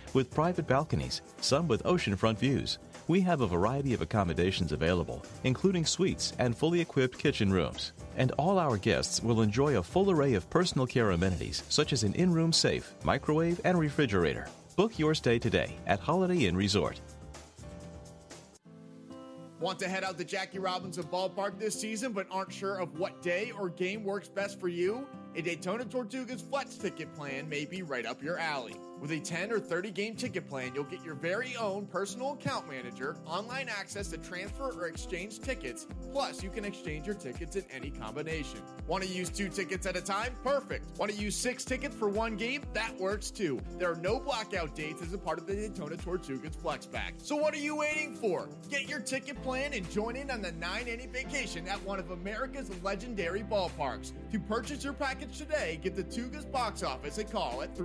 with private balconies, some with oceanfront views. We have a variety of accommodations available, including suites and fully equipped kitchen rooms. And all our guests will enjoy a full array of personal care amenities, such as an in-room safe, microwave, and refrigerator. Book your stay today at Holiday Inn Resort. Want to head out to Jackie Robinson Ballpark this season but aren't sure of what day or game works best for you? A Daytona Tortugas Flex ticket plan may be right up your alley. With a 10 or 30 game ticket plan, you'll get your very own personal account manager, online access to transfer or exchange tickets, plus you can exchange your tickets in any combination. Want to use 2 tickets at a time? Perfect. Want to use 6 tickets for one game? That works too. There are no blackout dates as a part of the Daytona Tortugas Flex Pack. So what are you waiting for? Get your ticket plan and join in on the 9-inning vacation at one of America's legendary ballparks. To purchase your package today, give the Tugas box office a call at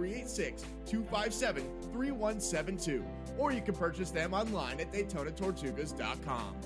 386-257-3172. Or you can purchase them online at DaytonaTortugas.com.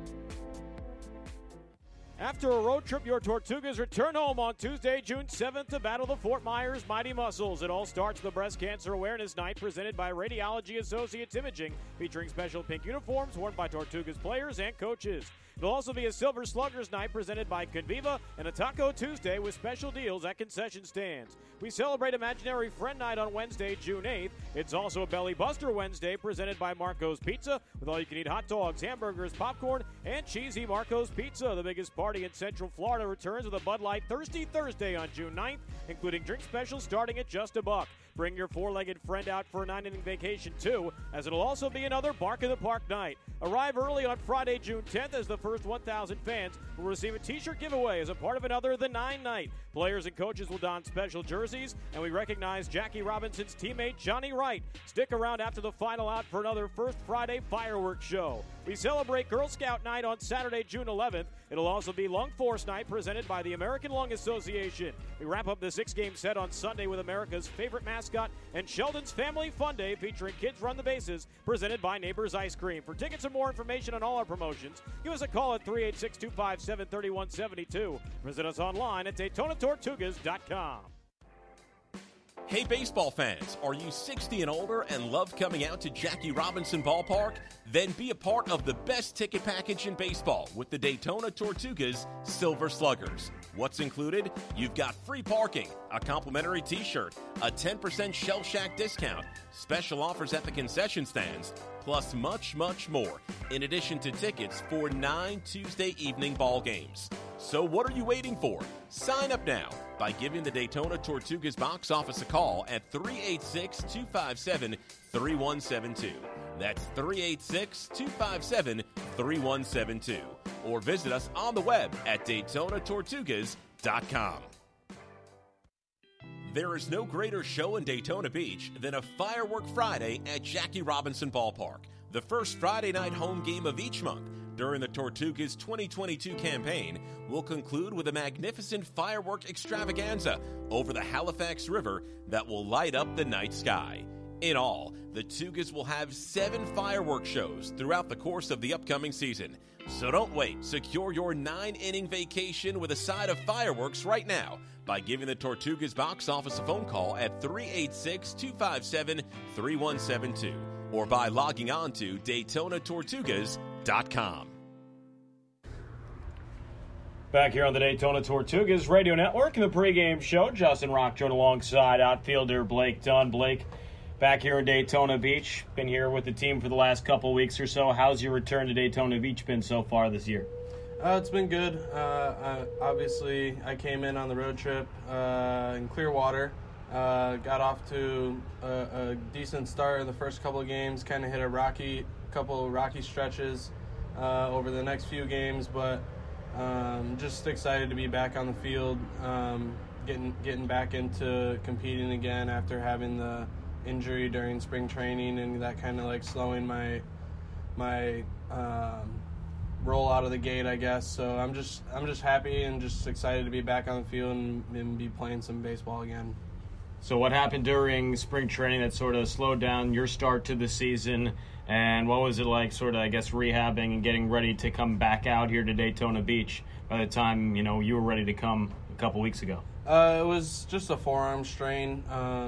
After a road trip, your Tortugas return home on Tuesday, June 7th to battle the Fort Myers Mighty Muscles. It all starts with the Breast Cancer Awareness Night presented by Radiology Associates Imaging, featuring special pink uniforms worn by Tortugas players and coaches. It'll also be a Silver Sluggers Night presented by Conviva and a Taco Tuesday with special deals at concession stands. We celebrate Imaginary Friend Night on Wednesday, June 8th. It's also a Belly Buster Wednesday presented by Marco's Pizza with all-you-can-eat hot dogs, hamburgers, popcorn, and cheesy Marco's Pizza. The biggest party in Central Florida returns with a Bud Light Thirsty Thursday on June 9th, including drink specials starting at just $1. Bring your 4-legged friend out for a 9-inning vacation, too, as it'll also be another Bark in the Park night. Arrive early on Friday, June 10th, as the first 1,000 fans will receive a T-shirt giveaway as a part of another The Nine night. Players and coaches will don special jerseys, and we recognize Jackie Robinson's teammate Johnny Wright. Stick around after the final out for another First Friday fireworks show. We celebrate Girl Scout Night on Saturday, June 11th. It'll also be Lung Force Night presented by the American Lung Association. We wrap up the 6-game set on Sunday with America's favorite mascot and Sheldon's Family Fun Day featuring Kids Run the Bases presented by Neighbors Ice Cream. For tickets and more information on all our promotions, give us a call at 386-257-3172. Visit us online at DaytonaTortugas.com. Hey baseball fans, are you 60 and older and love coming out to Jackie Robinson Ballpark? Then be a part of the best ticket package in baseball with the Daytona Tortugas Silver Sluggers. What's included? You've got free parking, a complimentary t-shirt, a 10% Shell Shack discount, special offers at the concession stands, plus much, much more, in addition to tickets for 9 Tuesday evening ball games. So what are you waiting for? Sign up now by giving the Daytona Tortugas box office a call at 386-257-3172. That's 386-257-3172. Or visit us on the web at DaytonaTortugas.com. There is no greater show in Daytona Beach than a Firework Friday at Jackie Robinson Ballpark, the first Friday night home game of each month during the Tortugas 2022 campaign will conclude with a magnificent firework extravaganza over the Halifax River that will light up the night sky. In all, the Tugas will have 7 fireworks shows throughout the course of the upcoming season. So don't wait. Secure your 9-inning vacation with a side of fireworks right now by giving the Tortugas box office a phone call at 386-257-3172 or by logging on to DaytonaTortugas.com. Back here on the Daytona Tortugas Radio Network in the pregame show, Justin Rock joined alongside outfielder Blake Dunn. Blake, back here in Daytona Beach, been here with the team for the last couple weeks or so. How's your return to Daytona Beach been so far this year? It's been good. Obviously, I came in on the road trip in Clearwater. Got off to a decent start in the first couple of games, kind of hit a couple of rocky stretches over the next few games, but just excited to be back on the field, getting back into competing again after having the injury during spring training, and that kind of like slowing my roll out of the gate, I guess. So I'm just happy and just excited to be back on the field and be playing some baseball again. So what happened during spring training that sort of slowed down your start to the season, and what was it like sort of, I guess, rehabbing and getting ready to come back out here to Daytona Beach by the time, you were ready to come a couple weeks ago? It was just a forearm strain.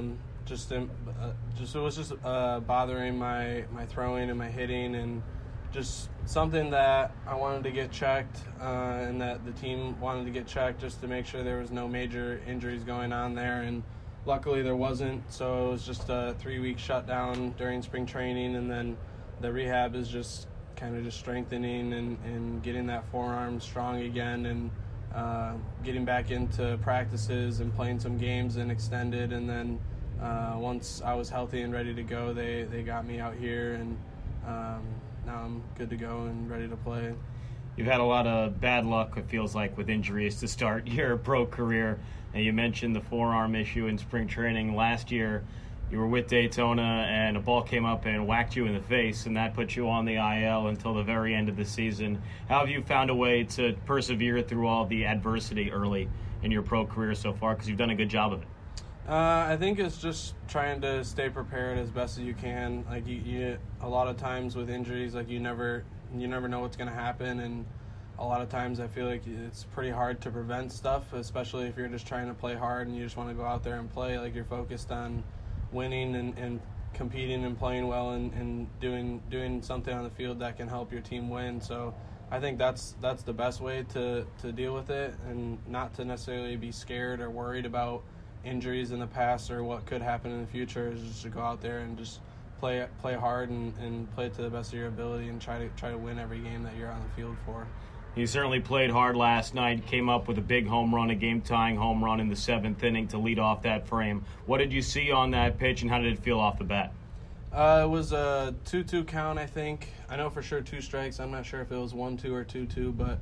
it was just bothering my throwing and my hitting, and just something that I wanted to get checked, and that the team wanted to get checked just to make sure there was no major injuries going on there. And luckily there wasn't, so it was just a 3-week shutdown during spring training, and then the rehab is just kind of just strengthening and getting that forearm strong again, and getting back into practices and playing some games and extended. And then once I was healthy and ready to go, they got me out here, and now I'm good to go and ready to play. You've had a lot of bad luck, it feels like, with injuries to start your pro career. And you mentioned the forearm issue in spring training. Last year, you were with Daytona, and a ball came up and whacked you in the face, and that put you on the IL until the very end of the season. How have you found a way to persevere through all the adversity early in your pro career so far? Because you've done a good job of it. I think it's just trying to stay prepared as best as you can. Like you a lot of times with injuries, like you never know what's going to happen, and a lot of times I feel like it's pretty hard to prevent stuff, especially if you're just trying to play hard and you just want to go out there and play. Like you're focused on winning and competing and playing well and doing something on the field that can help your team win. So I think that's the best way to deal with it, and not to necessarily be scared or worried about injuries in the past or what could happen in the future. Is just to go out there and just play hard and play to the best of your ability and try to win every game that you're on the field for. You certainly played hard last night, came up with a big home run, a game-tying home run in the 7th inning to lead off that frame. What did you see on that pitch, and how did it feel off the bat? It was a 2-2 count, I think. I know for sure 2 strikes. I'm not sure if it was 1-2 or 2-2, but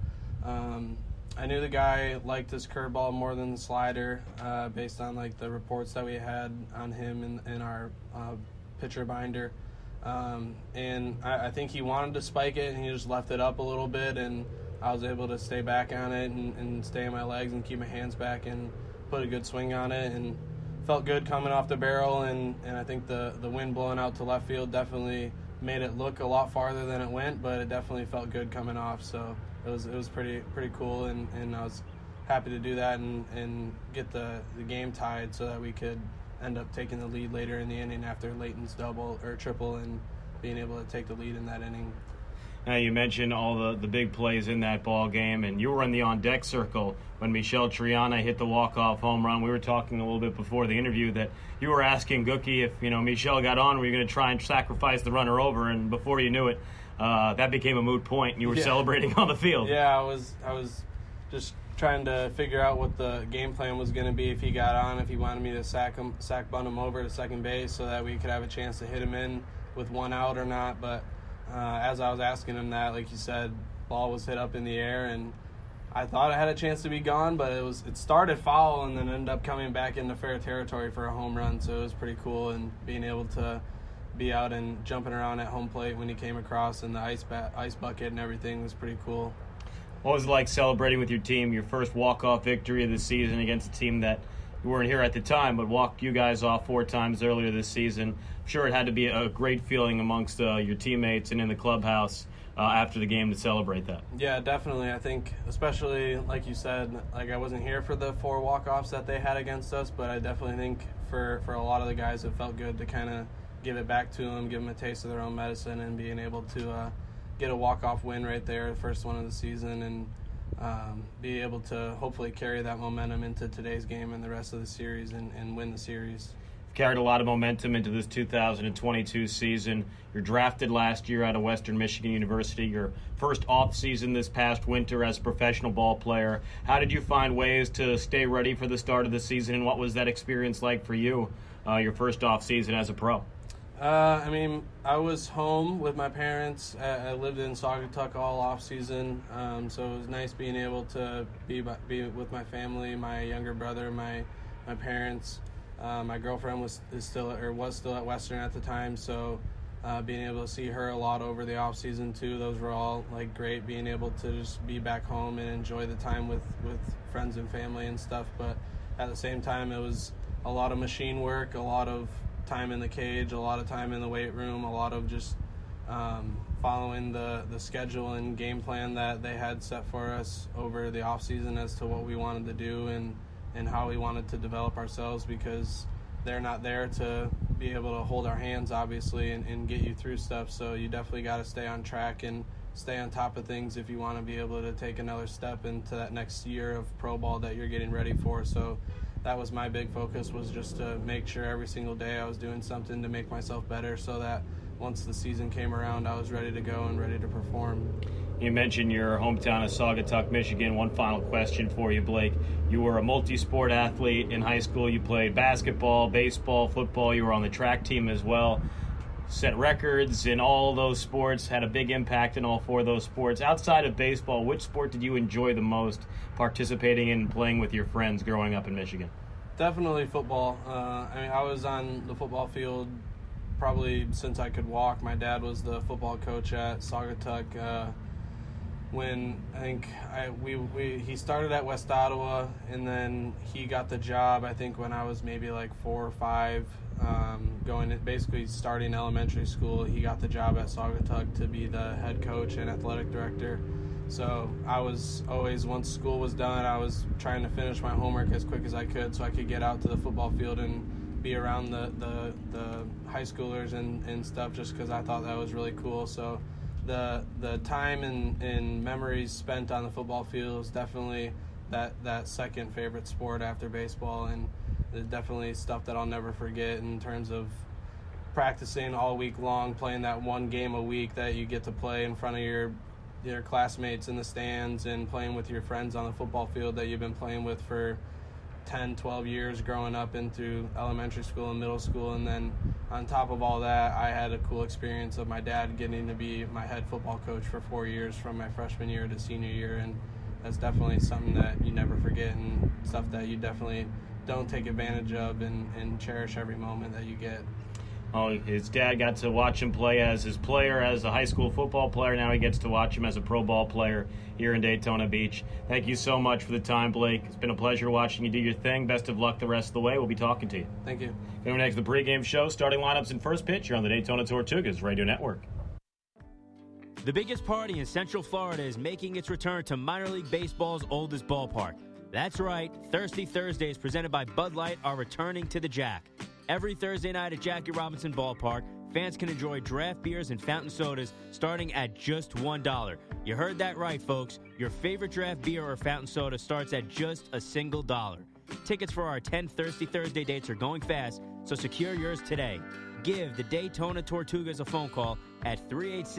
I knew the guy liked his curveball more than the slider, based on like the reports that we had on him in our pitcher binder. And I think he wanted to spike it, and he just left it up a little bit, and I was able to stay back on it and stay on my legs and keep my hands back and put a good swing on it, and felt good coming off the barrel. And I think the wind blowing out to left field definitely made it look a lot farther than it went, but it definitely felt good coming off. So it was pretty cool, and I was happy to do that and get the game tied so that we could end up taking the lead later in the inning after Leighton's double or triple and being able to take the lead in that inning. Now, you mentioned all the big plays in that ball game, and you were in the on-deck circle when Michel Triana hit the walk-off home run. We were talking a little bit before the interview that you were asking Gookie if, Michel got on, were you going to try and sacrifice the runner over? And before you knew it, that became a moot point, and you were celebrating on the field. Yeah, I was just trying to figure out what the game plan was going to be if he got on, if he wanted me to sack bunt him over to second base so that we could have a chance to hit him in with 1 out or not. But as I was asking him that, like you said, ball was hit up in the air, and I thought I had a chance to be gone, but it started foul and then ended up coming back into fair territory for a home run. So it was pretty cool, and being able to be out and jumping around at home plate when he came across, and the ice bucket and everything was pretty cool. What was it like celebrating with your team, your first walk-off victory of the season against a team that you weren't here at the time, but walked you guys off 4 times earlier this season? I'm sure it had to be a great feeling amongst your teammates and in the clubhouse after the game to celebrate that. Yeah, definitely. I think, especially like you said, like I wasn't here for the 4 walk-offs that they had against us, but I definitely think for a lot of the guys it felt good to kind of give it back to them, give them a taste of their own medicine, and being able to get a walk-off win right there, the first one of the season, and be able to hopefully carry that momentum into today's game and the rest of the series and win the series. You've carried a lot of momentum into this 2022 season. You're drafted last year out of Western Michigan University, your first off-season this past winter as a professional ball player. How did you find ways to stay ready for the start of the season, and what was that experience like for you, your first off-season as a pro? I was home with my parents. I lived in Saugatuck all off season, so it was nice being able to be with my family, my younger brother, my parents. My girlfriend was still at Western at the time, so being able to see her a lot over the off season too. Those were all like great. Being able to just be back home and enjoy the time with friends and family and stuff. But at the same time, it was a lot of machine work, a lot of time in the cage, a lot of time in the weight room, a lot of just following the schedule and game plan that they had set for us over the off season as to what we wanted to do and how we wanted to develop ourselves, because they're not there to be able to hold our hands, obviously, and get you through stuff. So you definitely got to stay on track and stay on top of things if you want to be able to take another step into that next year of pro ball that you're getting ready for. So that was my big focus, was just to make sure every single day I was doing something to make myself better, so that once the season came around, I was ready to go and ready to perform. You mentioned your hometown of Saugatuck, Michigan. One final question for you, Blake. You were a multi-sport athlete in high school. You played basketball, baseball, football. You were on the track team as well. Set records in all those sports, had a big impact in all 4 of those sports. Outside of baseball, which sport did you enjoy the most participating in, playing with your friends growing up in Michigan? Definitely football. I was on the football field probably since I could walk. My dad was the football coach at Saugatuck. When I think he started at West Ottawa, and then he got the job, I think, when I was maybe like 4 or 5, basically starting elementary school. He got the job at Saugatuck to be the head coach and athletic director. So I was always, once school was done, I was trying to finish my homework as quick as I could so I could get out to the football field and be around the high schoolers and stuff, just because I thought that was really cool. So the time and memories spent on the football field is definitely that second favorite sport after baseball, and it's definitely stuff that I'll never forget in terms of practicing all week long, playing that one game a week that you get to play in front of your classmates in the stands, and playing with your friends on the football field that you've been playing with for 10, 12 years growing up into elementary school and middle school. And then on top of all that, I had a cool experience of my dad getting to be my head football coach for 4 years, from my freshman year to senior year, and that's definitely something that you never forget, and stuff that you definitely don't take advantage of, and cherish every moment that you get. Oh, his dad got to watch him play as his player, as a high school football player. Now he gets to watch him as a pro ball player here in Daytona Beach. Thank you so much for the time, Blake. It's been a pleasure watching you do your thing. Best of luck the rest of the way. We'll be talking to you. Thank you. Coming next, the pregame show, starting lineups and first pitch here on the Daytona Tortugas Radio Network. The biggest party in Central Florida is making its return to minor league baseball's oldest ballpark. That's right, Thirsty Thursdays presented by Bud Light are returning to the Jack. Every Thursday night at Jackie Robinson Ballpark, fans can enjoy draft beers and fountain sodas starting at just $1. You heard that right, folks. Your favorite draft beer or fountain soda starts at just a single $1. Tickets for our 10 Thirsty Thursday dates are going fast, so secure yours today. Give the Daytona Tortugas a phone call at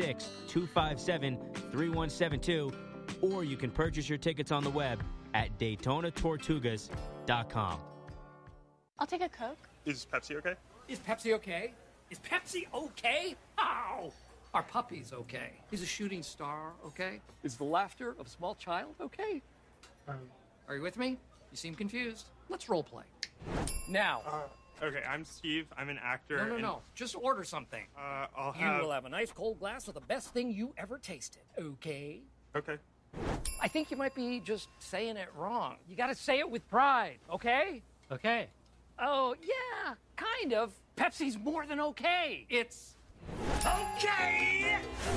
386-257-3172, or you can purchase your tickets on the web at DaytonaTortugas.com. I'll take a Coke. Is Pepsi okay? Is Pepsi okay? Is Pepsi okay? Ow! Are puppies okay? Is a shooting star okay? Is the laughter of a small child okay? Are you with me? You seem confused. Let's role play. Now. Okay, I'm Steve. I'm an actor. No. Just order something. I'll have... You will have a nice cold glass of the best thing you ever tasted. Okay? Okay. I think you might be just saying it wrong. You gotta say it with pride, okay? Okay. Oh, yeah, kind of. Pepsi's more than okay. It's... okay!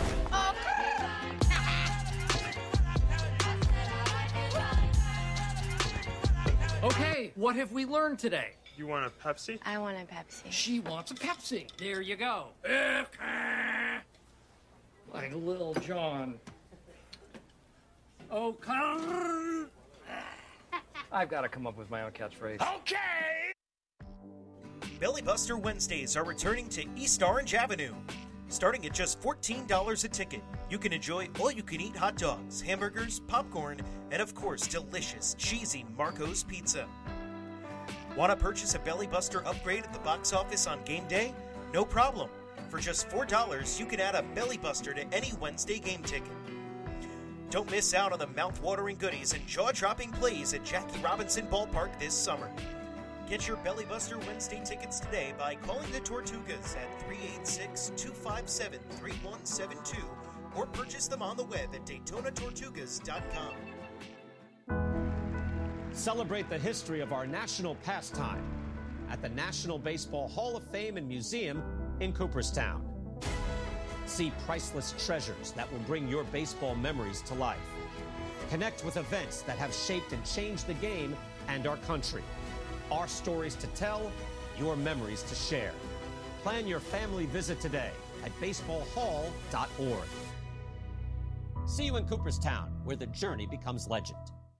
Okay, what have we learned today? You want a Pepsi? I want a Pepsi. She wants a Pepsi. There you go. Like Lil Jon. Okay. I've got to come up with my own catchphrase. Okay! Belly Buster Wednesdays are returning to East Orange Avenue. Starting at just $14 a ticket, you can enjoy all-you-can-eat hot dogs, hamburgers, popcorn, and of course, delicious, cheesy Marco's Pizza. Want to purchase a Belly Buster upgrade at the box office on game day? No problem. For just $4, you can add a Belly Buster to any Wednesday game ticket. Don't miss out on the mouth-watering goodies and jaw-dropping plays at Jackie Robinson Ballpark this summer. Get your Belly Buster Wednesday tickets today by calling the Tortugas at 386-257-3172 or purchase them on the web at DaytonaTortugas.com. Celebrate the history of our national pastime at the National Baseball Hall of Fame and Museum in Cooperstown. See priceless treasures that will bring your baseball memories to life. Connect with events that have shaped and changed the game and our country. Our stories to tell, your memories to share. Plan your family visit today at baseballhall.org. See you in Cooperstown, where the journey becomes legend.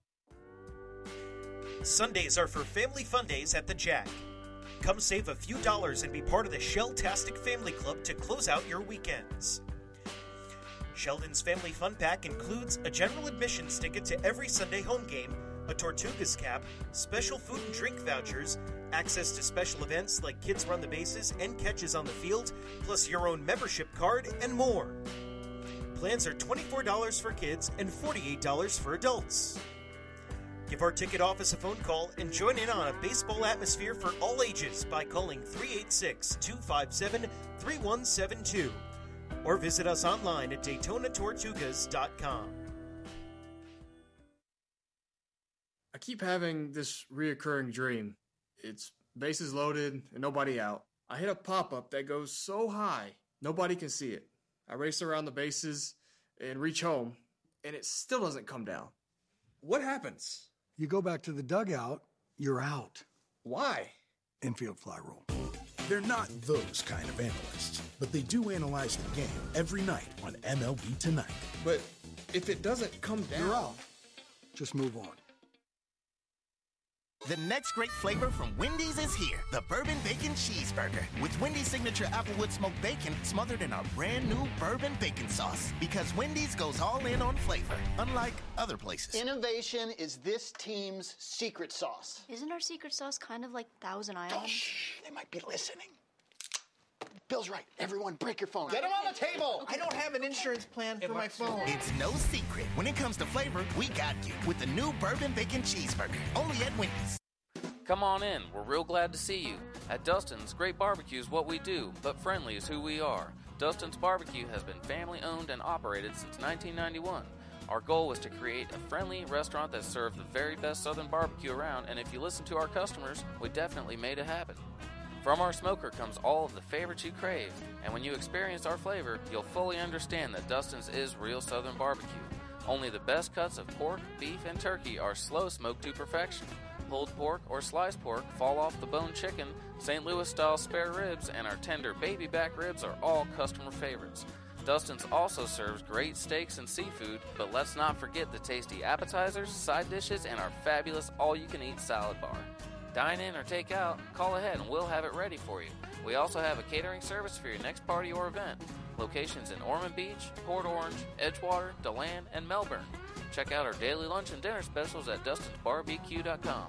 Sundays are for family fun days at the Jack. Come save a few dollars and be part of the Shell-tastic Family Club to close out your weekends. Sheldon's Family Fun Pack includes a general admissions ticket to every Sunday home game, a Tortugas cap, special food and drink vouchers, access to special events like Kids Run the Bases and Catches on the Field, plus your own membership card and more. Plans are $24 for kids and $48 for adults. Give our ticket office a phone call and join in on a baseball atmosphere for all ages by calling 386-257-3172 or visit us online at DaytonaTortugas.com. I keep having this reoccurring dream. It's bases loaded and nobody out. I hit a pop-up that goes so high, nobody can see it. I race around the bases and reach home, and it still doesn't come down. What happens? You go back to the dugout, you're out. Why? Infield fly rule. They're not those kind of analysts, but they do analyze the game every night on MLB Tonight. But if it doesn't come down... You're out. Just move on. The next great flavor from Wendy's is here, the Bourbon Bacon Cheeseburger. With Wendy's signature Applewood smoked bacon smothered in our brand new Bourbon Bacon sauce. Because Wendy's goes all in on flavor, unlike other places. Innovation is this team's secret sauce. Isn't our secret sauce kind of like Thousand Island? Shh, they might be listening. Bill's right. Everyone, break your phone. Get him on the table. I don't have an insurance plan for my phone. It's no secret. When it comes to flavor, we got you. With the new Bourbon Bacon Cheeseburger. Only at Wendy's. Come on in. We're real glad to see you. At Dustin's, great barbecue is what we do, but friendly is who we are. Dustin's Barbecue has been family-owned and operated since 1991. Our goal was to create a friendly restaurant that served the very best Southern barbecue around, and if you listen to our customers, we definitely made it happen. From our smoker comes all of the favorites you crave, and when you experience our flavor, you'll fully understand that Dustin's is real Southern barbecue. Only the best cuts of pork, beef, and turkey are slow smoked to perfection. Pulled pork or sliced pork, fall off the bone chicken, St. Louis-style spare ribs, and our tender baby back ribs are all customer favorites. Dustin's also serves great steaks and seafood, but let's not forget the tasty appetizers, side dishes, and our fabulous all-you-can-eat salad bar. Dine in or take out, call ahead and we'll have it ready for you. We also have a catering service for your next party or event. Locations in Ormond Beach, Port Orange, Edgewater, DeLand, and Melbourne. Check out our daily lunch and dinner specials at DustinsBarbecue.com.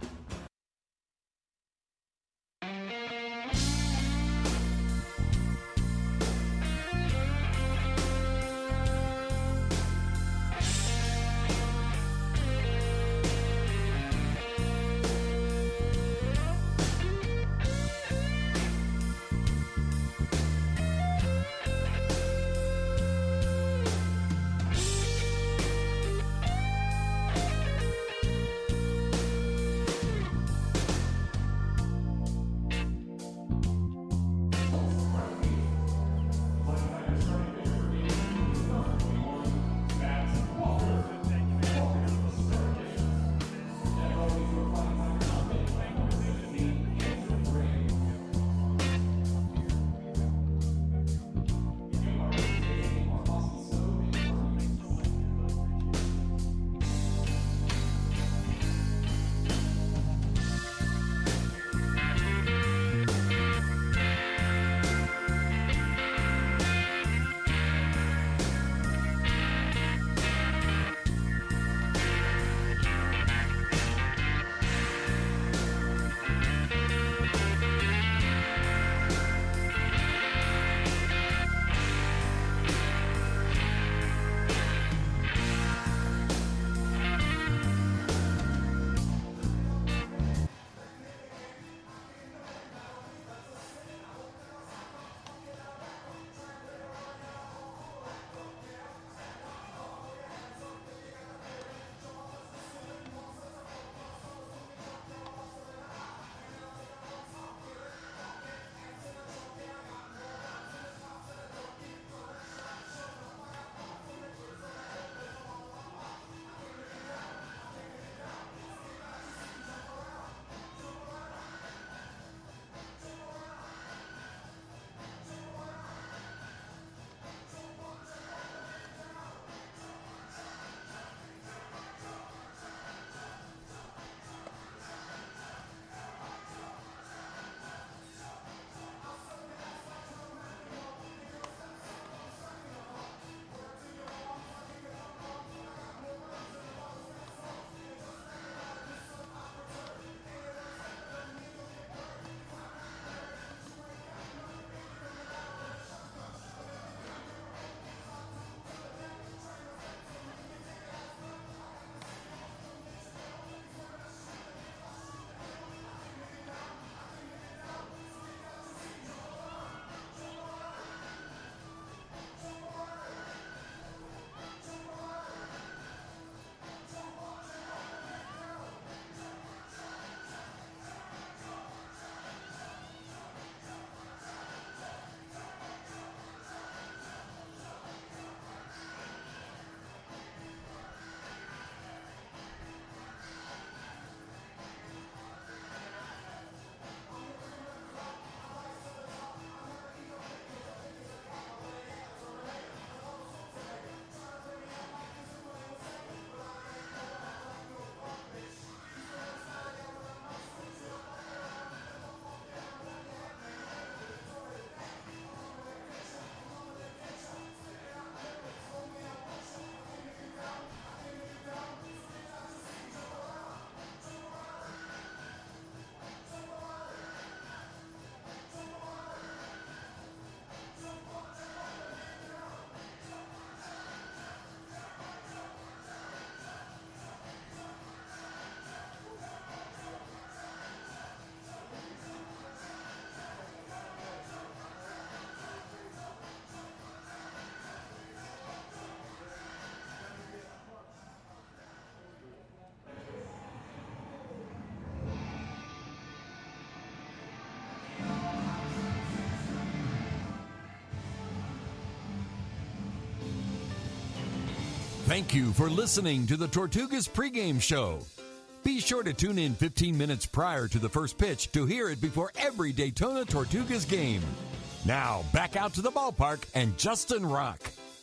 Thank you for listening to the Tortugas pregame show. Be sure to tune in 15 minutes prior to the first pitch to hear it before every Daytona Tortugas game. Now, back out to the ballpark and Justin Rock.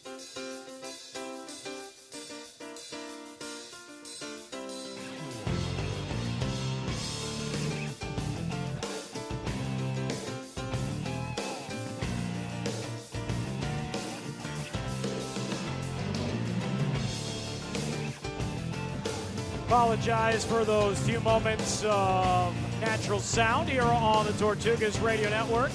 Apologize for those few moments of natural sound here on the Tortugas Radio Network.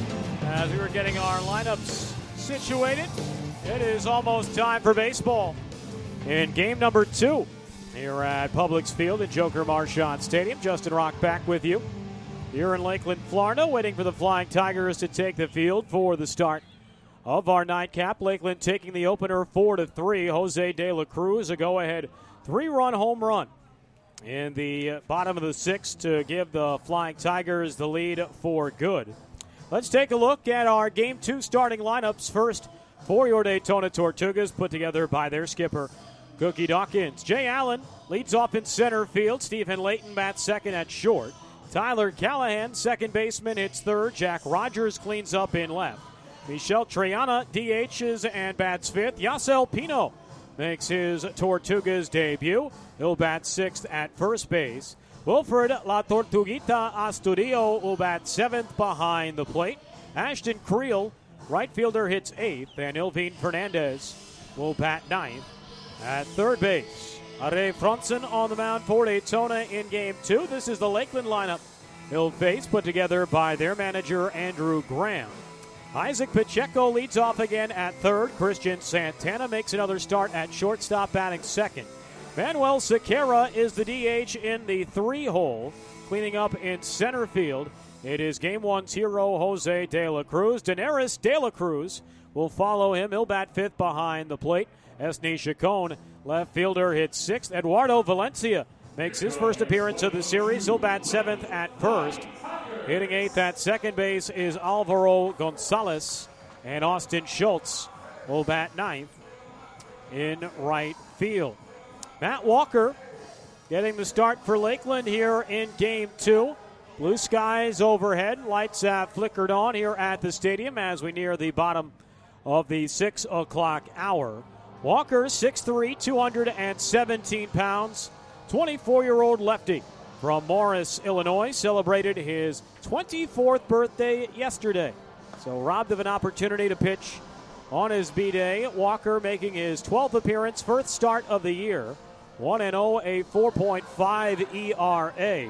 As we were getting our lineups situated, it is almost time for baseball in game number 2 here at Publix Field at Joker Marchand Stadium. Justin Rock back with you here in Lakeland, Florida, waiting for the Flying Tigers to take the field for the start of our nightcap. Lakeland taking the opener 4-3. Jose De La Cruz, a go-ahead 3-run home run in the bottom of the 6th to give the Flying Tigers the lead for good. Let's take a look at our Game 2 starting lineups. First, for your Daytona Tortugas, put together by their skipper, Cookie Dawkins. Jay Allen leads off in center field. Stephen Layton bats second at short. Tyler Callahan, second baseman, hits third. Jack Rogers cleans up in left. Michel Triana DHs and bats fifth. Yasel Pino makes his Tortugas debut. He'll bat sixth at first base. Wilfred La Tortuguita Astudillo will bat seventh behind the plate. Ashton Creel, right fielder, hits eighth. And Ilvin Fernandez will bat ninth at third base. Ray Fronson on the mound for Daytona in Game 2. This is the Lakeland lineup he'll face, put together by their manager, Andrew Graham. Isaac Pacheco leads off again at third. Christian Santana makes another start at shortstop, batting second. Manuel Sequeira is the DH in the 3-hole, cleaning up in center field. It is Game 1's hero, Jose De La Cruz. Daenerys De La Cruz will follow him. He'll bat fifth behind the plate. Esni Chacon, left fielder, hits sixth. Eduardo Valencia makes his first appearance of the series. He'll bat seventh at first. Hitting eighth at second base is Alvaro Gonzalez, and Austin Schultz will bat ninth in right field. Matt Walker getting the start for Lakeland here in Game 2. Blue skies overhead. Lights have flickered on here at the stadium as we near the bottom of the 6 o'clock hour. Walker, 6'3", 217 pounds, 24-year-old lefty from Morris, Illinois, celebrated his 24th birthday yesterday. So robbed of an opportunity to pitch on his B-Day. Walker making his 12th appearance, first start of the year. 1-0, a 4.5 ERA.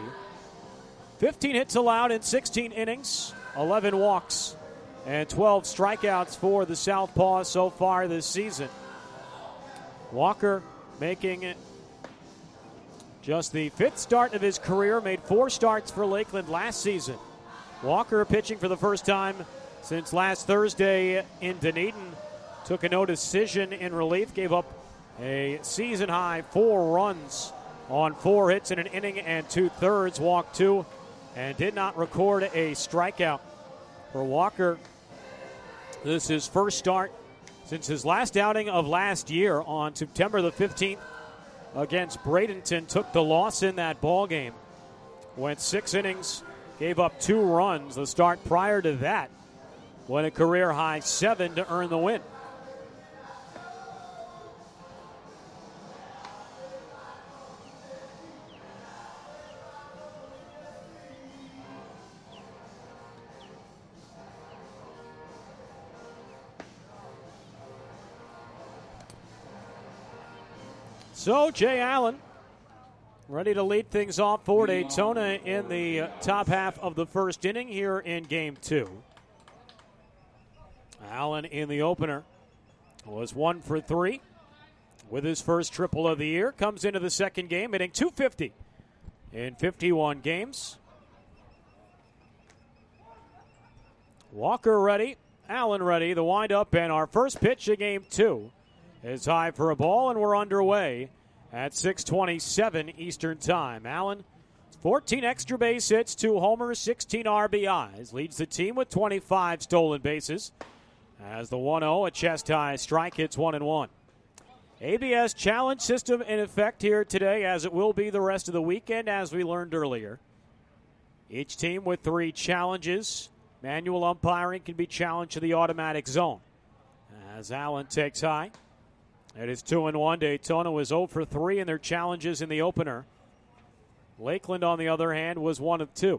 15 hits allowed in 16 innings, 11 walks, and 12 strikeouts for the Southpaw so far this season. Walker making just the 5th start of his career, made 4 starts for Lakeland last season. Walker pitching for the first time since last Thursday in Dunedin. Took a no decision in relief, gave up a season-high 4 runs on 4 hits in an inning and 2/3, walked 2, and did not record a strikeout. For Walker, this is his first start since his last outing of last year on September the 15th against Bradenton. Took the loss in that ball game. Went 6 innings, gave up 2 runs. The start prior to that went a career-high 7 to earn the win. So Jay Allen ready to lead things off for Daytona in the top half of the first inning here in Game 2. Allen in the opener was 1 for 3 with his first triple of the year. Comes into the second game hitting .250 in 51 games. Walker ready, Allen ready. The windup and our first pitch of Game 2 is high for a ball, and we're underway at 6:27 Eastern Time. Allen, 14 extra base hits, 2 homers, 16 RBIs. Leads the team with 25 stolen bases. As the 1-0, a chest-high strike, hits 1-1. ABS challenge system in effect here today, as it will be the rest of the weekend, as we learned earlier. Each team with 3 challenges. Manual umpiring can be challenged to the automatic zone. As Allen takes high, it is 2-1. Daytona was 0 for 3 in their challenges in the opener. Lakeland, on the other hand, was 1 of 2.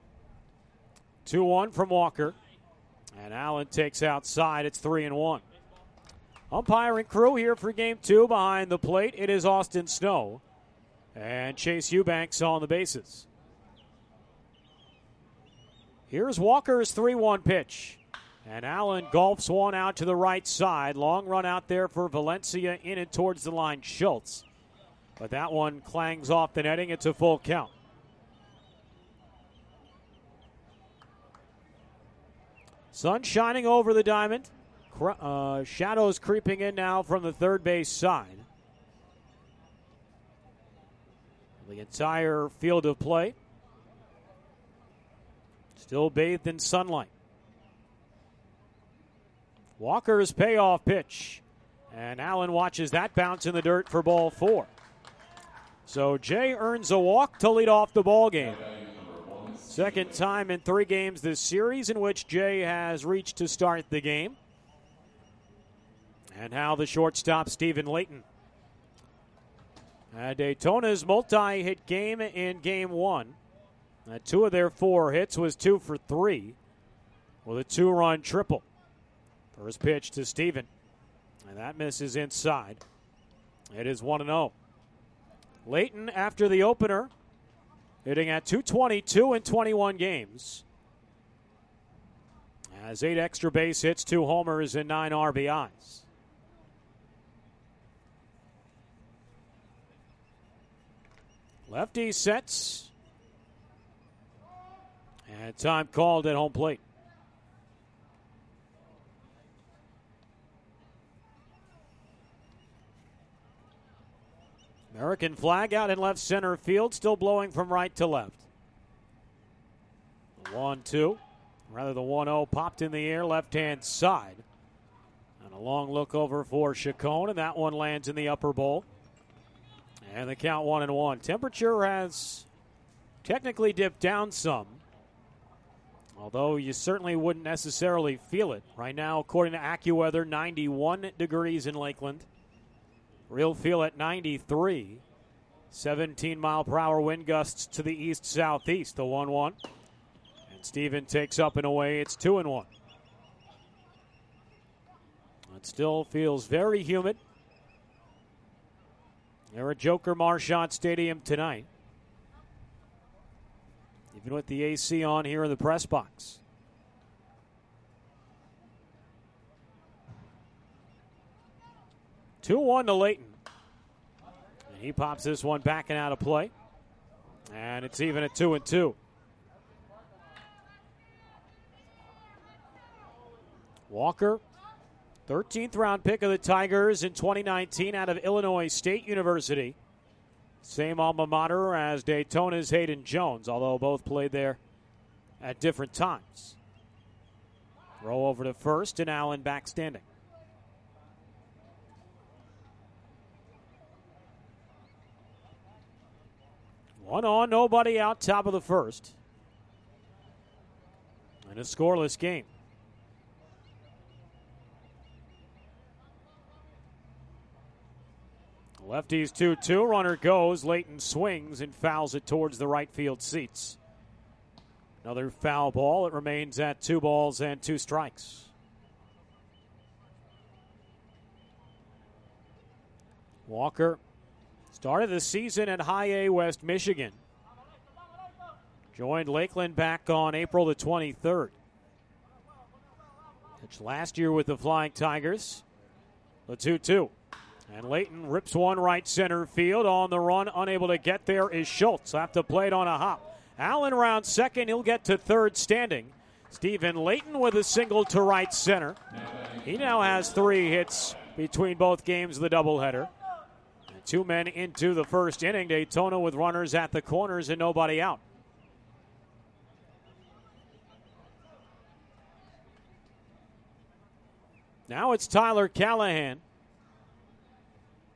2-1 from Walker. And Allen takes outside. It's 3-1. Umpiring crew here for Game 2 behind the plate. It is Austin Snow and Chase Eubanks on the bases. Here's Walker's 3-1 pitch. And Allen golfs one out to the right side. Long run out there for Valencia, in and towards the line, Schultz. But that one clangs off the netting. It's a full count. Sun shining over the diamond. Shadows creeping in now from the third base side. The entire field of play still bathed in sunlight. Walker's payoff pitch. And Allen watches that bounce in the dirt for ball 4. So Jay earns a walk to lead off the ball game. Second time in 3 games this series in which Jay has reached to start the game. And now the shortstop, Stephen Layton. Daytona's multi-hit game in Game 1. 2 of their 4 hits was 2 for 3 with a 2-run triple. First pitch to Stephen, and that misses inside. It is 1-0. Layton, after the opener, hitting at .222 in 21 games. Has 8 extra base hits, 2 homers, and 9 RBIs. Lefty sets. And time called at home plate. American flag out in left center field, still blowing from right to left. The 1-2, rather the 1-0 popped in the air left-hand side. And a long look over for Chacon, and that one lands in the upper bowl. And the count 1-1. Temperature has technically dipped down some, although you certainly wouldn't necessarily feel it. Right now, according to AccuWeather, 91 degrees in Lakeland. Real feel at 93. 17-mile-per-hour wind gusts to the east-southeast, the 1-1. And Stephen takes up and away. It's 2-1. It still feels very humid. They're at Joker Marchant Stadium tonight, even with the AC on here in the press box. Two-1 to Layton. And he pops this one back and out of play. And it's even at 2-2. Walker, 13th round pick of the Tigers in 2019 out of Illinois State University. Same alma mater as Daytona's Hayden Jones, although both played there at different times. Throw over to first, and Allen back standing. One on, nobody out, top of the first. And a scoreless game. Lefties 2-2. Runner goes. Layton swings and fouls it towards the right field seats. Another foul ball. It remains at 2 balls and 2 strikes. Walker started the season at High A West Michigan. Joined Lakeland back on April the 23rd. Pitched last year with the Flying Tigers. The 2-2. And Layton rips one right center field. On the run, unable to get there is Schultz. Have to play it on a hop. Allen around second. He'll get to third standing. Stephen Layton with a single to right center. He now has 3 hits between both games of the doubleheader. And 2 men into the first inning. Daytona with runners at the corners and nobody out. Now it's Tyler Callahan.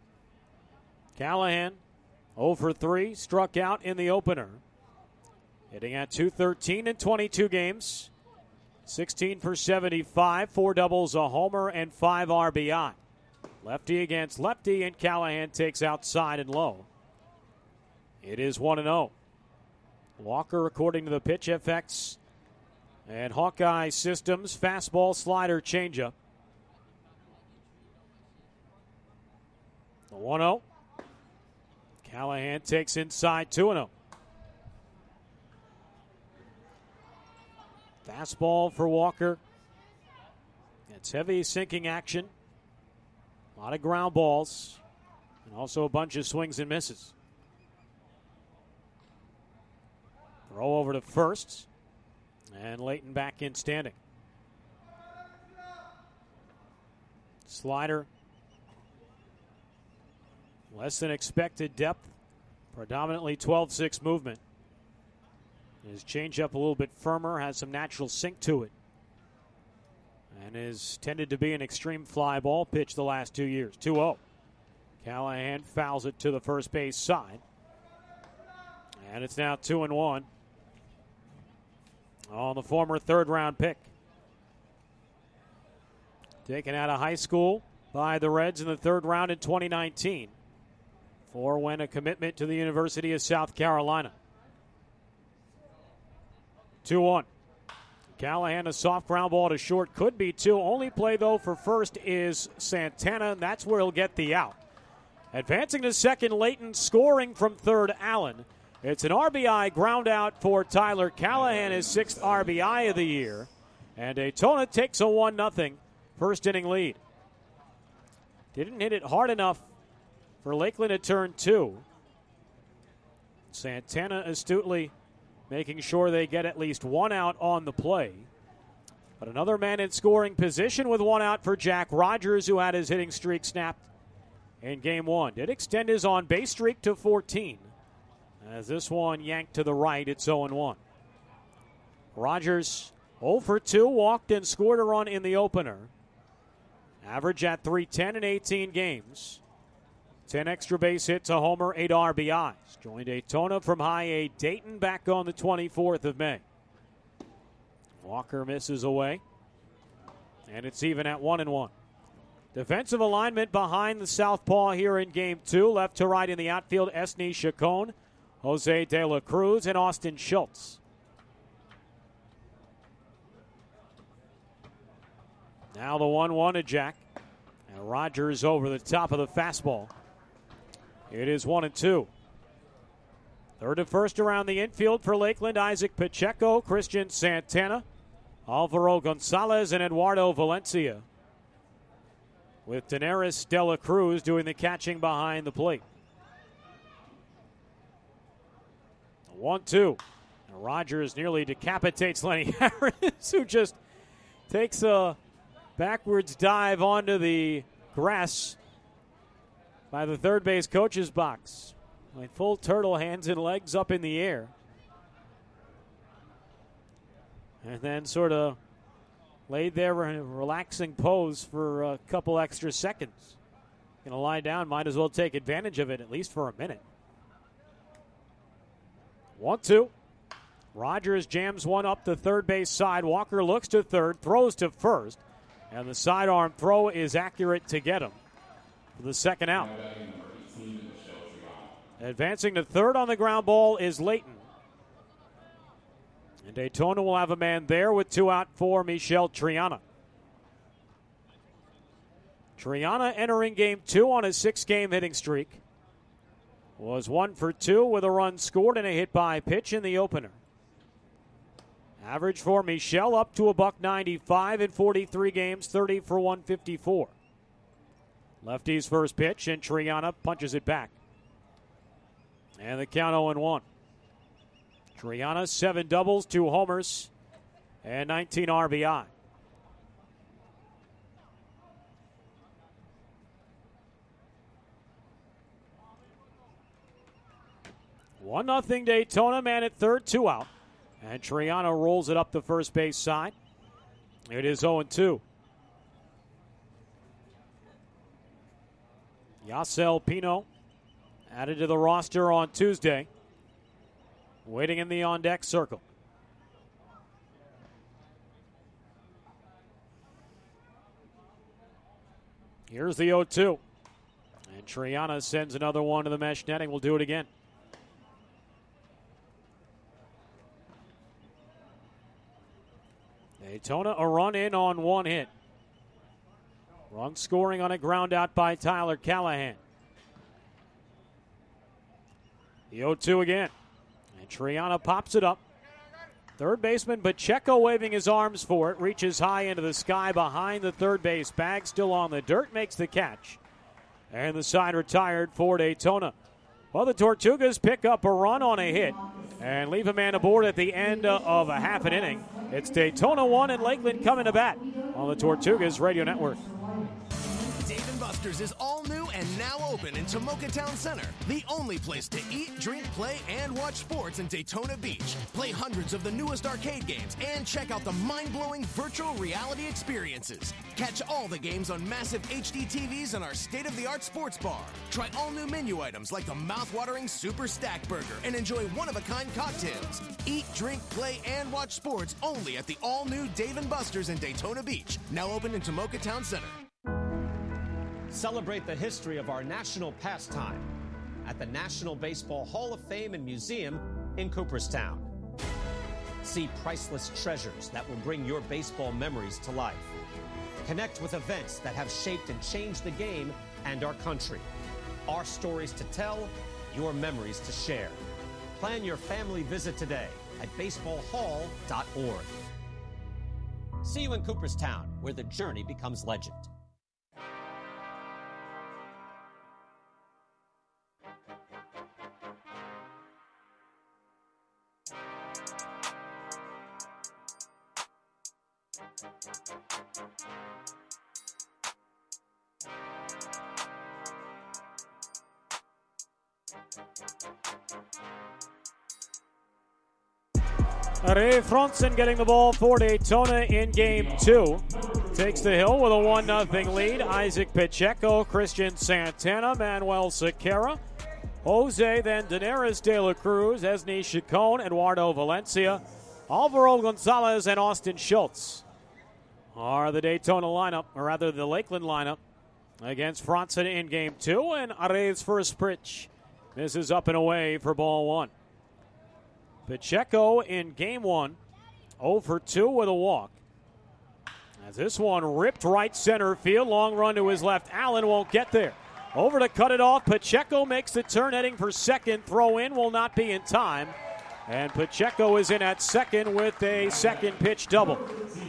Callahan, 0 for 3, struck out in the opener. Hitting at .213 in 22 games. 16 for 75, 4 doubles, a homer, and 5 RBI. Lefty against lefty, and Callahan takes outside and low. It is 1-0. Walker, according to the Pitch FX and Hawkeye Systems, fastball, slider, changeup. The 1-0. Callahan takes inside, 2-0. Fastball for Walker. It's heavy sinking action. A lot of ground balls. And also a bunch of swings and misses. Throw over to first. And Layton back in standing. Slider. Less than expected depth. Predominantly 12-6 movement. His changeup a little bit firmer, has some natural sink to it. And has tended to be an extreme fly ball pitch the last 2 years. 2-0. Callahan fouls it to the first base side. And it's now 2-1 on the former third-round pick. Taken out of high school by the Reds in the third round in 2019. Forewent a commitment to the University of South Carolina. 2-1. Callahan, a soft ground ball to short, could be two. Only play, though, for first is Santana, and that's where he'll get the out. Advancing to second, Layton, scoring from third, Allen. It's an RBI ground out for Tyler Callahan, his 6th RBI of the year. And Daytona takes a 1-0 first inning lead. Didn't hit it hard enough for Lakeland to turn 2. Santana astutely making sure they get at least 1 out on the play. But another man in scoring position with 1 out for Jack Rogers, who had his hitting streak snapped in Game 1. Did extend his on-base streak to 14. As this one yanked to the right, it's 0-1. Rogers 0 for 2, walked and scored a run in the opener. Average at .310 in 18 games. 10 extra base hits, a homer, 8 RBIs. Joined Daytona from High A Dayton back on the 24th of May. Walker misses away. And it's even at 1-1. Defensive alignment behind the southpaw here in Game 2. Left to right in the outfield, Esney Chacon, Jose De La Cruz, and Austin Schultz. Now the 1-1 to Jack. And Rogers over the top of the fastball. It is 1-2. Third to first around the infield for Lakeland, Isaac Pacheco, Christian Santana, Alvaro Gonzalez, and Eduardo Valencia. With Daenerys De La Cruz doing the catching behind the plate. 1-2. And Rogers nearly decapitates Lenny Harris, who just takes a backwards dive onto the grass by the third base coach's box. Like full turtle, hands and legs up in the air. And then sort of laid there in a relaxing pose for a couple extra seconds. Gonna lie down, might as well take advantage of it at least for a minute. 1-2. Rogers jams one up the third base side. Walker looks to third, throws to first, and the sidearm throw is accurate to get him for the second out. Advancing to third on the ground ball is Layton. And Daytona will have a man there with 2 out for Michel Triana. Triana entering Game 2 on a 6-game hitting streak. Was 1 for 2 with a run scored and a hit by pitch in the opener. Average for Michel up to $195 in 43 games, 30 for 154. Lefty's first pitch, and Triana punches it back. And the count 0-1. Triana, 7 doubles, 2 homers, and 19 RBI. One 0 Daytona, man at third, 2 out. And Triana rolls it up the first base side. It is 0-2. Yasel Pino added to the roster on Tuesday, waiting in the on-deck circle. Here's the 0-2. And Triana sends another one to the mesh netting. We'll do it again. Daytona a run in on one hit. Run scoring on a ground out by Tyler Callahan. The 0-2 again. And Triana pops it up. Third baseman Pacheco waving his arms for it. Reaches high into the sky behind the third base bag. Still on the dirt. Makes the catch. And the side retired for Daytona. Well, the Tortugas pick up a run on a hit and leave a man aboard at the end of a half an inning. It's Daytona 1 and Lakeland coming to bat on the Tortugas Radio Network. Dave & Buster's is all new and now open in Tomoka Town Center. The only place to eat, drink, play, and watch sports in Daytona Beach. Play hundreds of the newest arcade games and check out the mind-blowing virtual reality experiences. Catch all the games on massive HD TVs in our state-of-the-art sports bar. Try all new menu items like the mouth-watering Super Stack Burger and enjoy one-of-a-kind cocktails. Eat, drink, play, and watch sports only at the all-new Dave & Buster's in Daytona Beach. Now open in Tomoka Town Center. Celebrate the history of our national pastime at the National Baseball Hall of Fame and Museum in Cooperstown. See priceless treasures that will bring your baseball memories to life. Connect with events that have shaped and changed the game and our country. Our stories to tell, your memories to share. Plan your family visit today at baseballhall.org. See you in Cooperstown, where the journey becomes legend. Ray Franson getting the ball for Daytona in Game 2. Takes the hill with a 1-0 lead. Isaac Pacheco, Christian Santana, Manuel Sequeira, Jose, then Daenerys De La Cruz, Esney Chacon, Eduardo Valencia, Alvaro Gonzalez, and Austin Schultz are the Daytona lineup, or rather the Lakeland lineup, against Franson in Game 2. And Arraez first pitch. This is up and away for ball one. Pacheco in Game 1, 0 for 2 with a walk. As this one ripped right center field, long run to his left. Allen won't get there. Over to cut it off. Pacheco makes the turn, heading for second. Throw in will not be in time. And Pacheco is in at second with a second pitch double.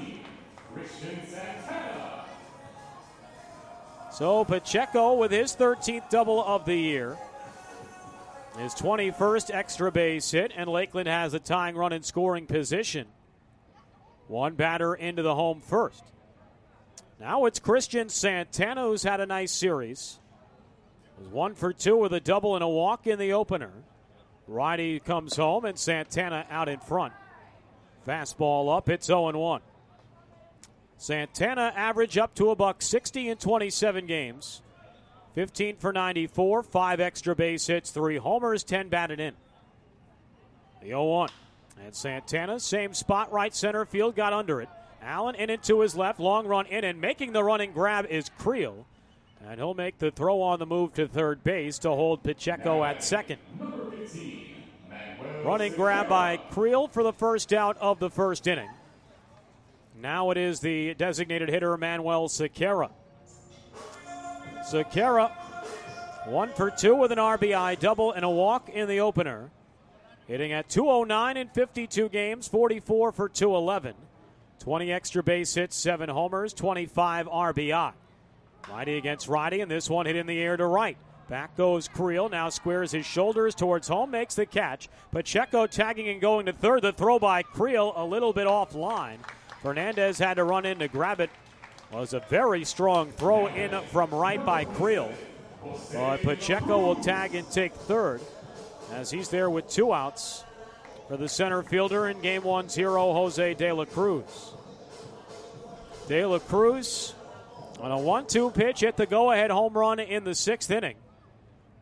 So Pacheco with his 13th double of the year. His 21st extra base hit, and Lakeland has a tying run in scoring position. One batter into the home first. Now it's Christian Santana, who's had a nice series. Was 1 for 2 with a double and a walk in the opener. Righty comes home, and Santana out in front. Fastball up, it's 0-1. Santana average up to $160 in 27 games. 15 for 94, 5 extra base hits, 3 homers, 10 batted in. The 0-1. And Santana, same spot, right center field, got under it. Allen in it to his left, long run in, and making the running grab is Creel. And he'll make the throw on the move to third base to hold Pacheco at second. Running grab by Creel for the first out of the first inning. Now it is the designated hitter, Manuel Sequeira. Sequeira, 1 for 2 with an RBI double and a walk in the opener. Hitting at .209 in 52 games, 44 for 211. 20 extra base hits, 7 homers, 25 RBI. Righty against righty, and this one hit in the air to right. Back goes Creel, now squares his shoulders towards home, makes the catch. Pacheco tagging and going to third. The throw by Creel a little bit offline. Fernandez had to run in to grab it. Was a very strong throw in from right by Creel. Pacheco will tag and take third as he's there with 2 outs for the center fielder in Game 1's hero, Jose De La Cruz. De La Cruz on a 1-2 pitch hit the go-ahead home run in the 6th inning.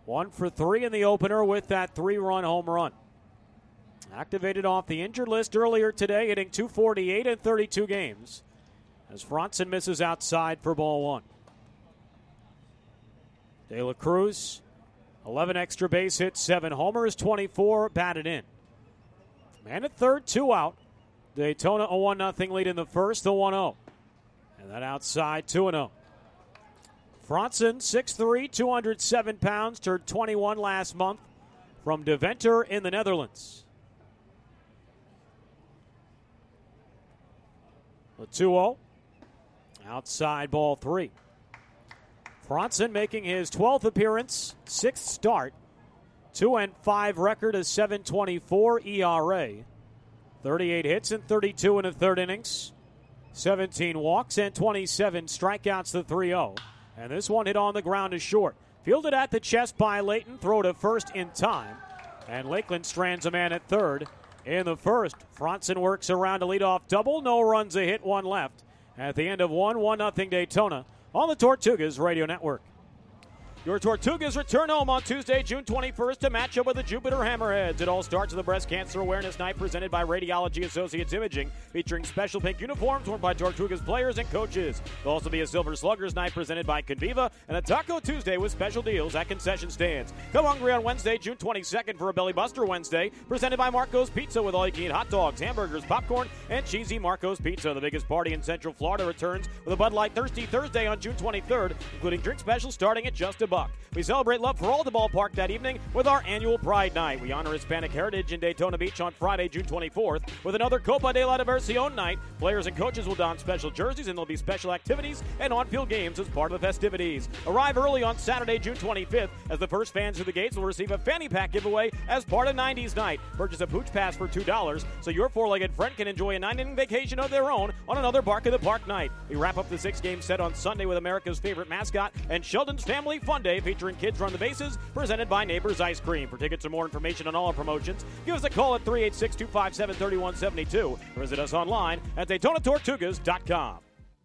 1 for 3 in the opener with that 3-run home run. Activated off the injured list earlier today, hitting .248 in 32 games, as Franson misses outside for ball 1. De La Cruz, 11 extra base hits, 7 homers, 24 batted in. Man at third, 2 out. Daytona a 1-0 lead in the first, the 1-0. And that outside, 2-0. Franson, 6'3", 207 pounds, turned 21 last month from Deventer in the Netherlands. The 2-0. Outside ball 3. Franson making his 12th appearance, 6th start. 2-5 record, a 7.24 ERA. 38 hits and 32 in the third innings. 17 walks and 27 strikeouts, the 3-0. And this one hit on the ground is short. Fielded at the chest by Layton, throw to first in time. And Lakeland strands a man at third in the first. Franson works around a leadoff double. No runs, a hit, 1 left. At the end of 1-0 Daytona on the Tortugas Radio Network. Your Tortugas return home on Tuesday, June 21st to match up with the Jupiter Hammerheads. It all starts with the Breast Cancer Awareness Night presented by Radiology Associates Imaging, featuring special pink uniforms worn by Tortugas players and coaches. There'll also be a Silver Sluggers Night presented by Conviva and a Taco Tuesday with special deals at concession stands. Come hungry on Wednesday, June 22nd for a Belly Buster Wednesday presented by Marco's Pizza with all-you-can-eat hot dogs, hamburgers, popcorn, and cheesy Marco's Pizza. The biggest party in Central Florida returns with a Bud Light Thirsty Thursday on June 23rd, including drink specials starting at just $1. We celebrate love for all at the ballpark that evening with our annual Pride Night. We honor Hispanic heritage in Daytona Beach on Friday, June 24th, with another Copa de la Diversión night. Players and coaches will don special jerseys, and there'll be special activities and on-field games as part of the festivities. Arrive early on Saturday, June 25th, as the first fans through the gates will receive a fanny pack giveaway as part of 90s Night. Purchase a Pooch Pass for $2 so your four-legged friend can enjoy a 9-inning vacation of their own on another Bark of the Park night. We wrap up the 6-game set on Sunday with America's favorite mascot and Sheldon's Family Fun Day featuring Kids Run the Bases, presented by Neighbors Ice Cream. For tickets or more information on all our promotions, give us a call at 386-257-3172 or visit us online at DaytonaTortugas.com.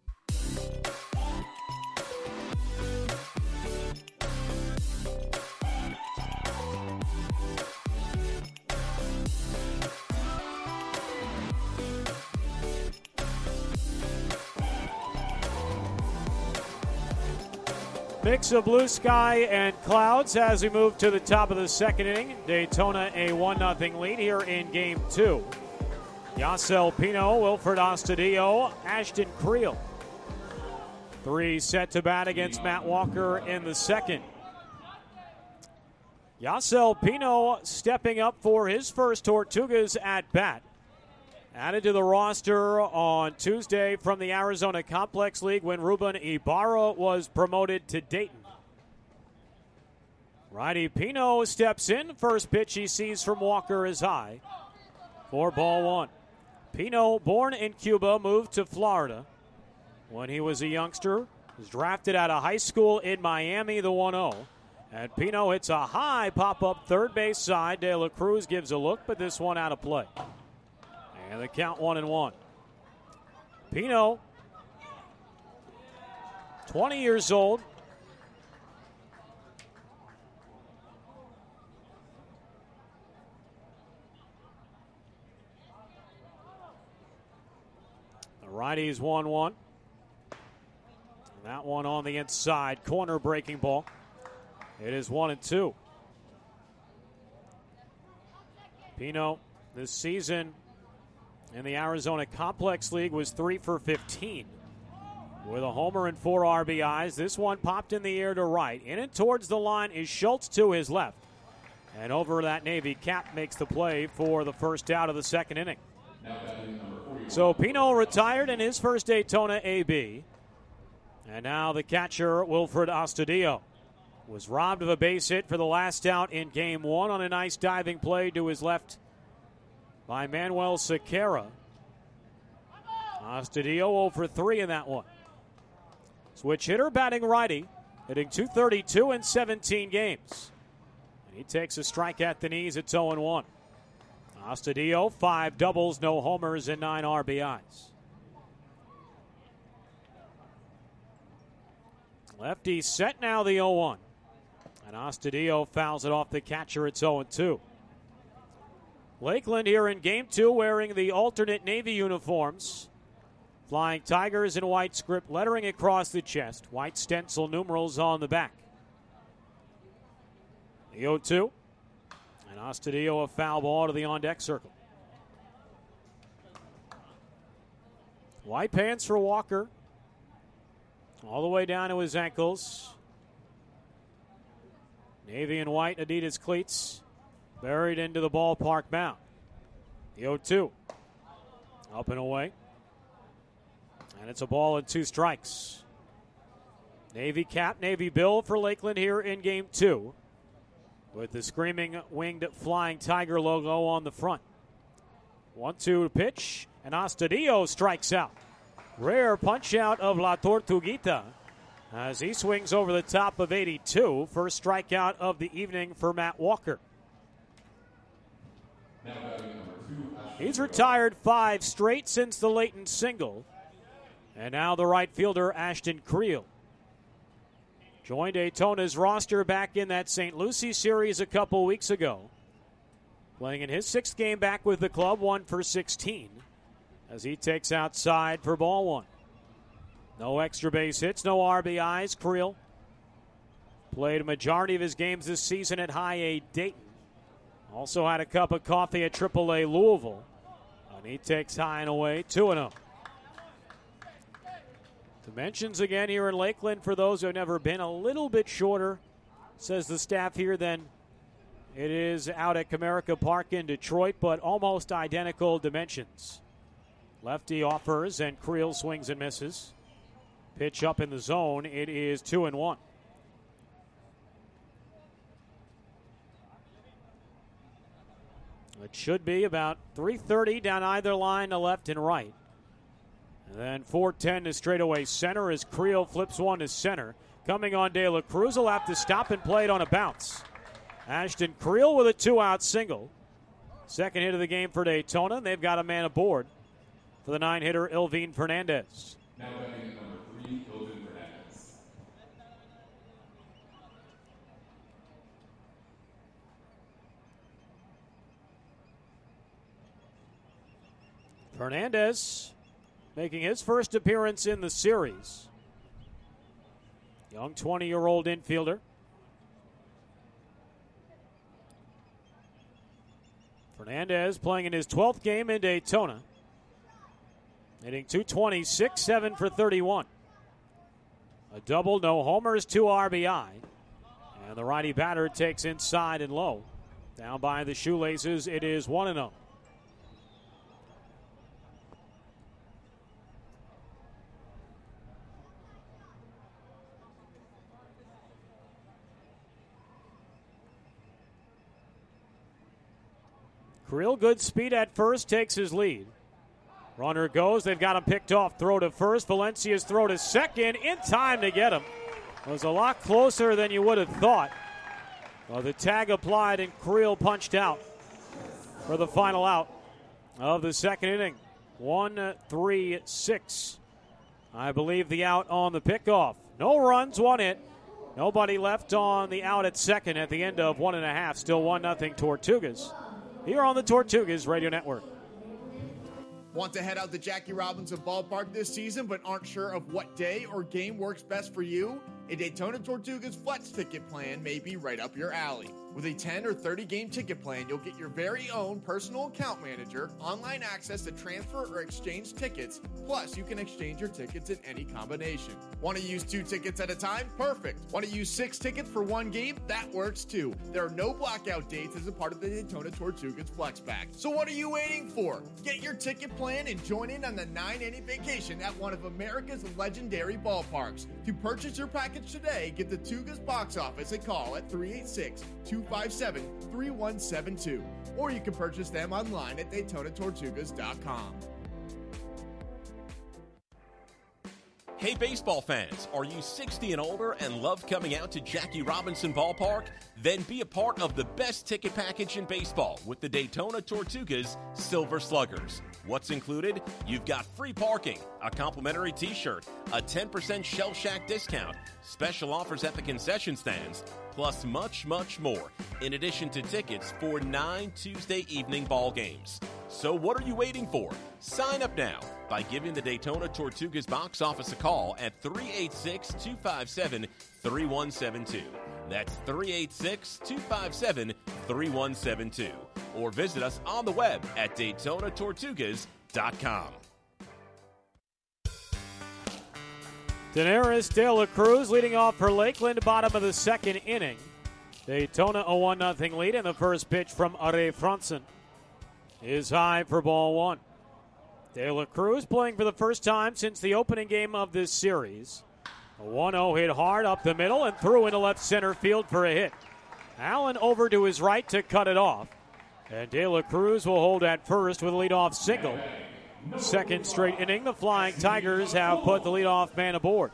Mix of blue sky and clouds as we move to the top of the second inning. Daytona a 1-0 lead here in Game 2. Yasel Pino, Wilfred Astudillo, Ashton Creel. 3 set to bat against Matt Walker in the second. Yasel Pino stepping up for his first Tortugas at bat. Added to the roster on Tuesday from the Arizona Complex League when Ruben Ibarra was promoted to Dayton. Righty Pino steps in. First pitch he sees from Walker is high. For ball 1. Pino, born in Cuba, moved to Florida when he was a youngster. Was drafted out of high school in Miami, the 1-0. And Pino hits a high pop-up third base side. De La Cruz gives a look, but this one out of play. And the count 1-1. Pino, 20 years old. The righties 1-1. That one on the inside. Corner breaking ball. It is 1-2. Pino this season in the Arizona Complex League was 3 for 15 with a homer and 4 RBIs. This one popped in the air to right. In and towards the line is Schultz to his left. And over that Navy cap makes the play for the first out of the second inning. So Pino retired in his first Daytona AB. And now the catcher, Wilfred Astudillo, was robbed of a base hit for the last out in Game 1 on a nice diving play to his left by Manuel Sequeira. Astudillo 0 for 3 in that one. Switch hitter, batting righty, hitting .232 in 17 games. And he takes a strike at the knees. It's 0-1. Astudillo, 5 doubles, no homers, and 9 RBIs. Lefty set now, the 0-1. And Astudillo fouls it off the catcher. It's 0-2. Lakeland here in Game 2 wearing the alternate Navy uniforms. Flying Tigers in white script lettering across the chest. White stencil numerals on the back. The 0-2. And Astudillo a foul ball to the on-deck circle. White pants for Walker. All the way down to his ankles. Navy and white Adidas cleats buried into the ballpark mound. The 0-2. Up and away. And it's a ball and 2 strikes. Navy cap, Navy bill for Lakeland here in Game 2. With the screaming winged flying tiger logo on the front. 1-2 pitch. And Astudillo strikes out. Rare punch out of La Tortuguita as he swings over the top of 82. First strikeout of the evening for Matt Walker. He's retired 5 straight since the Layton single. And now the right fielder, Ashton Creel. Joined Daytona's roster back in that St. Lucie series a couple weeks ago. Playing in his 6th game back with the club, 1 for 16. As he takes outside for ball 1. No extra base hits, no RBIs. Creel played a majority of his games this season at High A Dayton. Also had a cup of coffee at AAA Louisville. And he takes high and away, 2-0. Dimensions again here in Lakeland for those who have never been. A little bit shorter, says the staff here, than it is out at Comerica Park in Detroit, but almost identical dimensions. Lefty offers, and Creel swings and misses. Pitch up in the zone. It is 2-1. It should be about 330 down either line to left and right. And then 410 to straightaway center as Creel flips one to center. Coming on De La Cruz will have to stop and play it on a bounce. Ashton Creel with a 2-out single. Second hit of the game for Daytona. They've got a man aboard for the 9-hitter, Elvin Fernandez. Now batting number 3, Elvin Fernandez. Fernandez making his first appearance in the series. Young 20-year-old infielder. Fernandez playing in his 12th game in Daytona. Hitting .226, 7 for 31. A double, no homers, 2 RBI. And the righty batter takes inside and low. Down by the shoelaces, it is 1-0. Creel, good speed at first, takes his lead. Runner goes. They've got him picked off. Throw to first. Valencia's throw to second. In time to get him. It was a lot closer than you would have thought. Well, the tag applied and Creel punched out for the final out of the second inning. 1-3-6. I believe the out on the pickoff. No runs, 1 hit. Nobody left on the out at second at the end of 1.5. Still 1-0 Tortugas. Here on the Tortugas Radio Network. Want to head out to Jackie Robinson Ballpark this season but aren't sure of what day or game works best for you? A Daytona Tortugas Flex ticket plan may be right up your alley. With a 10 or 30 game ticket plan, you'll get your very own personal account manager, online access to transfer or exchange tickets, plus you can exchange your tickets in any combination. Want to use 2 tickets at a time? Perfect. Want to use 6 tickets for 1 game? That works too. There are no blackout dates as a part of the Daytona Tortugas Flex Pack. So what are you waiting for? Get your ticket plan and join in on the 9-inning vacation at one of America's legendary ballparks. To purchase your package today, get the Tugas box office a call at 386-257-3172. Or you can purchase them online at DaytonaTortugas.com. Hey, baseball fans, are you 60 and older and love coming out to Jackie Robinson Ballpark? Then be a part of the best ticket package in baseball with the Daytona Tortugas Silver Sluggers. What's included? You've got free parking, a complimentary t-shirt, a 10% Shell Shack discount, special offers at the concession stands, plus much, much more, in addition to tickets for 9 Tuesday evening ball games. So what are you waiting for? Sign up now by giving the Daytona Tortugas box office a call at 386-257-3172. That's 386-257-3172. Or visit us on the web at DaytonaTortugas.com. Daenerys De La Cruz leading off for Lakeland, bottom of the second inning. Daytona a 1-0 lead, and the first pitch from Are Franson is high for ball one. De La Cruz playing for the first time since the opening game of this series. A 1-0 hit hard up the middle and through into left center field for a hit. Allen over to his right to cut it off. And De La Cruz will hold at first with a leadoff single. Second straight inning, the Flying Tigers have put the leadoff man aboard.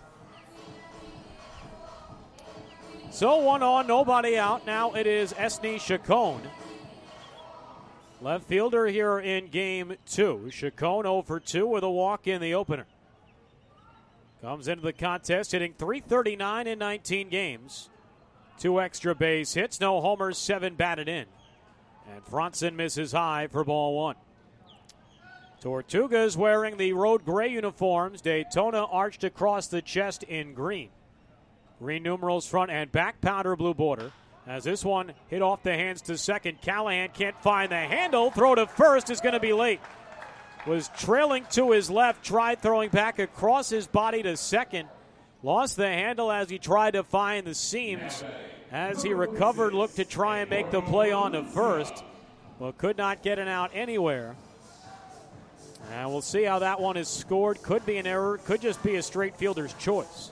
So 1 on, nobody out. Now it is Esney Chacon, left fielder here in game 2. Chacon 0 for 2 with a walk in the opener. Comes into the contest hitting .339 in 19 games. 2 extra base hits, no homers, 7 batted in. And Franson misses high for ball one. Tortugas wearing the road gray uniforms. Daytona arched across the chest in green. Green numerals front and back, powder blue border. As this one hit off the hands to second, Callahan can't find the handle. Throw to first is going to be late. Was trailing to his left, tried throwing back across his body to second. Lost the handle as he tried to find the seams. As he recovered, looked to try and make the play on to first, but could not get it out anywhere. And we'll see how that one is scored. Could be an error, could just be a straight fielder's choice.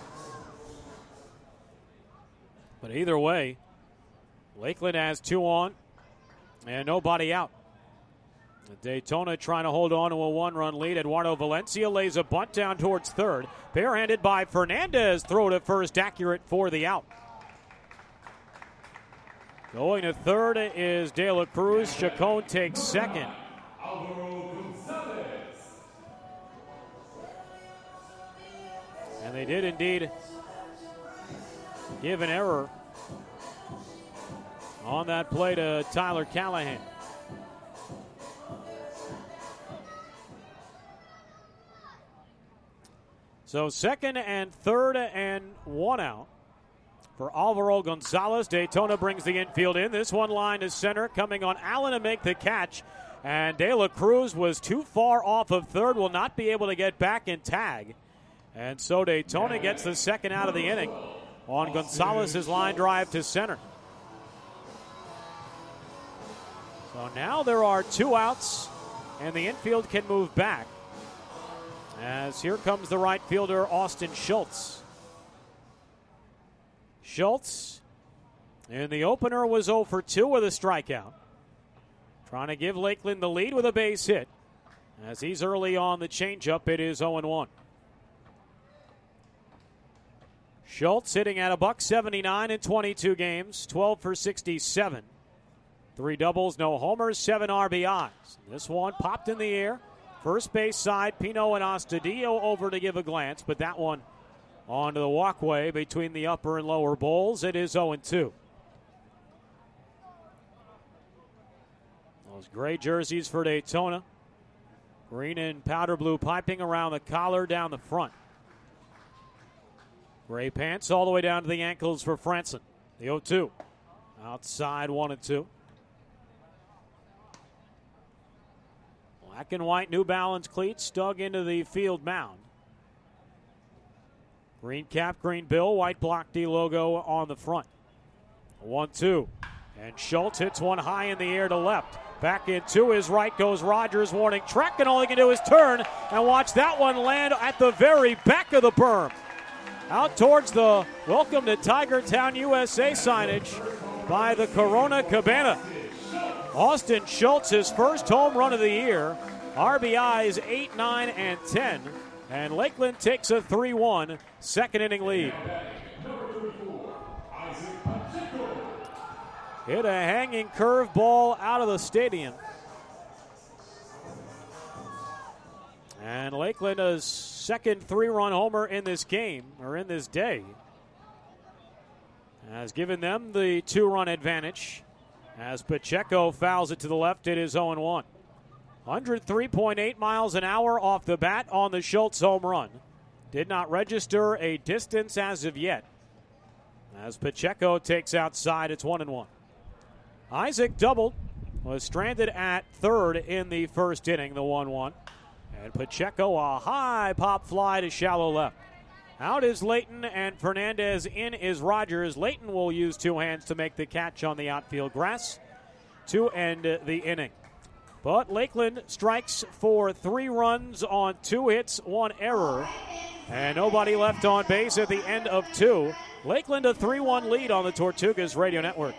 But either way, Lakeland has 2 on and nobody out. Daytona trying to hold on to a 1-run lead. Eduardo Valencia lays a bunt down towards third. Barehanded by Fernandez. Throw to first, accurate for the out. Going to third is De La Cruz. Chacon takes second. And they did indeed give an error on that play to Tyler Callahan. So second and third and 1 out for Alvaro Gonzalez. Daytona brings the infield in. This one line to center, coming on Allen to make the catch. And De La Cruz was too far off of third, will not be able to get back and tag. And so Daytona gets the second out of the inning on Gonzalez's line drive to center. So now there are 2 outs, and the infield can move back. As here comes the right fielder, Austin Schultz. Schultz in the opener was 0 for 2 with a strikeout. Trying to give Lakeland the lead with a base hit. As he's early on the changeup, it is 0-1. Schultz hitting at $179 in 22 games, 12 for 67. 3 doubles, no homers, 7 RBIs. This one popped in the air. First base side, Pino and Astudillo over to give a glance, but that one onto the walkway between the upper and lower bowls. It is 0-2. Those gray jerseys for Daytona. Green and powder blue piping around the collar down the front. Gray pants all the way down to the ankles for Franson. The 0-2. Outside 1-2. Black and white New Balance cleats dug into the field mound. Green cap, green bill, white block D logo on the front. 1-2. And Schultz hits one high in the air to left. Back into his right goes Rogers, warning track, and all he can do is turn and watch that one land at the very back of the berm. Out towards the Welcome to Tiger Town USA signage by the Corona Cabana. Austin Schultz, his first home run of the year. RBIs 8, 9, and 10. And Lakeland takes a 3-1 second inning lead. Hit a hanging curveball out of the stadium. And Lakeland, a second 3-run homer in this game, or in this day, has given them the 2-run advantage. As Pacheco fouls it to the left, it is 0-1. 103.8 miles an hour off the bat on the Schultz home run. Did not register a distance as of yet. As Pacheco takes outside, it's 1-1. Isaac doubled, was stranded at third in the first inning, the 1-1. And Pacheco, a high pop fly to shallow left. Out is Layton, and Fernandez in is Rogers. Layton will use two hands to make the catch on the outfield grass to end the inning. But Lakeland strikes for 3 runs on 2 hits, 1 error, and nobody left on base at the end of 2. Lakeland a 3-1 lead on the Tortugas Radio Network.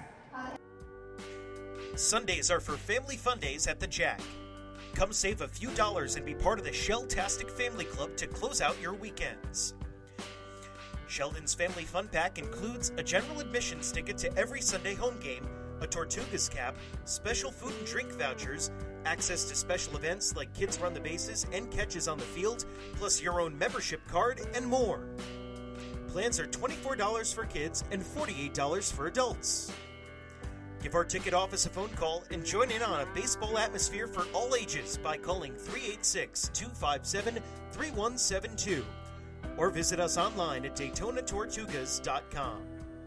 Sundays are for family fun days at the Jack. Come save a few dollars and be part of the Shell-tastic Family Club to close out your weekends. Sheldon's Family Fun Pack includes a general admissions ticket to every Sunday home game, a Tortugas cap, special food and drink vouchers, access to special events like Kids Run the Bases and Catches on the Field, plus your own membership card and more. Plans are $24 for kids and $48 for adults. Give our ticket office a phone call and join in on a baseball atmosphere for all ages by calling 386-257-3172 or visit us online at DaytonaTortugas.com.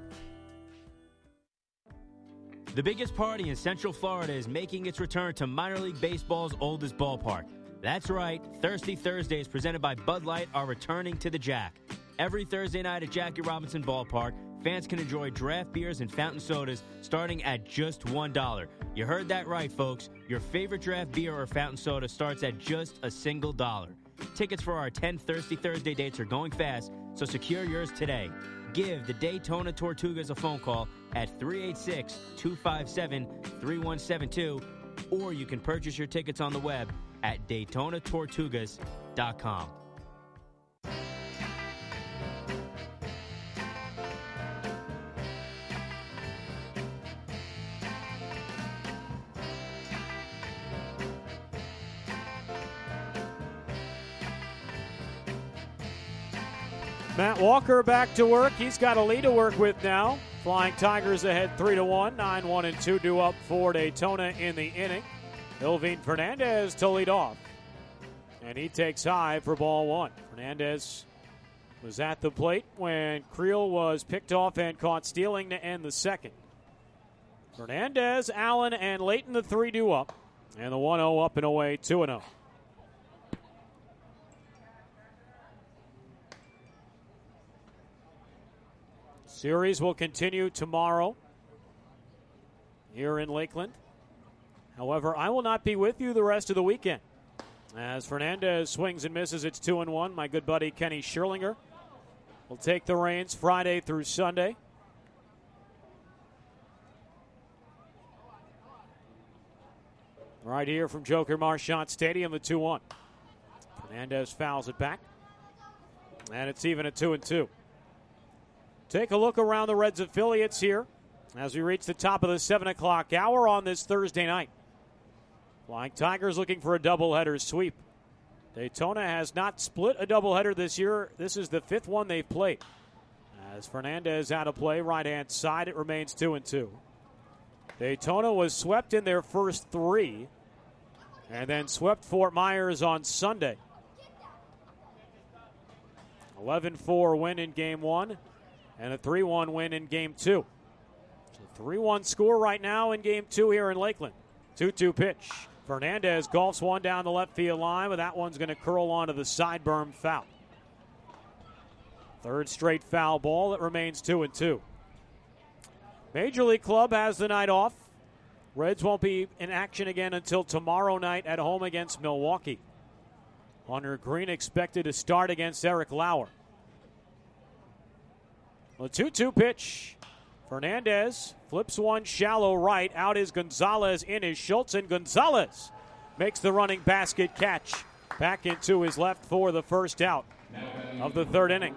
The biggest party in Central Florida is making its return to minor league baseball's oldest ballpark. That's right, Thirsty Thursdays presented by Bud Light are returning to the Jack. Every Thursday night at Jackie Robinson Ballpark, fans can enjoy draft beers and fountain sodas starting at just $1. You heard that right, folks. Your favorite draft beer or fountain soda starts at just a single $1. Tickets for our 10 Thirsty Thursday dates are going fast, so secure yours today. Give the Daytona Tortugas a phone call at 386-257-3172, or you can purchase your tickets on the web at DaytonaTortugas.com. Matt Walker back to work. He's got a lead to work with now. Flying Tigers ahead 3-1. 9-1-2 due up for Daytona in the inning. Elvin Fernandez to lead off. And he takes high for ball 1. Fernandez was at the plate when Creel was picked off and caught stealing to end the second. Fernandez, Allen, and Layton, the 3 due up. And the 1-0 up and away, 2-0. Series will continue tomorrow here in Lakeland. However, I will not be with you the rest of the weekend. As Fernandez swings and misses, it's 2-1. My good buddy Kenny Scherlinger will take the reins Friday through Sunday. Right here from Joker Marchant Stadium, the 2-1. Fernandez fouls it back. And it's even at 2-2. Take a look around the Reds affiliates here as we reach the top of the 7 o'clock hour on this Thursday night. Flying Tigers looking for a doubleheader sweep. Daytona has not split a doubleheader this year. This is the 5th one they've played. As Fernandez out of play, right-hand side, it remains 2-2. Daytona was swept in their first 3 and then swept Fort Myers on Sunday. 11-4 win in Game 1. And a 3-1 win in Game 2. So 3-1 score right now in Game 2 here in Lakeland. 2-2 pitch. Fernandez golfs one down the left field line, but that one's going to curl onto the side berm foul. Third straight foul ball. It remains 2-2. Major League Club has the night off. Reds won't be in action again until tomorrow night at home against Milwaukee. Hunter Green expected to start against Eric Lauer. A 2-2 pitch. Fernandez flips one shallow right. Out is Gonzalez, in is Schultz, and Gonzalez makes the running basket catch. Back into his left for the first out of the 3rd inning.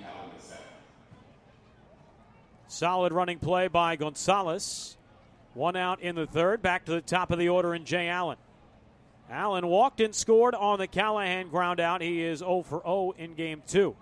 Solid running play by Gonzalez. 1 out in the 3rd. Back to the top of the order in Jay Allen. Allen walked and scored on the Callahan ground out. He is 0 for 0 in game 2.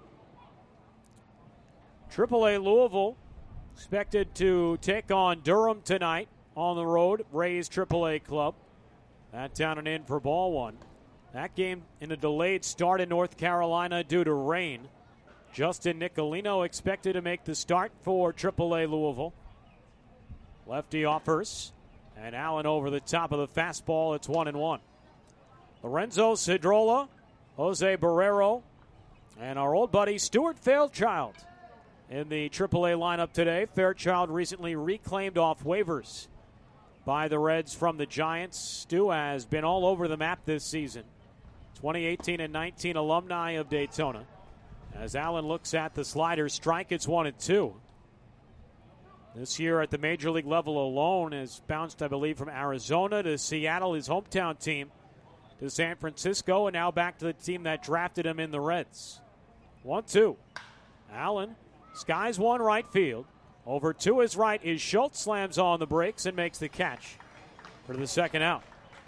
AAA Louisville expected to take on Durham tonight on the road. Ray's AAA club. That down and in for ball one. That game in a delayed start in North Carolina due to rain. Justin Nicolino expected to make the start for AAA Louisville. Lefty offers, and Allen over the top of the fastball. It's 1-1. Lorenzo Cedrola, Jose Barrero, and our old buddy Stuart Fairchild in the AAA lineup today. Fairchild recently reclaimed off waivers by the Reds from the Giants. Stu has been all over the map this season. 2018 and 19 alumni of Daytona. As Allen looks at the slider strike, it's 1-2. This year at the major league level alone has bounced, I believe, from Arizona to Seattle, his hometown team, to San Francisco, and now back to the team that drafted him in the Reds. 1-2. Allen skies one right field. Over to his right is Schultz, slams on the brakes and makes the catch for the second out.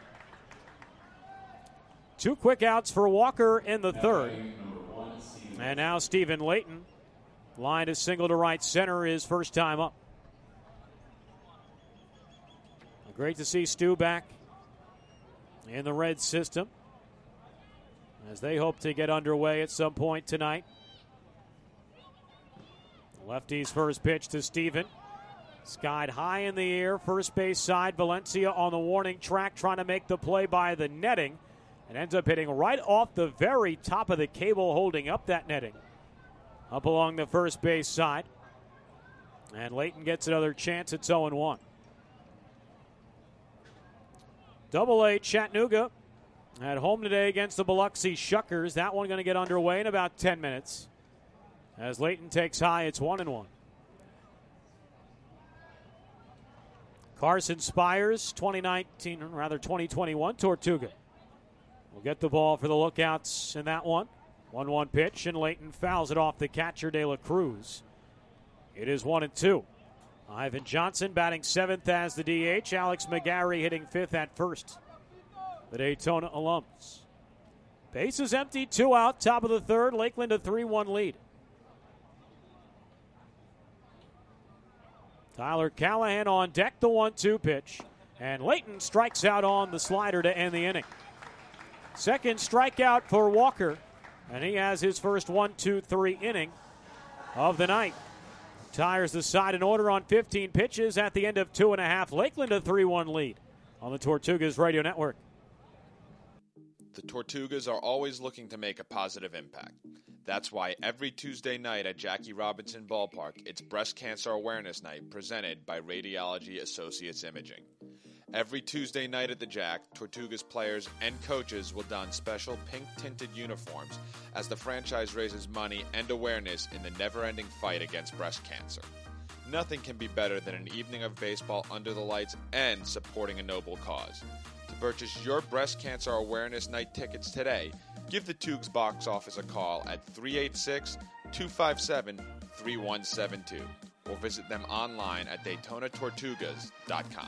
2 quick outs for Walker in the third. And now Stephen Layton lined a single to right center, his first time up. Great to see Stu back in the Reds system as they hope to get underway at some point tonight. Lefty's first pitch to Stephen. Skied high in the air, first base side. Valencia on the warning track trying to make the play by the netting. And ends up hitting right off the very top of the cable holding up that netting. Up along the first base side. And Layton gets another chance. It's 0-1. Double-A Chattanooga at home today against the Biloxi Shuckers. That one going to get underway in about 10 minutes. As Layton takes high, it's 1-1. Carson Spires, 2021 Tortuga. Will get the ball for the Lookouts in that one. 1-1 pitch, and Layton fouls it off the catcher, De La Cruz. It is 1-2. Ivan Johnson batting 7th as the DH. Alex McGarry hitting 5th at first. The Daytona alums. Bases empty, 2 out, top of the third. Lakeland a 3-1 lead. Tyler Callahan on deck, the 1-2 pitch. And Layton strikes out on the slider to end the inning. Second strikeout for Walker. And he has his first 1-2-3 inning of the night. Tires the side in order on 15 pitches at the end of 2.5. Lakeland a 3-1 lead on the Tortugas Radio Network. The Tortugas are always looking to make a positive impact. That's why every Tuesday night at Jackie Robinson Ballpark, it's Breast Cancer Awareness Night presented by Radiology Associates Imaging. Every Tuesday night at the Jack, Tortugas players and coaches will don special pink-tinted uniforms as the franchise raises money and awareness in the never-ending fight against breast cancer. Nothing can be better than an evening of baseball under the lights and supporting a noble cause. To purchase your Breast Cancer Awareness Night tickets today, give the Toogs box office a call at 386-257-3172 or visit them online at DaytonaTortugas.com.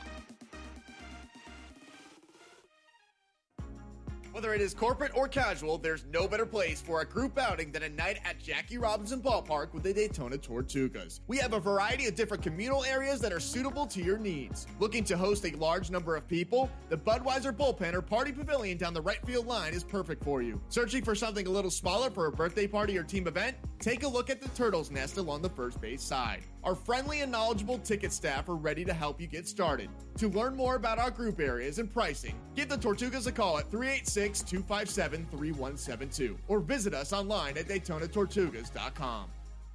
Whether it is corporate or casual, there's no better place for a group outing than a night at Jackie Robinson Ballpark with the Daytona Tortugas. We have a variety of different communal areas that are suitable to your needs. Looking to host a large number of people? The Budweiser Bullpen or Party Pavilion down the right field line is perfect for you. Searching for something a little smaller for a birthday party or team event? Take a look at the Turtle's Nest along the first base side. Our friendly and knowledgeable ticket staff are ready to help you get started. To learn more about our group areas and pricing, give the Tortugas a call at 386-257-3172 or visit us online at DaytonaTortugas.com.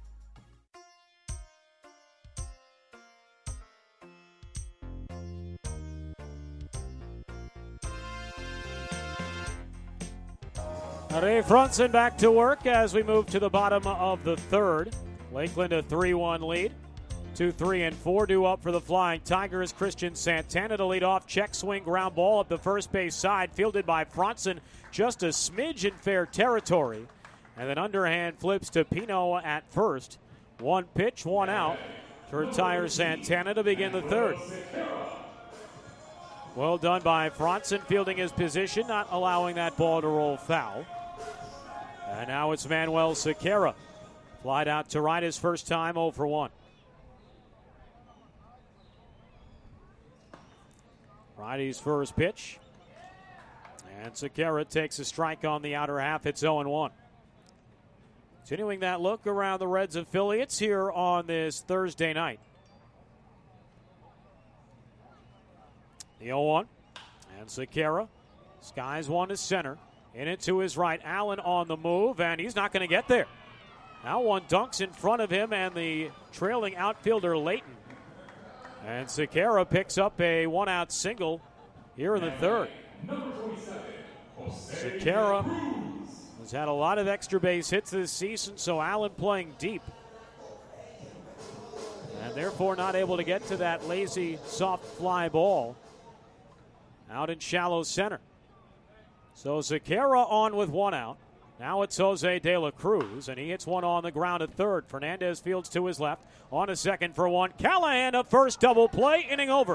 Ray Frunson back to work as we move to the bottom of the third. Lakeland a 3-1 lead. 2, 3, and 4 due up for the Flying Tigers. Christian Santana to lead off. Check swing ground ball up the first base side. Fielded by Frunson. Just a smidge in fair territory. And then underhand flips to Pino at first. 1 pitch, 1 out to retire Santana to begin the third. Well done by Franson, fielding his position, not allowing that ball to roll foul. And now it's Manuel Sequeira. Flied out to right his first time, 0 for 1. Righty's first pitch. And Sequeira takes a strike on the outer half. It's 0-1. Continuing that look around the Reds affiliates here on this Thursday night. The 0-1. And Sequeira skies one to center. In it to his right. Allen on the move, and he's not going to get there. Now one dunks in front of him and the trailing outfielder Layton. And Sequeira picks up a one-out single here in the third. Sequeira has had a lot of extra base hits this season, so Allen playing deep. And therefore not able to get to that lazy, soft fly ball out in shallow center. So Sequeira on with one out. Now it's Jose De La Cruz, and he hits one on the ground at third. Fernandez fields to his left. On to second for one. Callahan up first, double play, inning over.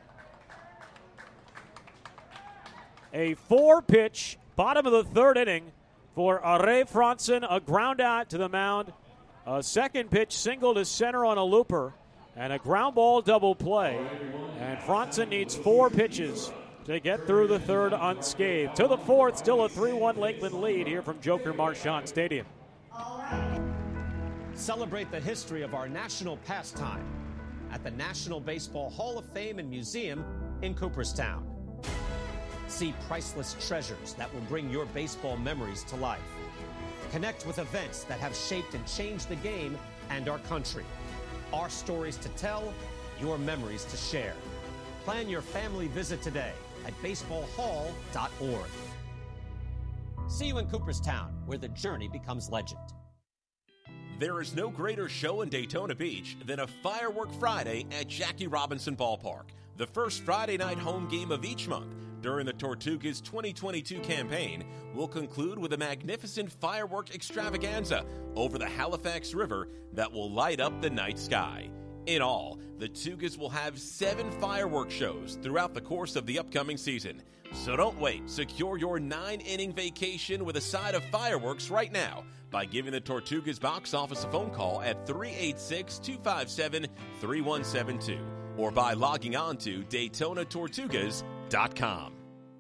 A 4-pitch, bottom of the third inning for Ray Franson. A ground out to the mound. A second pitch single to center on a looper. And a ground ball double play. And Franson needs 4 pitches to get through the third unscathed. To the fourth, still a 3-1 Lakeland lead here from Joker Marchand Stadium. Celebrate the history of our national pastime at the National Baseball Hall of Fame and Museum in Cooperstown. See priceless treasures that will bring your baseball memories to life. Connect with events that have shaped and changed the game and our country. Our stories to tell, your memories to share. Plan your family visit today at baseballhall.org. See you in Cooperstown, where the journey becomes legend. There is no greater show in Daytona Beach than a Firework Friday at Jackie Robinson Ballpark, the first Friday night home game of each month during the Tortugas 2022 campaign will conclude with a magnificent firework extravaganza over the Halifax River that will light up the night sky. In all, the Tugas will have 7 fireworks shows throughout the course of the upcoming season. So don't wait. Secure your 9-inning vacation with a side of fireworks right now by giving the Tortugas box office a phone call at 386-257-3172 or by logging on to DaytonaTortugas.com.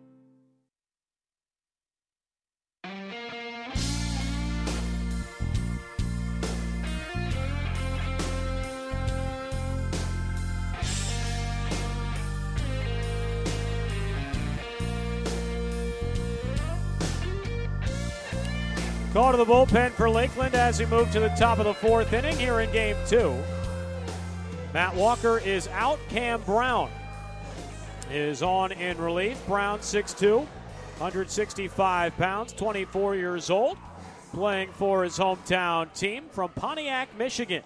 Call to the bullpen for Lakeland as we move to the top of the 4th inning here in Game 2. Matt Walker is out. Cam Brown is on in relief. Brown 6'2", 165 pounds, 24 years old, playing for his hometown team from Pontiac, Michigan.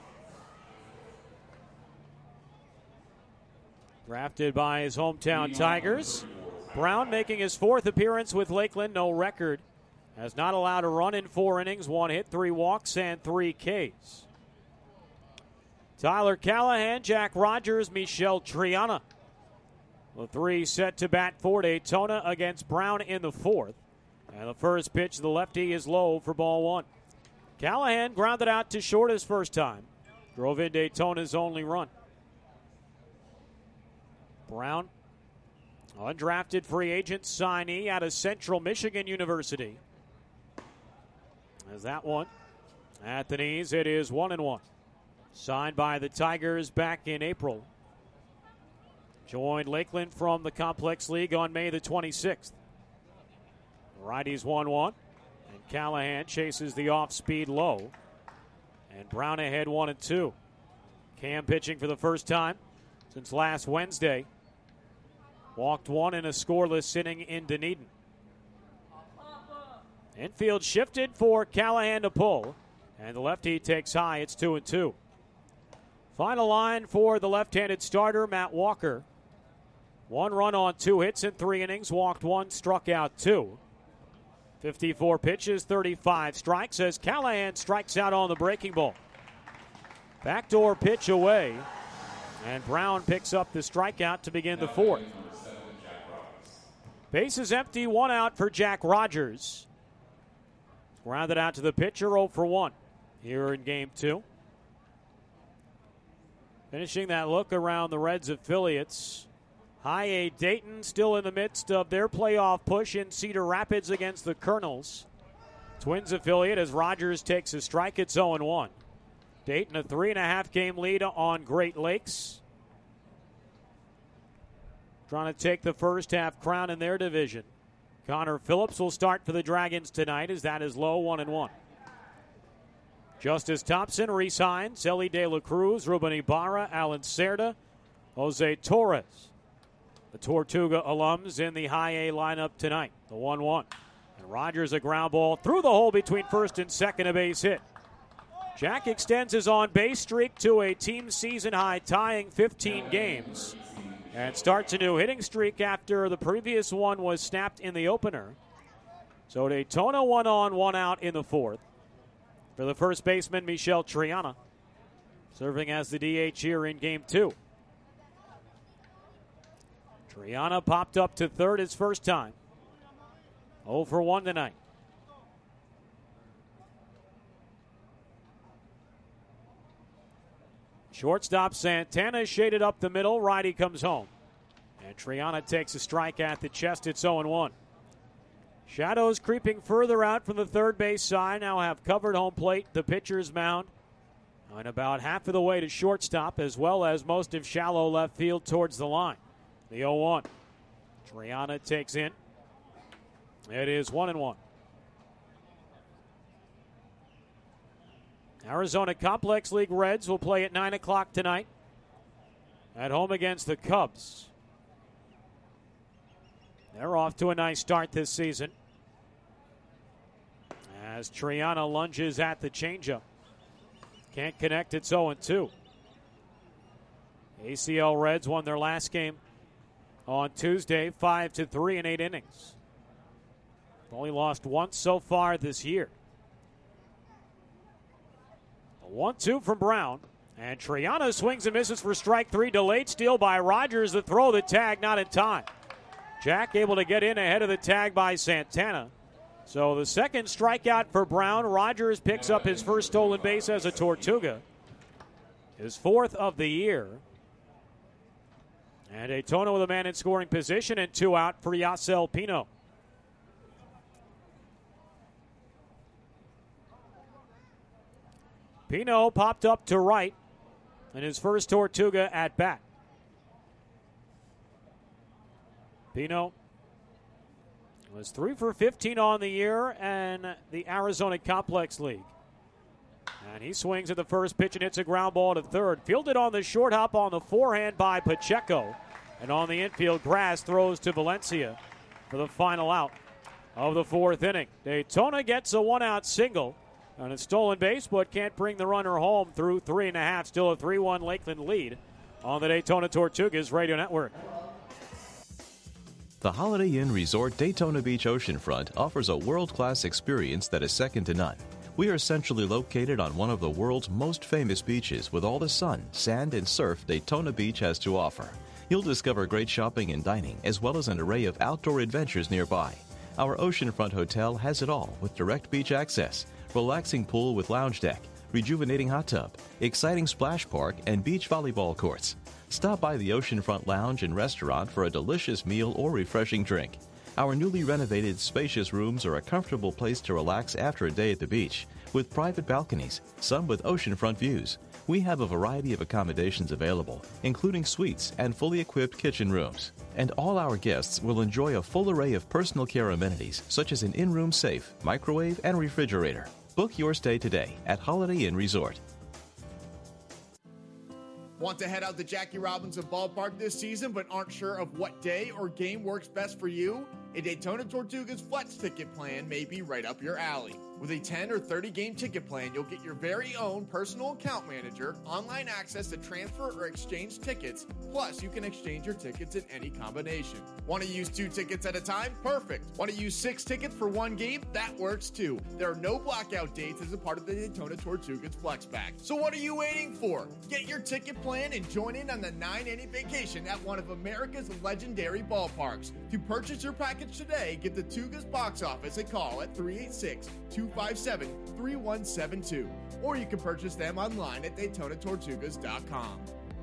Drafted by his hometown Tigers. Brown making his 4th appearance with Lakeland, no record. Has not allowed a run in 4 innings, 1 hit, 3 walks, and 3 Ks. Tyler Callahan, Jack Rogers, Michel Triana. The 3 set to bat for Daytona against Brown in the 4th. And the first pitch, the lefty, is low for ball 1. Callahan grounded out to short his first time. Drove in Daytona's only run. Brown, undrafted free agent signee out of Central Michigan University. As that one at the knees, it is 1-1. Signed by the Tigers back in April. Joined Lakeland from the Complex League on May the 26th. The righties 1-1. And Callahan chases the off-speed low. And Brown ahead 1-2. Cam pitching for the first time since last Wednesday. Walked 1 in a scoreless inning in Dunedin. Infield shifted for Callahan to pull, and the lefty takes high. It's 2-2. Final line for the left-handed starter, Matt Walker. 1 run on 2 hits in 3 innings, walked 1, struck out 2. 54 pitches, 35 strikes as Callahan strikes out on the breaking ball. Backdoor pitch away, and Brown picks up the strikeout to begin the 4th. Base is empty, 1 out for Jack Rogers. Grounded out to the pitcher, 0 for 1 here in Game 2. Finishing that look around the Reds affiliates. High A Dayton still in the midst of their playoff push in Cedar Rapids against the Colonels. Twins affiliate as Rogers takes a strike. It's 0-1. Dayton a 3.5 game lead on Great Lakes. Trying to take the first half crown in their division. Connor Phillips will start for the Dragons tonight as that is low, 1-1. Justice Thompson, Reese Hines, Ellie De La Cruz, Ruben Ibarra, Alan Cerda, Jose Torres. The Tortuga alums in the high A lineup tonight, the 1-1. And Rogers a ground ball through the hole between first and second, a base hit. Jack extends his on-base streak to a team season high, tying 15 games. And starts a new hitting streak after the previous one was snapped in the opener. So Daytona 1 on, 1 out in the fourth. For the first baseman, Michel Triana, serving as the DH here in Game 2. Triana popped up to third his first time. 0 for 1 tonight. Shortstop Santana shaded up the middle. Righty comes home. And Triana takes a strike at the chest. It's 0-1. Shadows creeping further out from the third base side. Now have covered home plate, the pitcher's mound. And about half of the way to shortstop, as well as most of shallow left field towards the line. The 0-1. Triana takes in. It is 1-1. Arizona Complex League Reds will play at 9 o'clock tonight at home against the Cubs. They're off to a nice start this season as Triana lunges at the changeup. Can't connect, it's 0-2. ACL Reds won their last game on Tuesday, 5-3 in 8 innings. Only lost once so far this year. 1-2 from Brown. And Triana swings and misses for strike 3. Delayed steal by Rogers. The throw, the tag, not in time. Jack able to get in ahead of the tag by Santana. So the second strikeout for Brown. Rogers picks up his first stolen base as a Tortuga. His fourth of the year. And Daytona with a man in scoring position and 2 out for Yasel Pino. Pino popped up to right in his first Tortuga at bat. Pino was 3 for 15 on the year and the Arizona Complex League. And he swings at the first pitch and hits a ground ball to third. Fielded on the short hop on the forehand by Pacheco. And on the infield, Grass throws to Valencia for the final out of the fourth inning. Daytona gets a 1-out single on a stolen base, but can't bring the runner home through 3.5. Still a 3-1 Lakeland lead on the Daytona Tortugas Radio Network. The Holiday Inn Resort Daytona Beach Oceanfront offers a world-class experience that is second to none. We are centrally located on one of the world's most famous beaches with all the sun, sand, and surf Daytona Beach has to offer. You'll discover great shopping and dining, as well as an array of outdoor adventures nearby. Our oceanfront hotel has it all with direct beach access, relaxing pool with lounge deck, rejuvenating hot tub, exciting splash park, and beach volleyball courts. Stop by the Oceanfront Lounge and Restaurant for a delicious meal or refreshing drink. Our newly renovated, spacious rooms are a comfortable place to relax after a day at the beach, with private balconies, some with oceanfront views. We have a variety of accommodations available, including suites and fully equipped kitchen rooms. And all our guests will enjoy a full array of personal care amenities, such as an in-room safe, microwave, and refrigerator. Book your stay today at Holiday Inn Resort. Want to head out to Jackie Robinson Ballpark this season but aren't sure of what day or game works best for you? A Daytona Tortugas Flex ticket plan may be right up your alley. With a 10 or 30 game ticket plan, you'll get your very own personal account manager, online access to transfer or exchange tickets, plus you can exchange your tickets in any combination. Want to use 2 tickets at a time? Perfect. Want to use 6 tickets for 1 game? That works too. There are no blackout dates as a part of the Daytona Tortugas Flex Pack. So what are you waiting for? Get your ticket plan and join in on the 9-inning vacation at one of America's legendary ballparks. To purchase your package today, get the Tugas box office a call at 386-257-3172. Or you can purchase them online at DaytonaTortugas.com.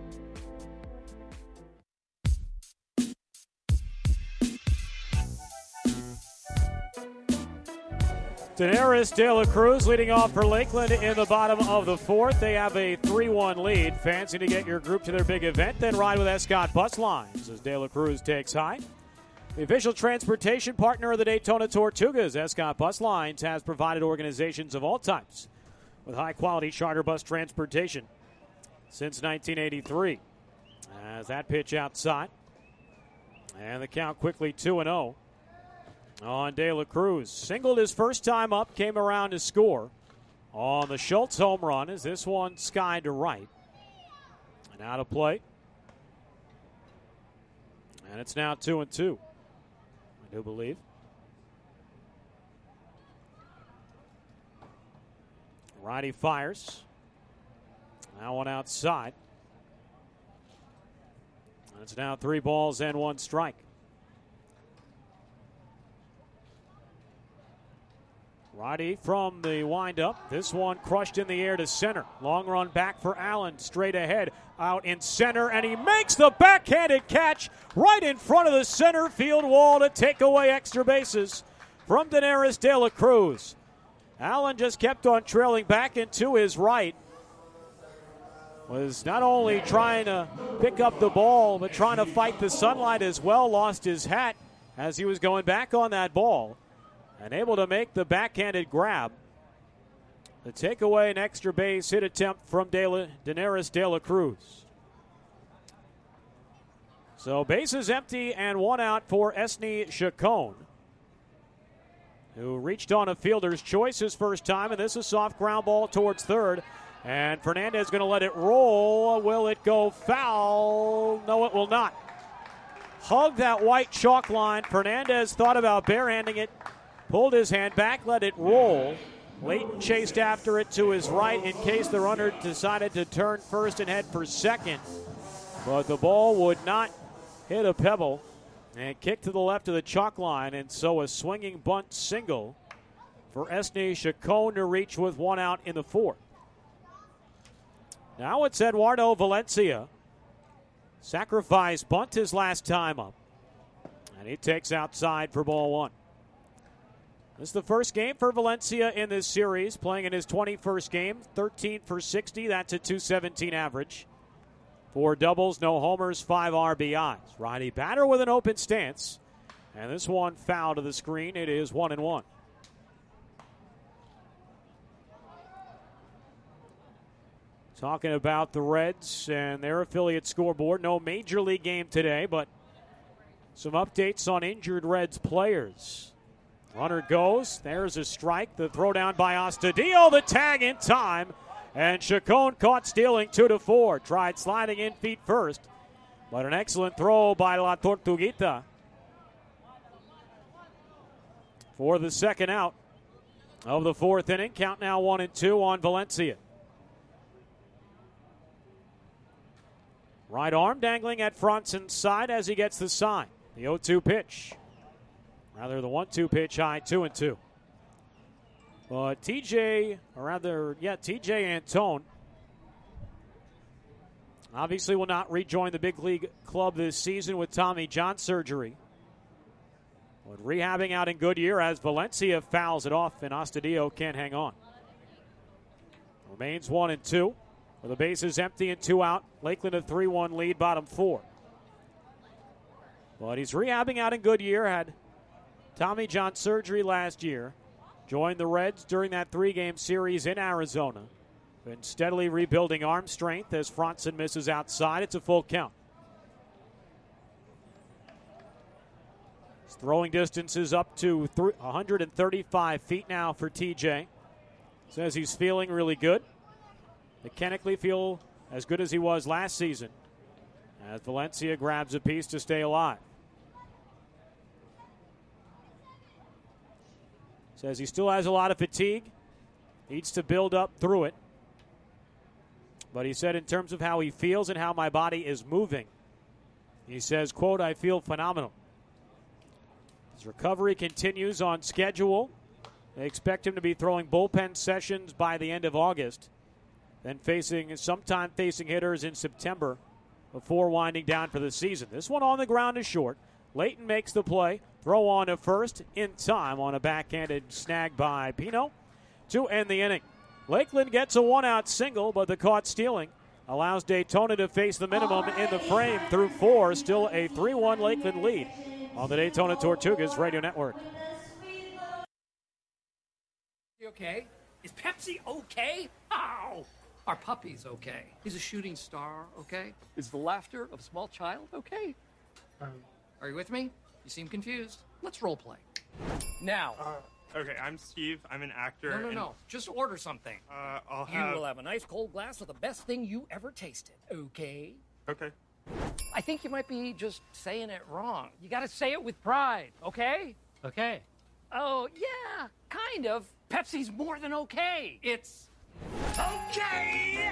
Daenerys De La Cruz leading off for Lakeland in the bottom of the 4th. They have a 3-1 lead. Fancy to get your group to their big event? Then ride with Escott Bus Lines as De La Cruz takes high. The official transportation partner of the Daytona Tortugas, Escott Bus Lines, has provided organizations of all types with high-quality charter bus transportation since 1983. As that pitch outside. And the count quickly 2-0 on De La Cruz. Singled his first time up, came around to score on the Schultz home run as this one skied to right. And out of play. And it's now 2-2, I do believe. Righty fires. Now one outside. And it's now 3 balls and 1 strike. Righty from the windup. This one crushed in the air to center. Long run back for Allen. Straight ahead. Out in center. And he makes the backhanded catch right in front of the center field wall to take away extra bases from Daenerys De La Cruz. Allen just kept on trailing back and to his right. Was not only trying to pick up the ball, but trying to fight the sunlight as well. Lost his hat as he was going back on that ball. And able to make the backhanded grab to take away an extra base hit attempt from Daenerys De La Cruz. So bases empty and 1 out for Esney Chacon, who reached on a fielder's choice his first time, and this is a soft ground ball towards third. And Fernandez going to let it roll. Will it go foul? No, it will not. Hugged that white chalk line. Fernandez thought about barehanding it. Pulled his hand back, let it roll. Leighton chased after it to his right in case the runner decided to turn first and head for second. But the ball would not hit a pebble and kick to the left of the chalk line. And so a swinging bunt single for Esney Chacon to reach with 1 out in the 4th. Now it's Eduardo Valencia. Sacrifice bunt his last time up. And he takes outside for ball 1. This is the first game for Valencia in this series, playing in his 21st game, 13 for 60. That's a .217 average. 4 doubles, no homers, 5 RBIs. Righty batter with an open stance. And this one foul to the screen. It is 1-1. Talking about the Reds and their affiliate scoreboard. No major league game today, but some updates on injured Reds players. Runner goes. There's a strike. The throw down by Astudillo. The tag in time. And Chacon caught stealing 2-4. Tried sliding in feet first. But an excellent throw by La Tortuguita for the second out of the 4th inning. Count now 1-2 on Valencia. Right arm dangling at Fronson's side as he gets the sign. The 0-2 pitch. Rather, the 1-2 pitch high, 2-2. But TJ Antone obviously will not rejoin the big league club this season with Tommy John surgery. But rehabbing out in Goodyear as Valencia fouls it off and Astudillo can't hang on. Remains 1-2 with the bases empty and 2 out. Lakeland a 3-1 lead, bottom 4. But he's rehabbing out in Goodyear, had Tommy John surgery last year. Joined the Reds during that 3-game series in Arizona. Been steadily rebuilding arm strength as Fronson misses outside. It's a full count. It's Throwing distances up to 135 feet now for TJ. Says he's feeling really good. Mechanically feel as good as he was last season as Valencia grabs a piece to stay alive. Says he still has a lot of fatigue. Needs to build up through it. But he said in terms of how he feels and how my body is moving, he says, quote, I feel phenomenal. His recovery continues on schedule. They expect him to be throwing bullpen sessions by the end of August, then sometime facing hitters in September before winding down for the season. This one on the ground is short. Layton makes the play. Throw on to first in time on a backhanded snag by Pino to end the inning. Lakeland gets a one-out single, but the caught stealing allows Daytona to face the minimum in the frame through 4. Still a 3-1 Lakeland lead on the Daytona Tortugas Radio Network. You okay? Is Pepsi okay? Ow! Our puppy's okay. He's a shooting star, okay? Is the laughter of a small child okay? Are you with me? You seem confused. Let's role play. Now. Okay, I'm Steve. I'm an actor. No. Just order something. I'll You have... will have a nice cold glass of the best thing you ever tasted, okay? Okay. I think you might be just saying it wrong. You gotta say it with pride, okay? Okay. Oh, yeah, kind of. Pepsi's more than okay. It's okay!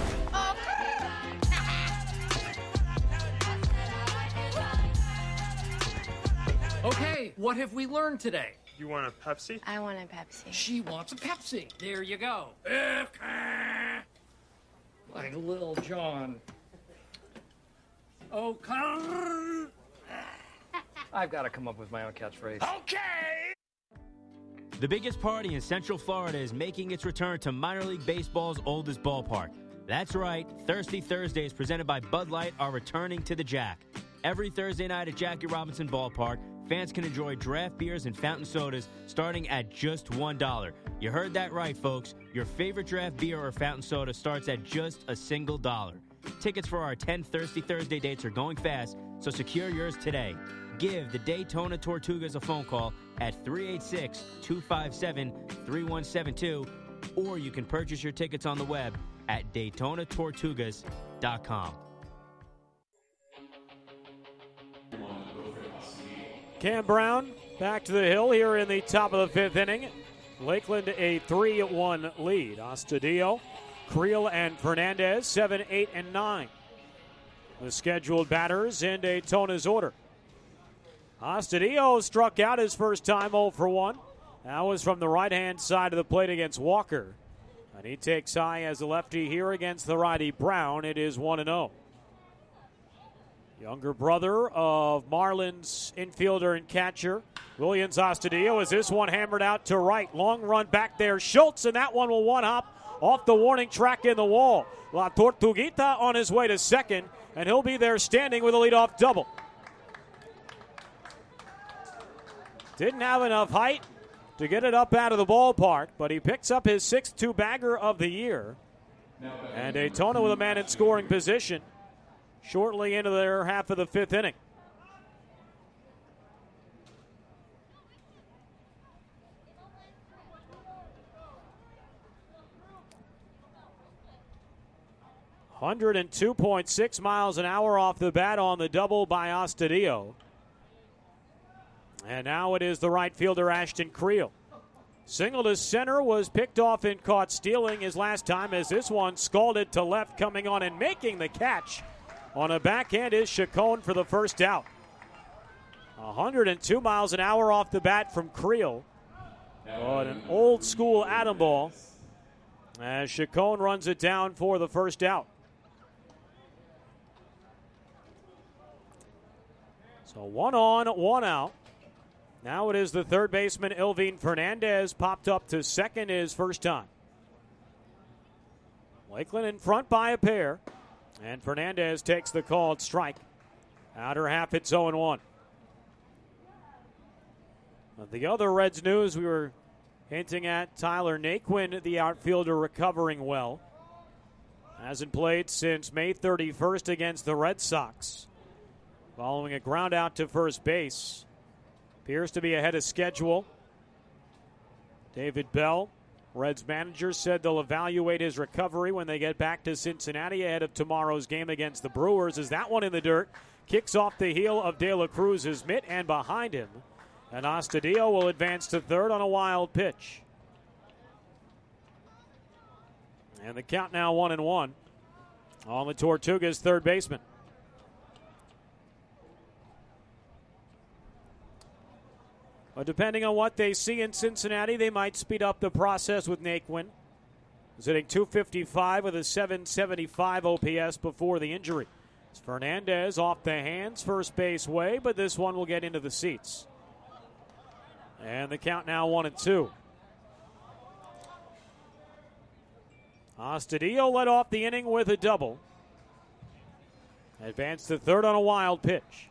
Okay, what have we learned today? You want a Pepsi? I want a Pepsi. She wants a Pepsi. There you go. Like Lil Jon. Okay. I've got to come up with my own catchphrase. Okay! The biggest party in Central Florida is making its return to minor league baseball's oldest ballpark. That's right, Thirsty Thursdays presented by Bud Light are returning to the Jack. Every Thursday night at Jackie Robinson Ballpark, fans can enjoy draft beers and fountain sodas starting at just $1. You heard that right, folks. Your favorite draft beer or fountain soda starts at just a single $1. Tickets for our 10 Thirsty Thursday dates are going fast, so secure yours today. Give the Daytona Tortugas a phone call at 386-257-3172, or you can purchase your tickets on the web at DaytonaTortugas.com. Cam Brown back to the hill here in the top of the 5th inning. Lakeland a 3-1 lead. Astudillo, Creel, and Fernandez 7, 8, and 9. The scheduled batters in Daytona's order. Astudillo struck out his first time 0 for 1. That was from the right-hand side of the plate against Walker. And he takes high as a lefty here against the righty Brown. It is 1-0. Younger brother of Marlins infielder and catcher Williams Astudillo, as this one hammered out to right. Long run back there. Schultz, and that one will one-hop off the warning track in the wall. La Tortuguita on his way to second, and he'll be there standing with a leadoff double. Didn't have enough height to get it up out of the ballpark, but he picks up his 6th two-bagger of the year. And Daytona with a man in scoring position shortly into their half of the 5th inning. .6 miles an hour off the bat on the double by Astudillo. And now it is the right fielder, Ashton Creel. Single to center was picked off and caught stealing his last time, as this one scalded to left, coming on and making the catch on a backhand is Chacon for the first out. 102 miles an hour off the bat from Creel. But an old school atom ball as Chacon runs it down for the first out. So 1 on, 1 out. Now it is the third baseman, Elvin Fernandez, popped up to second his first time. Lakeland in front by a pair, and Fernandez takes the called strike. Outer half, it's 0-1. The other Reds news, we were hinting at Tyler Naquin, the outfielder, recovering well. Hasn't played since May 31st against the Red Sox, following a ground out to first base. Appears to be ahead of schedule. David Bell, Reds manager, said they'll evaluate his recovery when they get back to Cincinnati ahead of tomorrow's game against the Brewers. As that one in the dirt kicks off the heel of De La Cruz's mitt and behind him. And Astudillo will advance to third on a wild pitch. And the count now 1-1 on the Tortugas' third baseman. But depending on what they see in Cincinnati, they might speed up the process with Naquin. He's hitting .255 with a .775 OPS before the injury. It's Fernandez off the hands, first base way, but this one will get into the seats. And the count now 1-2. Astudillo led off the inning with a double. Advanced to third on a wild pitch.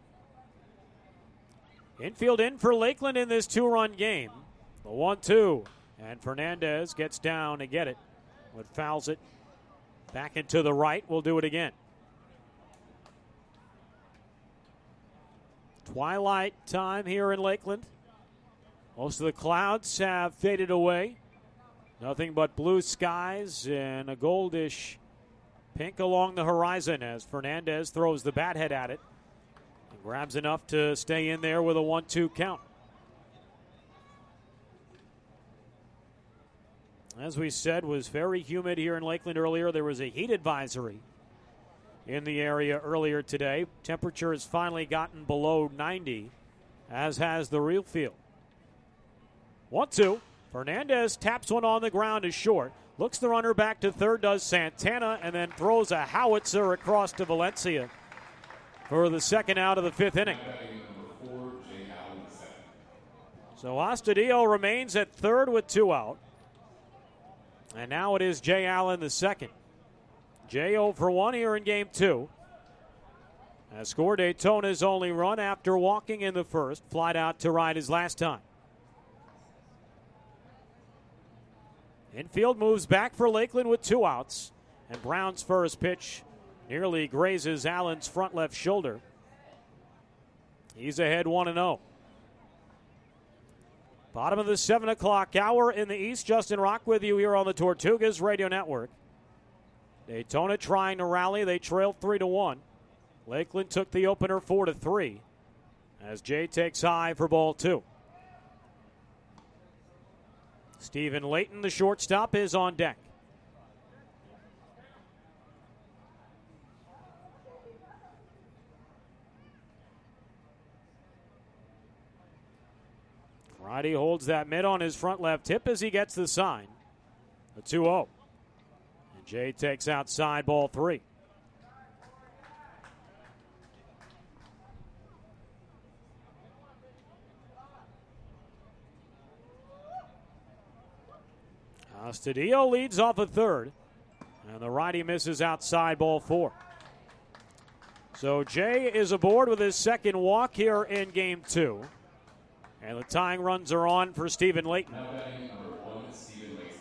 Infield in for Lakeland in this two-run game. The 1-2. And Fernandez gets down to get it, but fouls it back into the right. We'll do it again. Twilight time here in Lakeland. Most of the clouds have faded away. Nothing but blue skies and a goldish pink along the horizon as Fernandez throws the bat head at it. And grabs enough to stay in there with a 1-2 count. As we said, was very humid here in Lakeland earlier. There was a heat advisory in the area earlier today. Temperature has finally gotten below 90, as has the real field. 1-2. Fernandez taps one on the ground to short. Looks the runner back to third, does Santana, and then throws a howitzer across to Valencia for the second out of the fifth inning. So Astudillo remains at third with two out. And now it is Jay Allen the second. Jay 0 for 1 here in game two. Has scored Daytona's only run after walking in the first. Flied out to right his last time. Infield moves back for Lakeland with two outs. And Brown's first pitch nearly grazes Allen's front left shoulder. He's ahead 1-0. Bottom of the 7 o'clock hour in the East. Justin Rock with you here on the Tortugas Radio Network. Daytona trying to rally. They trailed 3-1. Lakeland took the opener 4-3 as Jay takes high for ball two. Stephen Layton, the shortstop, is on deck. Friday holds that mid on his front left hip as he gets the sign. A 2-0. And Jay takes outside ball three. Astudillo leads off a third. And the righty misses outside ball four. So Jay is aboard with his second walk here in game two. And the tying runs are on for Stephen Layton. Now batting number 1, Stephen Layton.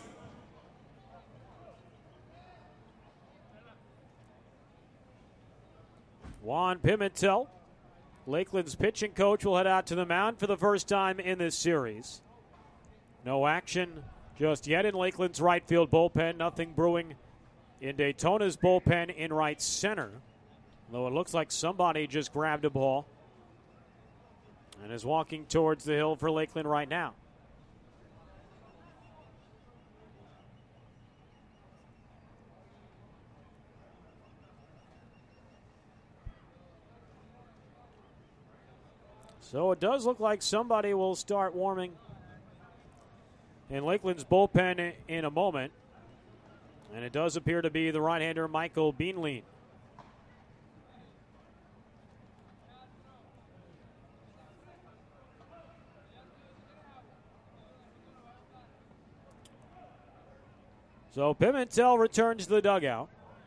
Juan Pimentel, Lakeland's pitching coach, will head out to the mound for the first time in this series. No action just yet in Lakeland's right field bullpen. Nothing brewing in Daytona's bullpen in right center. Though it looks like somebody just grabbed a ball and is walking towards the hill for Lakeland right now. So it does look like somebody will start warming in Lakeland's bullpen in a moment. And it does appear to be the right-hander Michael Beanlein. So Pimentel returns to the dugout.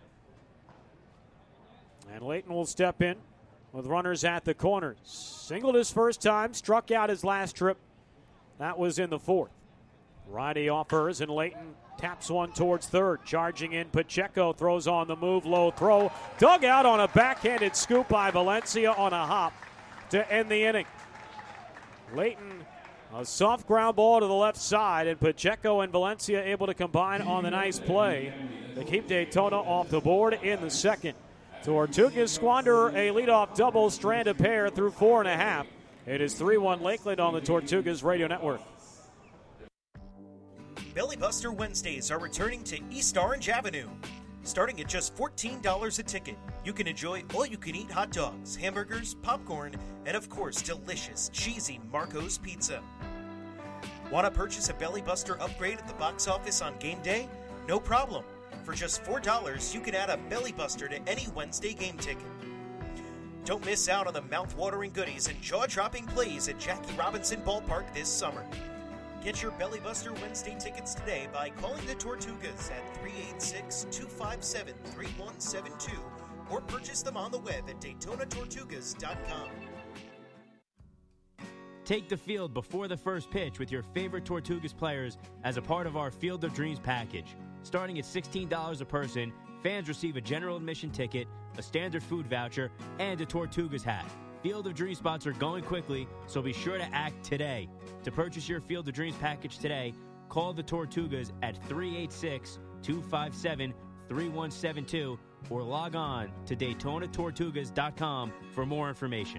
And Layton will step in with runners at the corners. Singled his first time, struck out his last trip. That was in the fourth. Righty offers, and Layton taps one towards third. Charging in, Pacheco throws on the move, low throw. Dug out on a backhanded scoop by Valencia on a hop to end the inning. Layton, a soft ground ball to the left side, and Pacheco and Valencia able to combine on the nice play to keep Daytona off the board in the second. Tortugas squander a leadoff double stranded pair through 4.5. It is 3-1 Lakeland on the Tortugas Radio Network. Belly Buster Wednesdays are returning to East Orange Avenue. Starting at just $14 a ticket, you can enjoy all-you-can-eat hot dogs, hamburgers, popcorn, and of course, delicious, cheesy Marco's Pizza. Want to purchase a Belly Buster upgrade at the box office on game day? No problem. For just $4, you can add a Belly Buster to any Wednesday game ticket. Don't miss out on the mouth-watering goodies and jaw-dropping plays at Jackie Robinson Ballpark this summer. Get your Belly Buster Wednesday tickets today by calling the Tortugas at 386-257-3172 or purchase them on the web at DaytonaTortugas.com. Take the field before the first pitch with your favorite Tortugas players as a part of our Field of Dreams package. Starting at $16 a person, fans receive a general admission ticket, a standard food voucher, and a Tortugas hat. Field of Dreams spots are going quickly, so be sure to act today. To purchase your Field of Dreams package today, call the Tortugas at 386-257-3172 or log on to DaytonaTortugas.com for more information.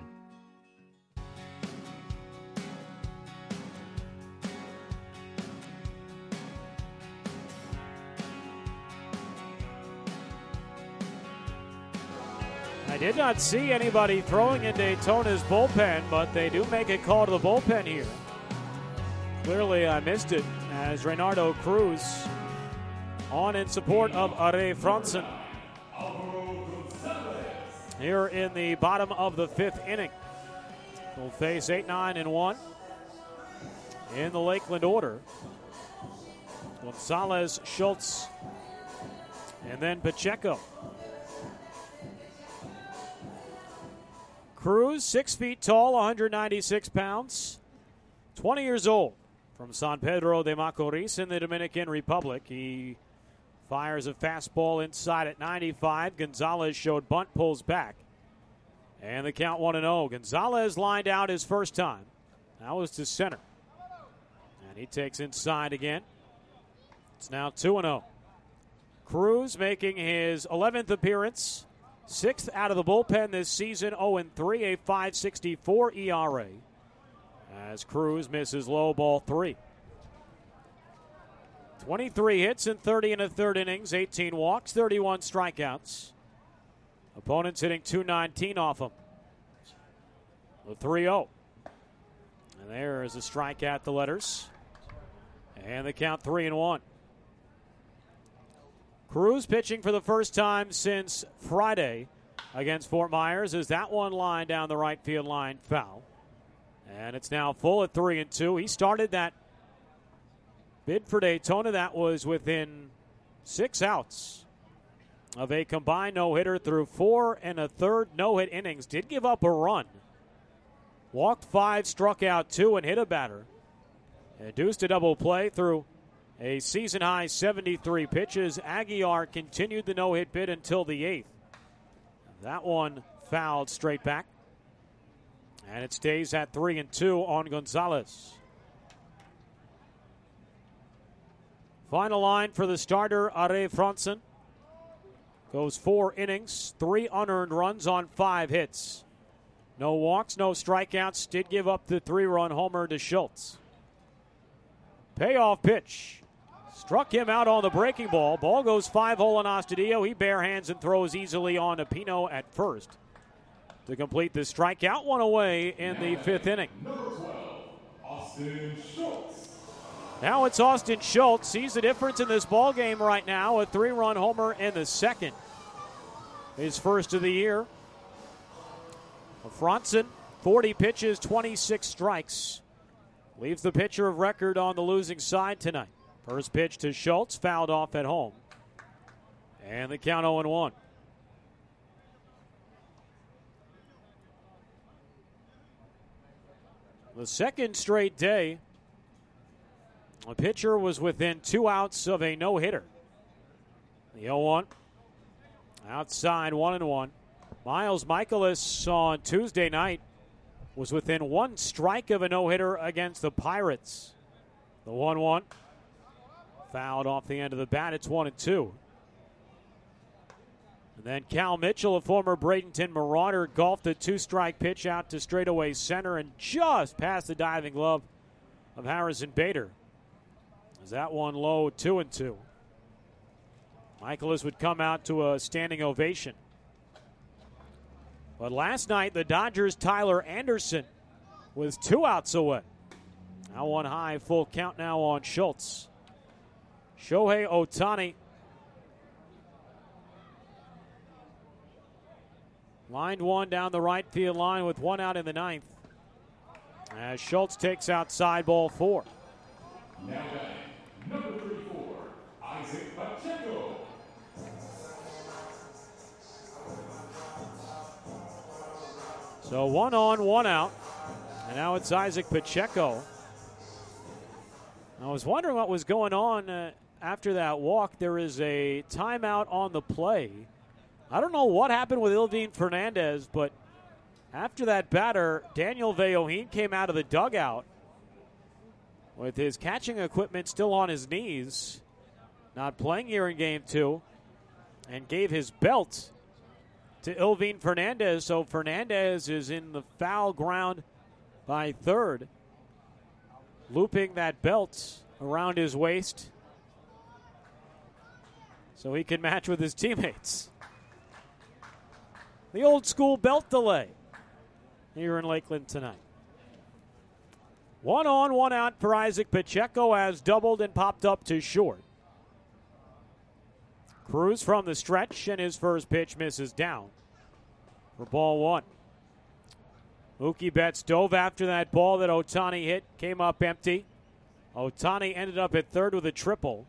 I did not see anybody throwing in Daytona's bullpen, but they do make a call to the bullpen here. Clearly, I missed it as Reynaldo Cruz on in support of Are Franson here in the bottom of the fifth inning. We'll face 8-9-1 in the Lakeland order. Gonzalez, Schultz, and then Pacheco. Cruz, 6 feet tall, 196 pounds, 20 years old, from San Pedro de Macorís in the Dominican Republic. He fires a fastball inside at 95. Gonzalez showed bunt, pulls back. And the count 1-0. Gonzalez lined out his first time. That was to center. And he takes inside again. It's now 2-0. Cruz making his 11th appearance. 6th out of the bullpen this season, 0-3, a 5.64 ERA. As Cruz misses low ball 3. 23 hits in 30 and a third innings, 18 walks, 31 strikeouts. Opponents hitting .219 off him. The 3-0. And there is a strikeout to letters. And the count 3-1. Cruz pitching for the first time since Friday against Fort Myers as that one line down the right field line foul. And it's now full at 3-2. He started that bid for Daytona. That was within 6 outs of a combined no-hitter through 4 1/3 no-hit innings. Did give up a run. Walked 5, struck out 2, and hit a batter. Induced a double play through a season-high 73 pitches. Aguiar continued the no-hit bid until the 8th. That one fouled straight back. And it stays at 3-2 on Gonzalez. Final line for the starter, Are Franson. Goes 4 innings, 3 unearned runs on 5 hits. No walks, no strikeouts. Did give up the 3-run homer to Schultz. Payoff pitch. Struck him out on the breaking ball. Ball goes 5-hole on Astudillo. He barehands and throws easily on to Pino at first to complete the strikeout. One away in the 5th inning. Austin Schultz. Now it's Austin Schultz. He's the difference in this ball game right now. A 3-run homer in the 2nd. His first of the year. Franson, 40 pitches, 26 strikes. Leaves the pitcher of record on the losing side tonight. First pitch to Schultz, fouled off at home. And the count 0-1. The second straight day, a pitcher was within 2 outs of a no-hitter. The 0-1. Outside 1-1. Miles Michaelis on Tuesday night was within one strike of a no-hitter against the Pirates. The 1-1. Fouled off the end of the bat. It's 1-2. And then Cal Mitchell, a former Bradenton Marauder, golfed a 2-strike pitch out to straightaway center and just past the diving glove of Harrison Bader. As that one low, 2-2. Michaelis would come out to a standing ovation. But last night, the Dodgers' Tyler Anderson was 2 outs away. Now 1 high, full count now on Schultz. Shohei Ohtani lined one down the right field line with 1 out in the 9th. As Schultz takes outside, ball 4. Now number 34, Isaac Pacheco. So 1 on, 1 out. And now it's Isaac Pacheco. I was wondering what was going on after that walk. There is a timeout on the play. I don't know what happened with Ilvin Fernandez, but after that batter, Daniel Veohin came out of the dugout with his catching equipment still on his knees, not playing here in Game 2, and gave his belt to Ilvin Fernandez. So Fernandez is in the foul ground by third, looping that belt around his waist so he can match with his teammates. The old school belt delay here in Lakeland tonight. 1 on, 1 out for Isaac Pacheco, has doubled and popped up to short. Cruz from the stretch, and his first pitch misses down for ball 1. Mookie Betts dove after that ball that Ohtani hit, came up empty. Ohtani ended up at third with a triple.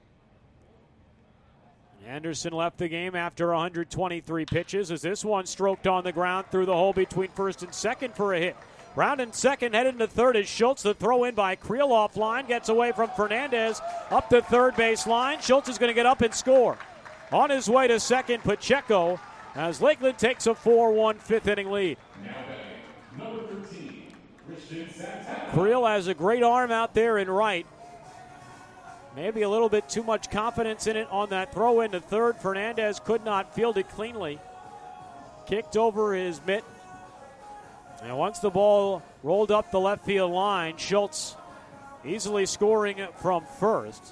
Anderson left the game after 123 pitches as this one stroked on the ground through the hole between first and second for a hit. Round and second, headed into third is Schultz. The throw in by Creel offline, gets away from Fernandez, up the third base line. Schultz is going to get up and score. On his way to second, Pacheco, as Lakeland takes a 4-1 fifth-inning lead. Number 13, Christian Santana. Creel has a great arm out there in right. Maybe a little bit too much confidence in it on that throw into third. Fernandez could not field it cleanly. Kicked over his mitt. And once the ball rolled up the left field line, Schultz easily scoring from first.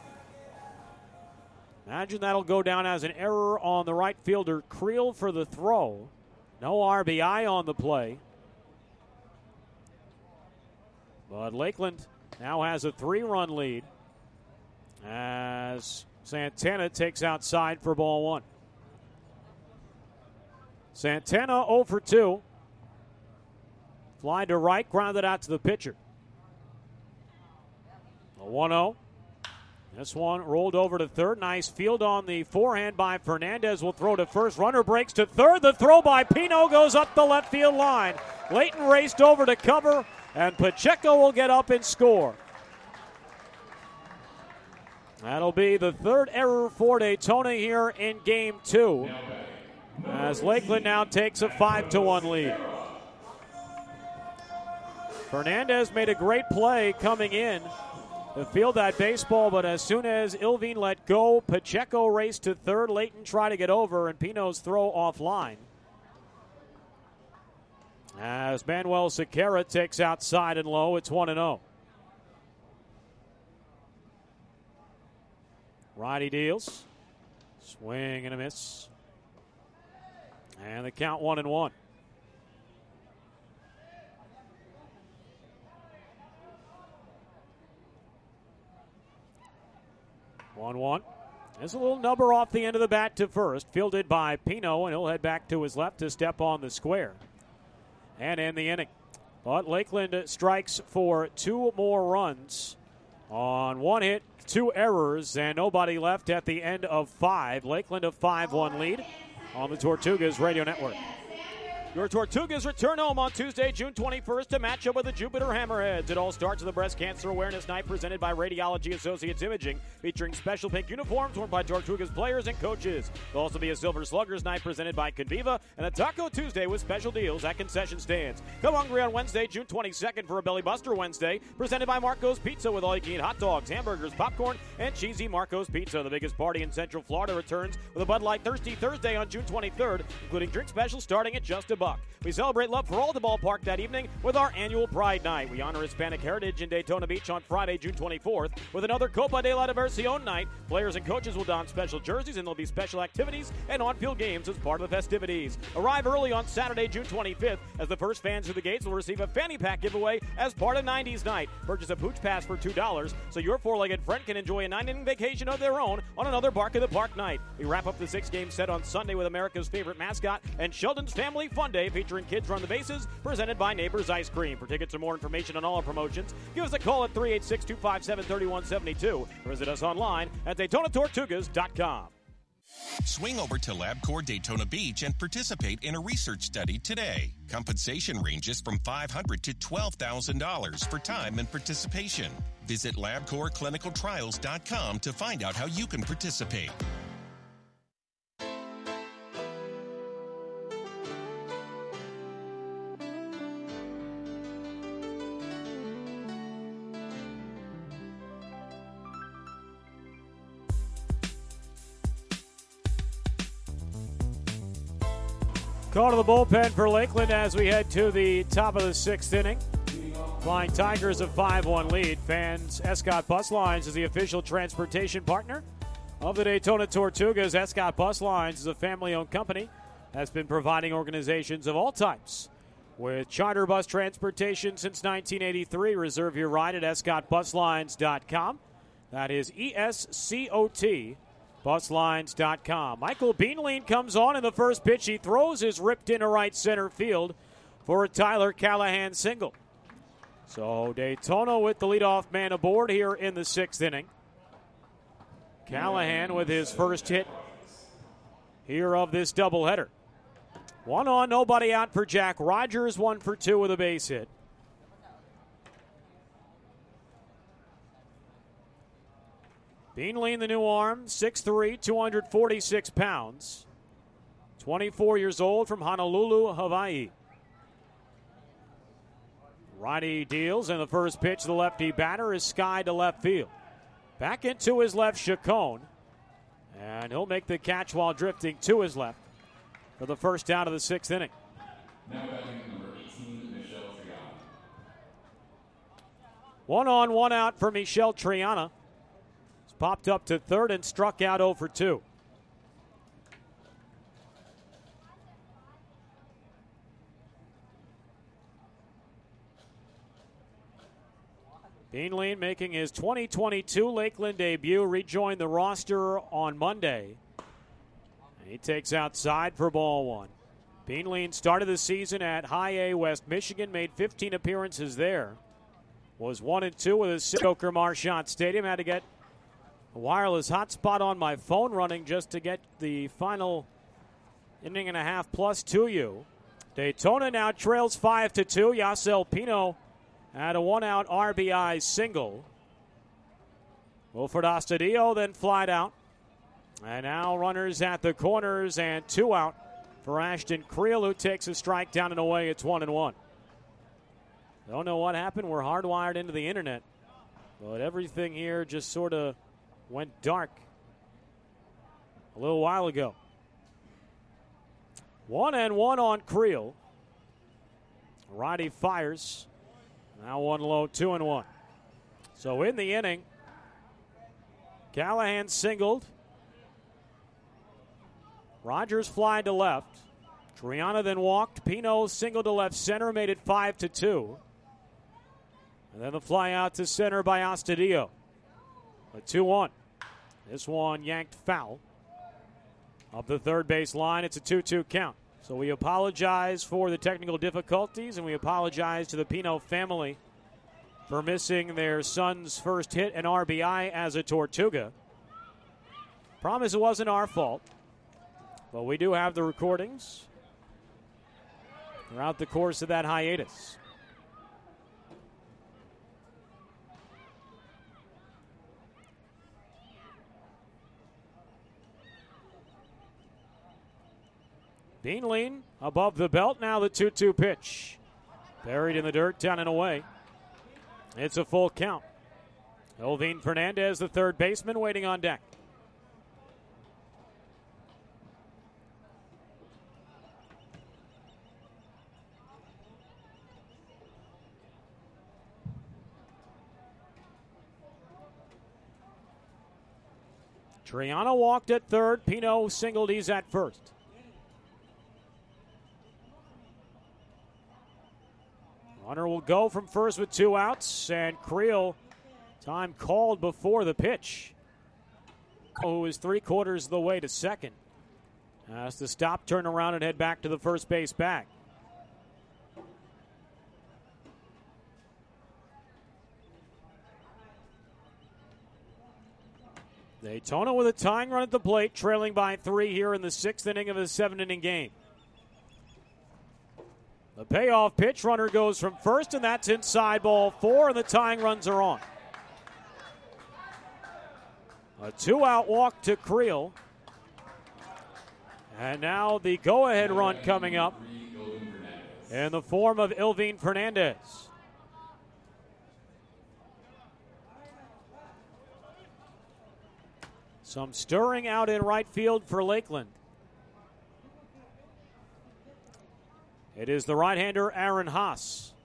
Imagine that'll go down as an error on the right fielder Creel for the throw. No RBI on the play. But Lakeland now has a 3-run lead as Santana takes outside for ball 1. Santana 0 for 2. Fly to right, grounded out to the pitcher. A 1-0. This one rolled over to third. Nice field on the forehand by Fernandez. Will throw to first. Runner breaks to third. The throw by Pino goes up the left field line. Layton raced over to cover, and Pacheco will get up and score. That'll be the third error for Daytona here in Game 2, as Lakeland now takes a 5-1 lead. Fernandez made a great play coming in to field that baseball, but as soon as Ilvin let go, Pacheco raced to third. Layton tried to get over, and Pino's throw offline. As Manuel Sequeira takes outside and low, it's 1-0. Righty deals. Swing and a miss. And the count 1-1. There's a little number off the end of the bat to first. Fielded by Pino, and he'll head back to his left to step on the square and end the inning. But Lakeland strikes for 2 more runs on 1 hit, 2 errors, and nobody left at the end of 5. Lakeland a 5-1 lead on the Tortugas Radio Network. Your Tortugas return home on Tuesday, June 21st to match up with the Jupiter Hammerheads. It all starts with the Breast Cancer Awareness Night presented by Radiology Associates Imaging, featuring special pink uniforms worn by Tortugas players and coaches. There'll also be a Silver Sluggers Night presented by Conviva and a Taco Tuesday with special deals at concession stands. Come hungry on Wednesday, June 22nd for a Belly Buster Wednesday presented by Marco's Pizza with all-you-can-eat hot dogs, hamburgers, popcorn, and cheesy Marco's Pizza. The biggest party in Central Florida returns with a Bud Light Thirsty Thursday on June 23rd, including drink specials starting at just $1. We celebrate love for all the ballpark that evening with our annual Pride Night. We honor Hispanic heritage in Daytona Beach on Friday, June 24th with another Copa de la Diversión night. Players and coaches will don special jerseys and there'll be special activities and on-field games as part of the festivities. Arrive early on Saturday, June 25th as the first fans through the gates will receive a fanny pack giveaway as part of 90s Night. Purchase a Pooch Pass for $2 so your four-legged friend can enjoy a 9-inning vacation of their own on another Bark of the Park night. We wrap up the 6-game set on Sunday with America's favorite mascot and Sheldon's Family Fun Day featuring Kids Run the Bases, presented by Neighbors Ice Cream. For tickets or more information on all our promotions, give us a call at 386-257-3172 or visit us online at DaytonaTortugas.com. Swing over to LabCorp Daytona Beach and participate in a research study today. Compensation ranges from $500 to $12,000 for time and participation. Visit LabCorpClinicalTrials.com to find out how you can participate. Call to the bullpen for Lakeland as we head to the top of the 6th inning. Flying Tigers a 5-1 lead. Fans, Escott Bus Lines is the official transportation partner of the Daytona Tortugas. Escott Bus Lines is a family-owned company that's been providing organizations of all types with charter bus transportation since 1983. Reserve your ride at EscottBusLines.com. That is ESCOT. Buslines.com. Michael Beanleen comes on in the first pitch. He throws his ripped into right center field for a Tyler Callahan single. So Daytona with the leadoff man aboard here in the 6th inning. Callahan with his first hit here of this doubleheader. 1 on, nobody out for Jack Rogers. 1 for 2 with a base hit. Beanleen, the new arm, 6'3", 246 pounds. 24 years old from Honolulu, Hawaii. Righty deals, and the first pitch, the lefty batter, is skied to left field. Back into his left, Chacon. And he'll make the catch while drifting to his left for the first out of the 6th inning. Now batting number 18, Michelle Triana. 1 on, 1 out for Michelle Triana. Popped up to third and struck out 0 for 2. Beanleen making his 2022 Lakeland debut, rejoined the roster on Monday. And he takes outside for ball 1. Beanleen started the season at High A West Michigan, made 15 appearances there. Was 1-2 with his Joker Marchant Stadium. Had to get a wireless hotspot on my phone running just to get the final inning and a half plus to you. Daytona now trails 5-2. Yasel Pino had a 1-out RBI single. Wilfred Astudillo then flied out. And now runners at the corners and 2 out for Ashton Creel, who takes a strike down and away. It's 1-1. Don't know what happened. We're hardwired into the internet. But everything here just sort of went dark a little while ago. 1-1 on Creel. Righty fires. Now 1 low, 2-1. So in the inning, Callahan singled. Rogers flied to left. Triana then walked. Pino singled to left center, made it 5-2. And then the fly out to center by Astudillo. A 2-1. This one yanked foul. Up the third base line, it's a 2-2 count. So we apologize for the technical difficulties, and we apologize to the Pino family for missing their son's first hit and RBI as a Tortuga. Promise it wasn't our fault, but we do have the recordings. throughout the course of that hiatus. Beanlein above the belt. Now the 2-2 pitch. Buried in the dirt, down and away. It's a full count. Elvin Fernandez, the third baseman, waiting on deck. Triano walked at third. Pino singled. He's at first. Runner will go from first with 2 outs, and Creel, time called before the pitch, who is 3/4 of the way to second, has to stop, turn around, and head back to the first base bag. Daytona with a tying run at the plate, trailing by 3 here in the 6th inning of a 7-inning game. The payoff pitch, runner goes from first, and that's inside, ball 4, and the tying runs are on. A 2-out walk to Creel. And now the go-ahead run coming up in the form of Elvin Fernandez. Some stirring out in right field for Lakeland. It is the right-hander Aaron Haas.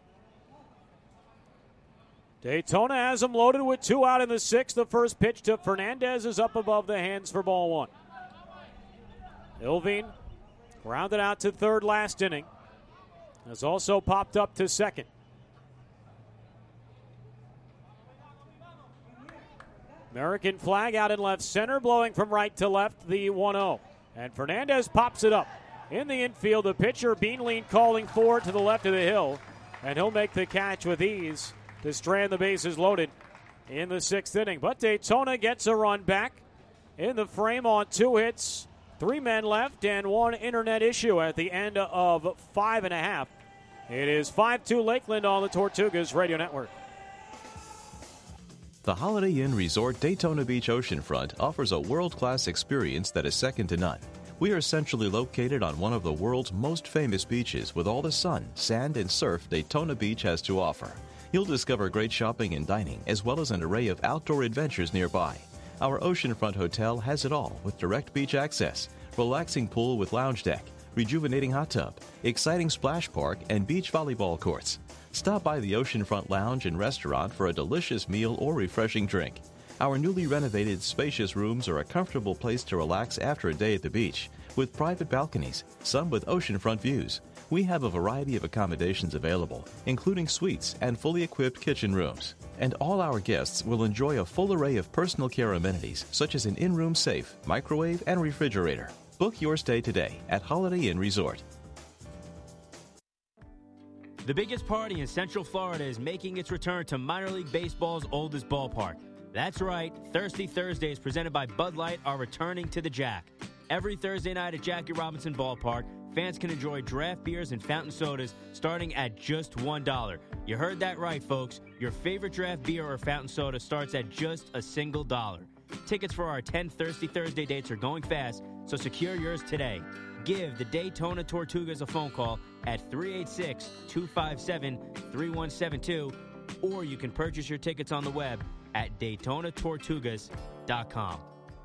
Daytona has him loaded with 2 out in the 6th. The first pitch to Fernandez is up above the hands for ball 1. Elvin grounded out to third last inning. Has also popped up to second. American flag out in left center, blowing from right to left, the 1-0. And Fernandez pops it up. In the infield, the pitcher, Beanlein, calling forward to the left of the hill. And he'll make the catch with ease to strand the bases loaded in the 6th inning. But Daytona gets a run back in the frame on 2 hits, 3 men left, and 1 internet issue at the end of 5.5. It is 5-2 Lakeland on the Tortugas Radio Network. The Holiday Inn Resort Daytona Beach Oceanfront offers a world-class experience that is second to none. We are centrally located on one of the world's most famous beaches with all the sun, sand, and surf Daytona Beach has to offer. You'll discover great shopping and dining, as well as an array of outdoor adventures nearby. Our oceanfront hotel has it all with direct beach access, relaxing pool with lounge deck, rejuvenating hot tub, exciting splash park, and beach volleyball courts. Stop by the Oceanfront Lounge and Restaurant for a delicious meal or refreshing drink. Our newly renovated, spacious rooms are a comfortable place to relax after a day at the beach, with private balconies, some with oceanfront views. We have a variety of accommodations available, including suites and fully equipped kitchen rooms. And all our guests will enjoy a full array of personal care amenities, such as an in-room safe, microwave, and refrigerator. Book your stay today at Holiday Inn Resort. The biggest party in Central Florida is making its return to minor league baseball's oldest ballpark. That's right, Thirsty Thursdays presented by Bud Light are returning to the Jack. Every Thursday night at Jackie Robinson Ballpark, fans can enjoy draft beers and fountain sodas starting at just $1. You heard that right, folks. Your favorite draft beer or fountain soda starts at just a single $1. Tickets for our 10 Thirsty Thursday dates are going fast, so secure yours today. Give the Daytona Tortugas a phone call at 386-257-3172, or you can purchase your tickets on the web at DaytonaTortugas.com.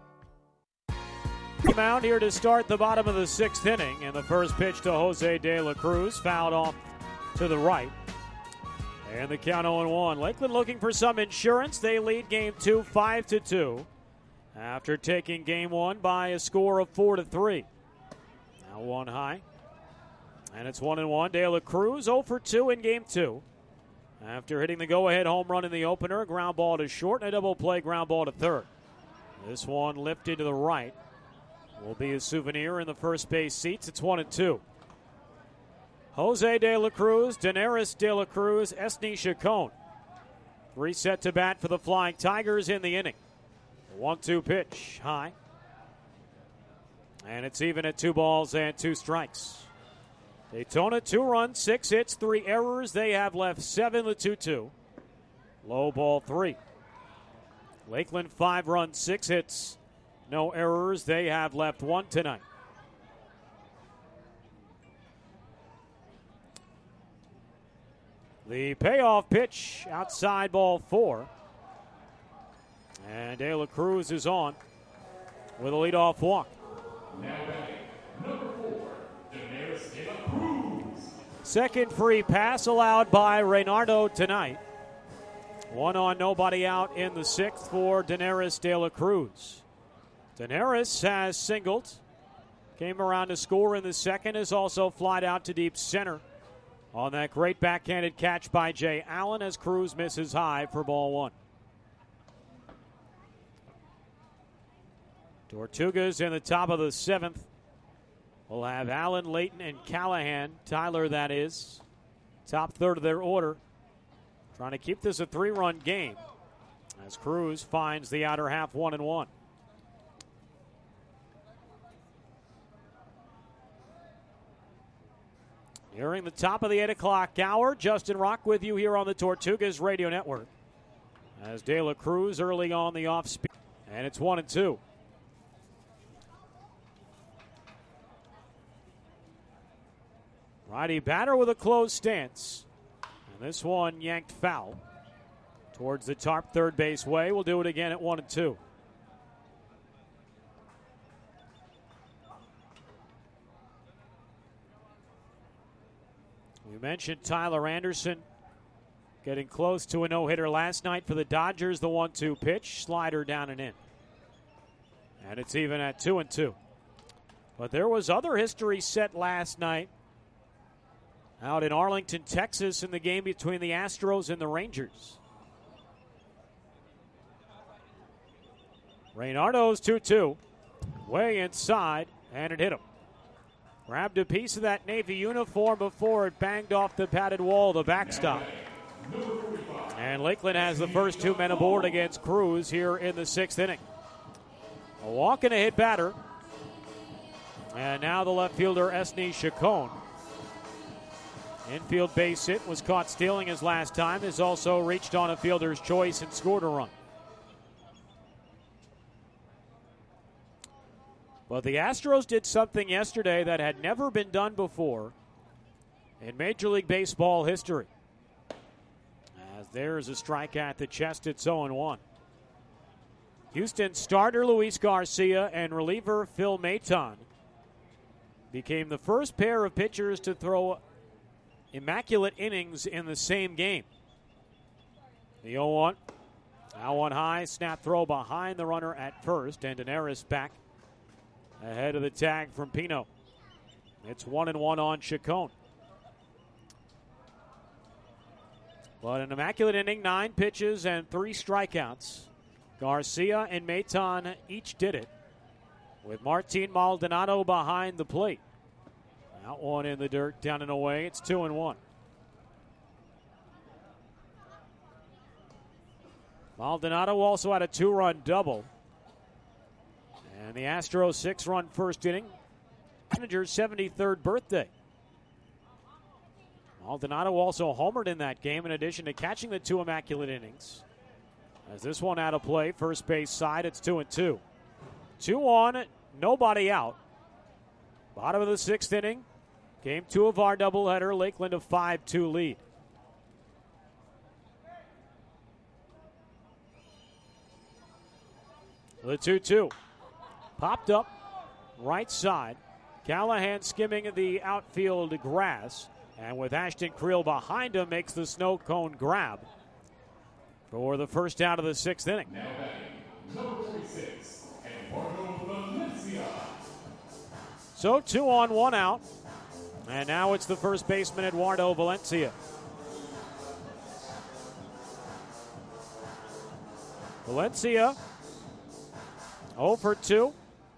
Mound here to start the bottom of the 6th inning, and the first pitch to Jose De La Cruz, fouled off to the right. And the count 0-1. Lakeland looking for some insurance. They lead game 2 5-2 after taking game 1 by a score of 4-3. Now 1 high, and it's 1-1. De La Cruz 0 for 2 in game 2. After hitting the go-ahead home run in the opener, a ground ball to short and a double play ground ball to third. This one lifted to the right. Will be a souvenir in the first base seats. It's 1-2. Jose De La Cruz, Daenerys De La Cruz, Esni Chacon. 3 set to bat for the Flying Tigers in the inning. 1-2 pitch, high. And it's even at 2 balls and 2 strikes. Daytona 2 runs, 6 hits, 3 errors. They have left 7, the 2-2. Low ball 3. Lakeland 5 runs, 6 hits, no errors. They have left 1 tonight. The payoff pitch outside ball 4. And De La Cruz is on with a leadoff walk. Now batting, number 4, Daenerys De La Cruz. Second free pass allowed by Reynardo tonight. 1 on, nobody out in the 6th for Daenerys De La Cruz. Daenerys has singled. Came around to score in the 2nd. Has also flied out to deep center on that great backhanded catch by Jay Allen as Cruz misses high for ball 1. Tortugas in the top of the 7th. We'll have Allen, Layton, and Callahan. Tyler, that is. Top third of their order. Trying to keep this a 3-run game as Cruz finds the outer half 1-1. Nearing the top of the 8 o'clock hour, Justin Rock with you here on the Tortugas Radio Network. As De La Cruz early on the off speed, and it's 1-2. Righty batter with a closed stance. And this one yanked foul towards the Tarp third base way. We'll do it again at 1-2. We mentioned Tyler Anderson getting close to a no-hitter last night for the Dodgers. The 1-2 pitch, slider down and in. And it's even at 2-2. But there was other history set last night out in Arlington, Texas, in the game between the Astros and the Rangers. Reynardo's 2-2, way inside, and it hit him. Grabbed a piece of that Navy uniform before it banged off the padded wall, the backstop. And Lakeland has the first 2 men aboard against Cruz here in the 6th inning. A walk and a hit batter. And now the left fielder, Esney Chacon. Infield base hit, was caught stealing his last time. Has also reached on a fielder's choice and scored a run. But the Astros did something yesterday that had never been done before in Major League Baseball history. As there's a strike at the chest, it's 0-1. Houston starter Luis Garcia and reliever Phil Maton became the first pair of pitchers to throw immaculate innings in the same game. The 0-1. Now 1 high, snap throw behind the runner at first, and Daenerys back ahead of the tag from Pino. It's 1-1 on Chacon. But an immaculate inning, 9 pitches and 3 strikeouts. Garcia and Maton each did it, with Martin Maldonado behind the plate. That one in the dirt, down and away. It's 2-1. Maldonado also had a 2-run double. And the Astros 6-run first inning. Manager's 73rd birthday. Maldonado also homered in that game in addition to catching the 2 immaculate innings. As this one out of play, first base side, it's 2-2. 2 on, nobody out. Bottom of the 6th inning. Game 2 of our doubleheader. Lakeland a 5-2 lead. The 2-2. Popped up right side. Callahan skimming the outfield grass. And with Ashton Creel behind him, makes the snow cone grab for the first out of the 6th inning. Now batting, number 46, Eduardo Valencia. So 2 on, 1 out. And now it's the first baseman, Eduardo Valencia. Valencia 0 for 2.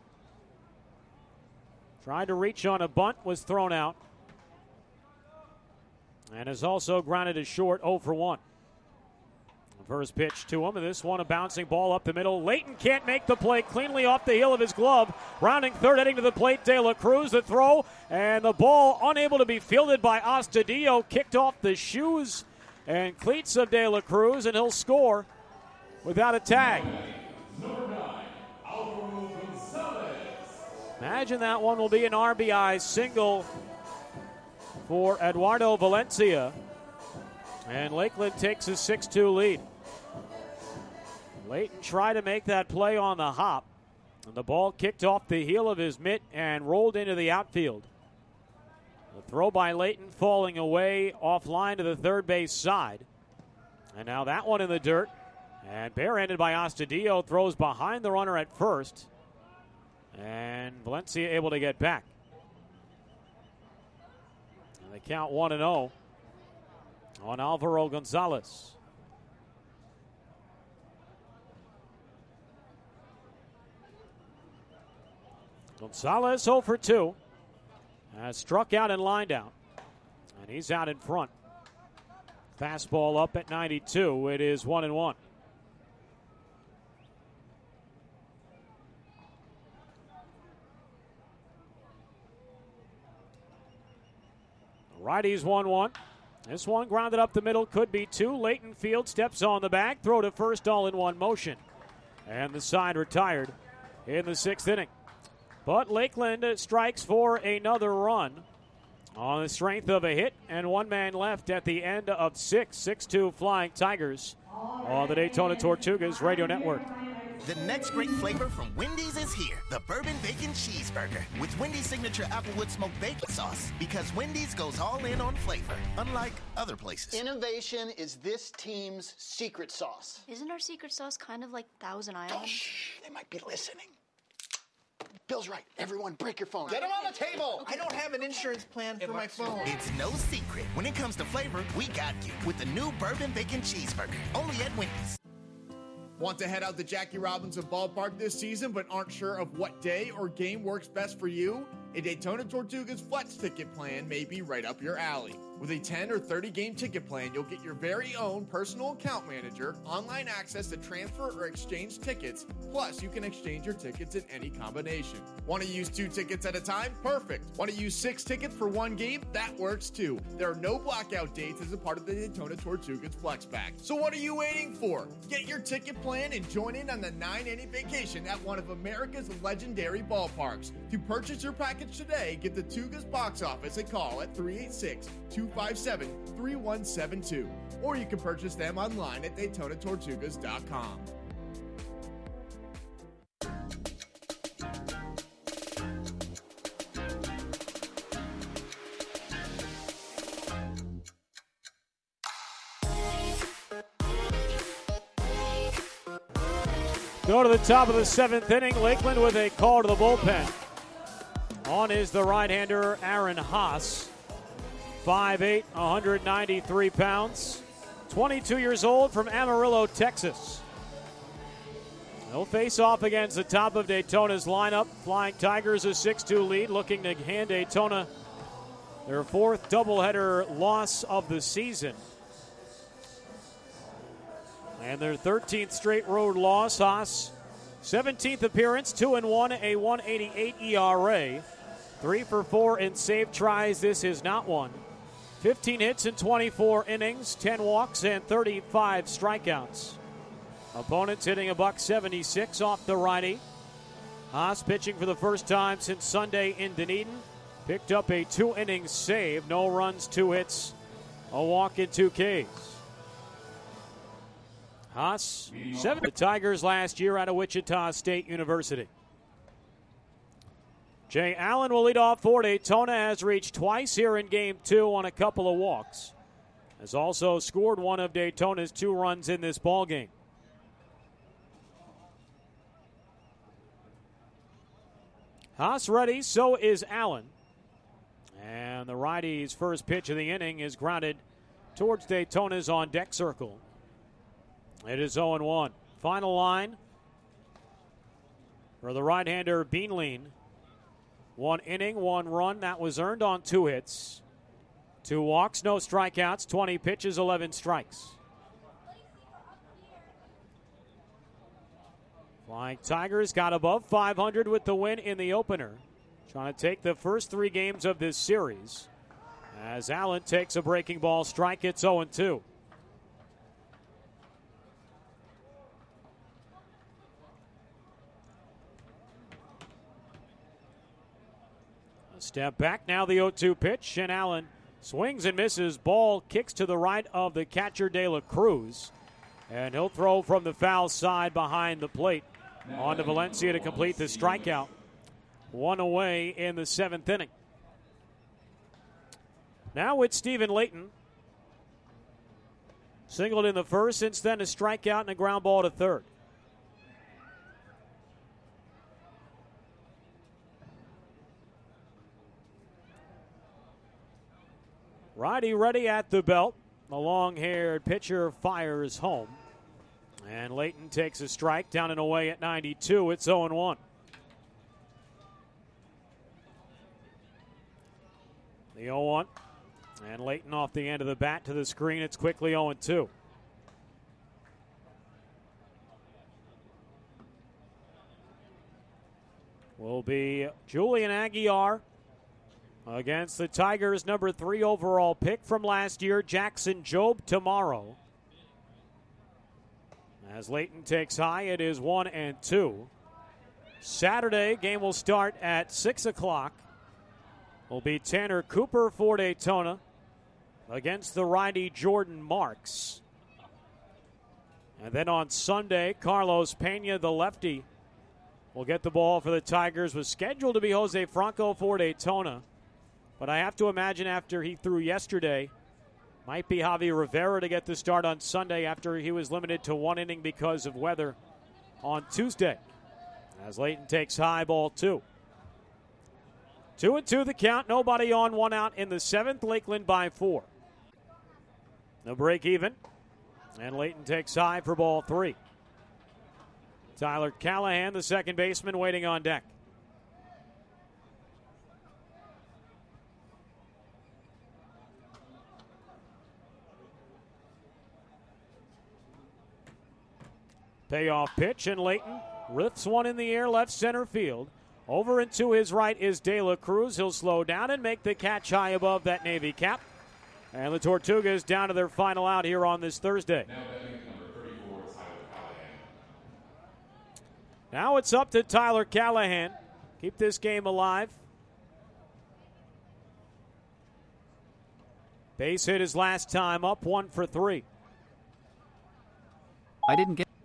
Tried to reach on a bunt, was thrown out. And has also grounded a short 0 for 1. First pitch to him, and this one a bouncing ball up the middle. Layton can't make the play, cleanly off the heel of his glove. Rounding third, heading to the plate, De La Cruz, the throw, and the ball unable to be fielded by Astudillo, kicked off the shoes and cleats of De La Cruz, and he'll score without a tag. Number 9, Alvaro Gonzalez. Imagine that one will be an RBI single for Eduardo Valencia, and Lakeland takes a 6-2 lead. Layton tried to make that play on the hop, and the ball kicked off the heel of his mitt and rolled into the outfield. The throw by Layton falling away offline to the third base side. And now that one in the dirt, and barehanded by Astudillo, throws behind the runner at first, and Valencia able to get back. And they count 1-0 on Alvaro Gonzalez. Gonzalez 0 for 2. Has struck out and lined out. And he's out in front. Fastball up at 92. It is 1-1. Righties 1-1. This one grounded up the middle, could be 2. Layton Field steps on the bag, throw to first, all in one motion. And the side retired in the 6th inning. But Lakeland strikes for another run on the strength of a hit, and one man left at the end of 6-2 Flying Tigers on the Daytona Tortugas Radio Network. The next great flavor from Wendy's is here. The Bourbon Bacon Cheeseburger with Wendy's signature Applewood smoked bacon sauce. Because Wendy's goes all in on flavor, unlike other places. Innovation is this team's secret sauce. Isn't our secret sauce kind of like Thousand Island? Shh, they might be listening. Bill's right. Everyone, break your phone. Get 'em on the table. I don't have an insurance plan for my phone. It's no secret. When it comes to flavor, we got you with the new Bourbon Bacon Cheeseburger. Only at Wendy's. Want to head out to Jackie Robinson Ballpark this season but aren't sure of what day or game works best for you? A Daytona Tortugas Flex ticket plan may be right up your alley. With a 10 or 30 game ticket plan, you'll get your very own personal account manager, online access to transfer or exchange tickets, plus you can exchange your tickets in any combination. Want to use 2 tickets at a time? Perfect. Want to use 6 tickets for one game? That works too. There are no blackout dates as a part of the Daytona Tortugas Flex Pack. So what are you waiting for? Get your ticket plan and join in on the 9-inning vacation at one of America's legendary ballparks. To purchase your package today, get the Tugas box office a call at 386-257-3172. Or you can purchase them online at DaytonaTortugas.com. Go to the top of the 7th inning. Lakeland with a call to the bullpen. On is the right-hander Aaron Haas. 5'8", 193 pounds. 22 years old from Amarillo, Texas. They'll face off against the top of Daytona's lineup. Flying Tigers a 6-2 lead, looking to hand Daytona their 4th doubleheader loss of the season. And their 13th straight road loss. Haas, 17th appearance, 2-1, a 1.88 ERA. 3 for 4 in save tries. This is not one. 15 hits in 24 innings, 10 walks, and 35 strikeouts. Opponents hitting $176 off the righty. Haas pitching for the first time since Sunday in Dunedin. Picked up a 2-inning save. No runs, 2 hits, a walk, and 2 Ks. Haas, 7 the Tigers last year out of Wichita State University. Jay Allen will lead off for Daytona. Has reached twice here in Game 2 on a couple of walks. Has also scored one of Daytona's 2 runs in this ballgame. Haas ready, so is Allen. And the righty's first pitch of the inning is grounded towards Daytona's on-deck circle. It is 0-1. Final line for the right-hander Beanleen. 1 inning, 1 run. That was earned on 2 hits. 2 walks, no strikeouts, 20 pitches, 11 strikes. Flying Tigers got above 500 with the win in the opener. Trying to take the first 3 games of this series. As Allen takes a breaking ball strike, it's 0-2. A step back, now the 0-2 pitch, and Allen swings and misses. Ball kicks to the right of the catcher, De La Cruz. And he'll throw from the foul side behind the plate. On to Valencia to complete the strikeout. 1 away in the 7th inning. Now it's Stephen Layton. Singled in the first, since then a strikeout and a ground ball to third. Righty ready at the belt. The long-haired pitcher fires home. And Layton takes a strike, down and away at 92. It's 0-1. The 0-1. And Layton off the end of the bat to the screen. It's quickly 0-2. Will be Julian Aguilar against the Tigers' number 3 overall pick from last year, Jackson Jobe, tomorrow. As Layton takes high, it is 1-2. Saturday, game will start at 6 o'clock. Will be Tanner Cooper for Daytona against the righty Jordan Marks. And then on Sunday, Carlos Pena, the lefty, will get the ball for the Tigers. Was scheduled to be Jose Franco for Daytona. But I have to imagine after he threw yesterday, might be Javi Rivera to get the start on Sunday after he was limited to 1 inning because of weather on Tuesday. As Layton takes high, ball 2. 2-2 the count. Nobody on, 1 out in the 7th. Lakeland by 4. No break even. And Layton takes high for ball 3. Tyler Callahan, the second baseman, waiting on deck. Payoff pitch, and Layton rips one in the air, left center field. Over and to his right is De La Cruz. He'll slow down and make the catch high above that Navy cap. And the Tortugas down to their final out here on this Thursday. Now it's up to Tyler Callahan. Keep this game alive. Base hit his last time up, 1 for 3. I didn't get.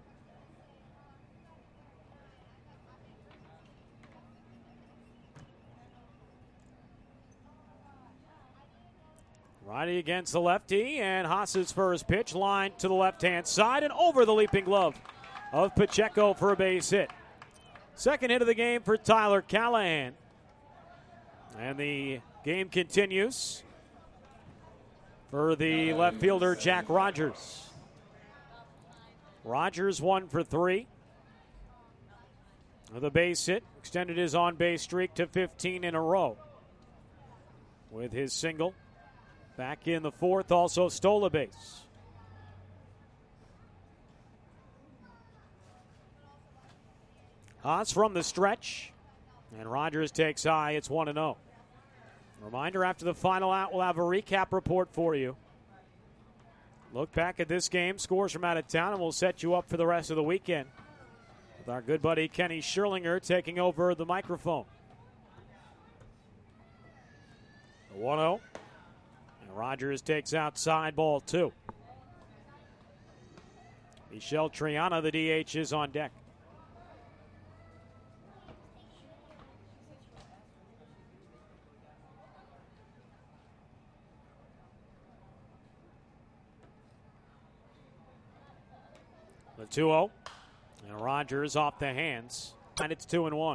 Righty against the lefty, and Haas's first pitch, line to the left-hand side and over the leaping glove of Pacheco for a base hit. Second hit of the game for Tyler Callahan. And the game continues for the left fielder, Jack Rogers. Rogers 1 for 3 with a base hit, extended his on-base streak to 15 in a row with his single. Back in the 4th, also stole a base. Haas from the stretch, and Rogers takes high. It's 1-0. Reminder, after the final out, we'll have a recap report for you. Look back at this game, scores from out of town, and we'll set you up for the rest of the weekend with our good buddy Kenny Scherlinger taking over the microphone. The 1-0. And Rogers takes outside, ball 2. Michel Triana, the DH, is on deck. The 2-0. And Rogers off the hands. And it's 2-1.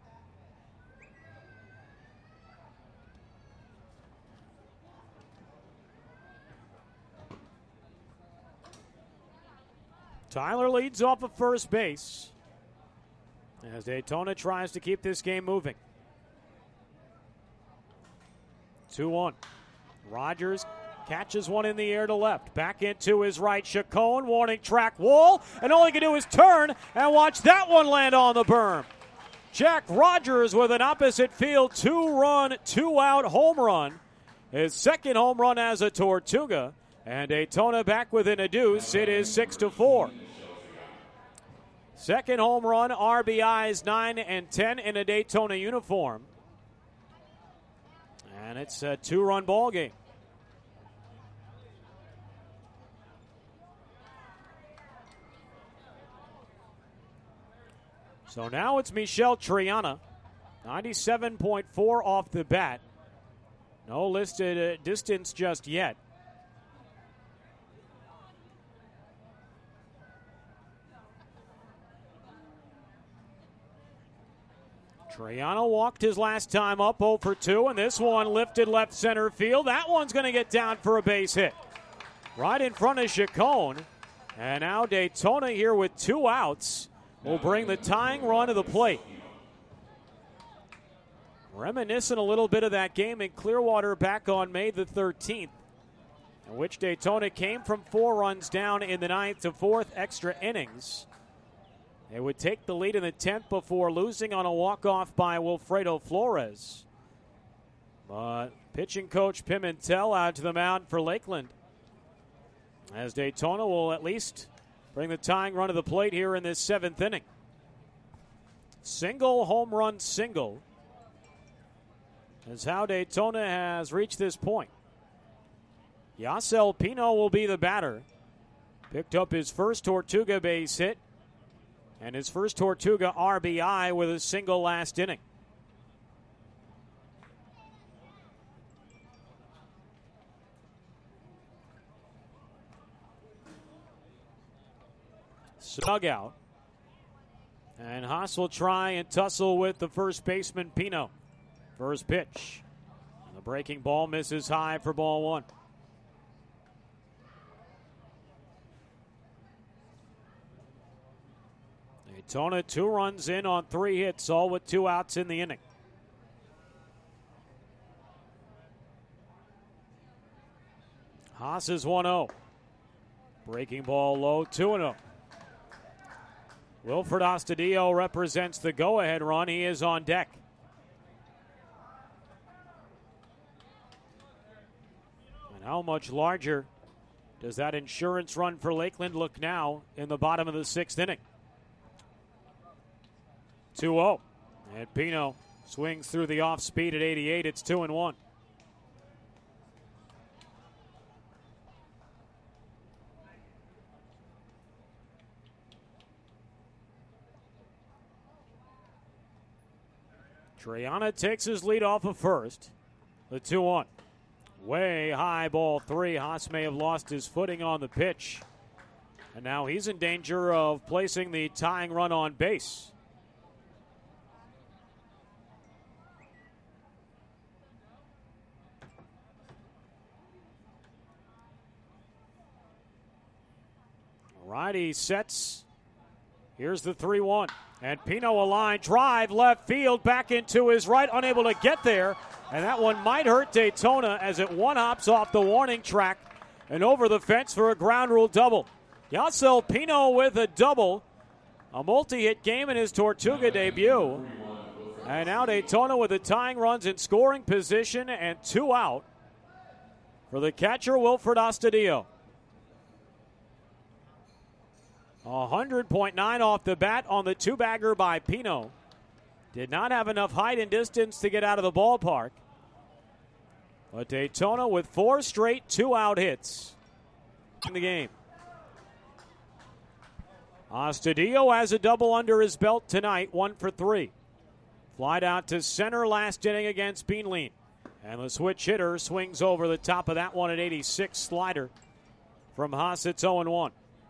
Tyler leads off of first base as Daytona tries to keep this game moving. 2-1. Rogers Catches one in the air to left. Back into his right. Chacon, warning track wall. And all he can do is turn and watch that one land on the berm. Jack Rogers with an opposite field 2-run, 2-out home run. His second home run as a Tortuga. And Daytona back within a deuce. It is 6-4. Second home run, RBIs 9 and 10 in a Daytona uniform. And it's a 2-run ball game. So now it's Michel Triana, 97.4 off the bat. No listed distance just yet. Triana walked his last time up 0 for 2, and this one lifted left center field. That one's going to get down for a base hit. Right in front of Chacon. And now Daytona here with 2 outs will bring the tying run to the plate. Reminiscent a little bit of that game in Clearwater back on May the 13th, in which Daytona came from 4 runs down in the 9th to 4th extra innings. They would take the lead in the 10th before losing on a walk-off by Wilfredo Flores. But pitching coach Pimentel out to the mound for Lakeland, as Daytona will at least bring the tying run to the plate here in this 7th inning. Single, home run, single is how Daytona has reached this point. Yasel Pino will be the batter. Picked up his first Tortuga base hit and his first Tortuga RBI with a single last inning. Dugout. And Haas will try and tussle with the first baseman, Pino. First pitch. And the breaking ball misses high for ball 1. Daytona 2 runs in on 3 hits, all with 2 outs in the inning. Haas is 1-0. Breaking ball low, 2-0. Wilfred Astudillo represents the go-ahead run. He is on deck. And how much larger does that insurance run for Lakeland look now in the bottom of the 6th inning? 2-0. And Pino swings through the off speed at 88. It's 2-1. Triana takes his lead off of first. The 2-1. Way high ball 3. Haas may have lost his footing on the pitch. And now he's in danger of placing the tying run on base. Righty sets. Here's the 3-1. And Pino a line drive left field back into his right, unable to get there. And that one might hurt Daytona as it one-hops off the warning track and over the fence for a ground rule double. Yasel Pino with a double. A multi-hit game in his Tortuga debut. And now Daytona with the tying runs in scoring position and 2 out for the catcher, Wilfred Astudillo. 100.9 off the bat on the 2-bagger by Pino. Did not have enough height and distance to get out of the ballpark. But Daytona with 4 straight 2-out hits in the game. Astudillo has a double under his belt tonight, 1 for 3. Flied out to center last inning against Beanleen. And the switch hitter swings over the top of that one at 86. Slider from Haas. It's 0-1.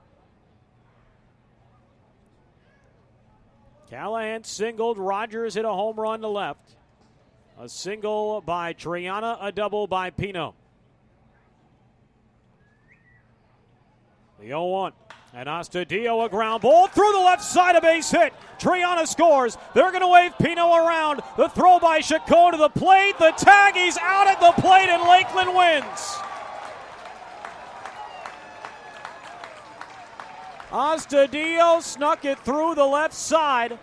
Callahan singled. Rogers hit a home run to left. A single by Triana, a double by Pino. The 0-1. And Astudillo a ground ball through the left side, a base hit. Triana scores. They're going to wave Pino around. The throw by Chacon to the plate. The tag, he's out at the plate, and Lakeland wins. Astudillo snuck it through the left side.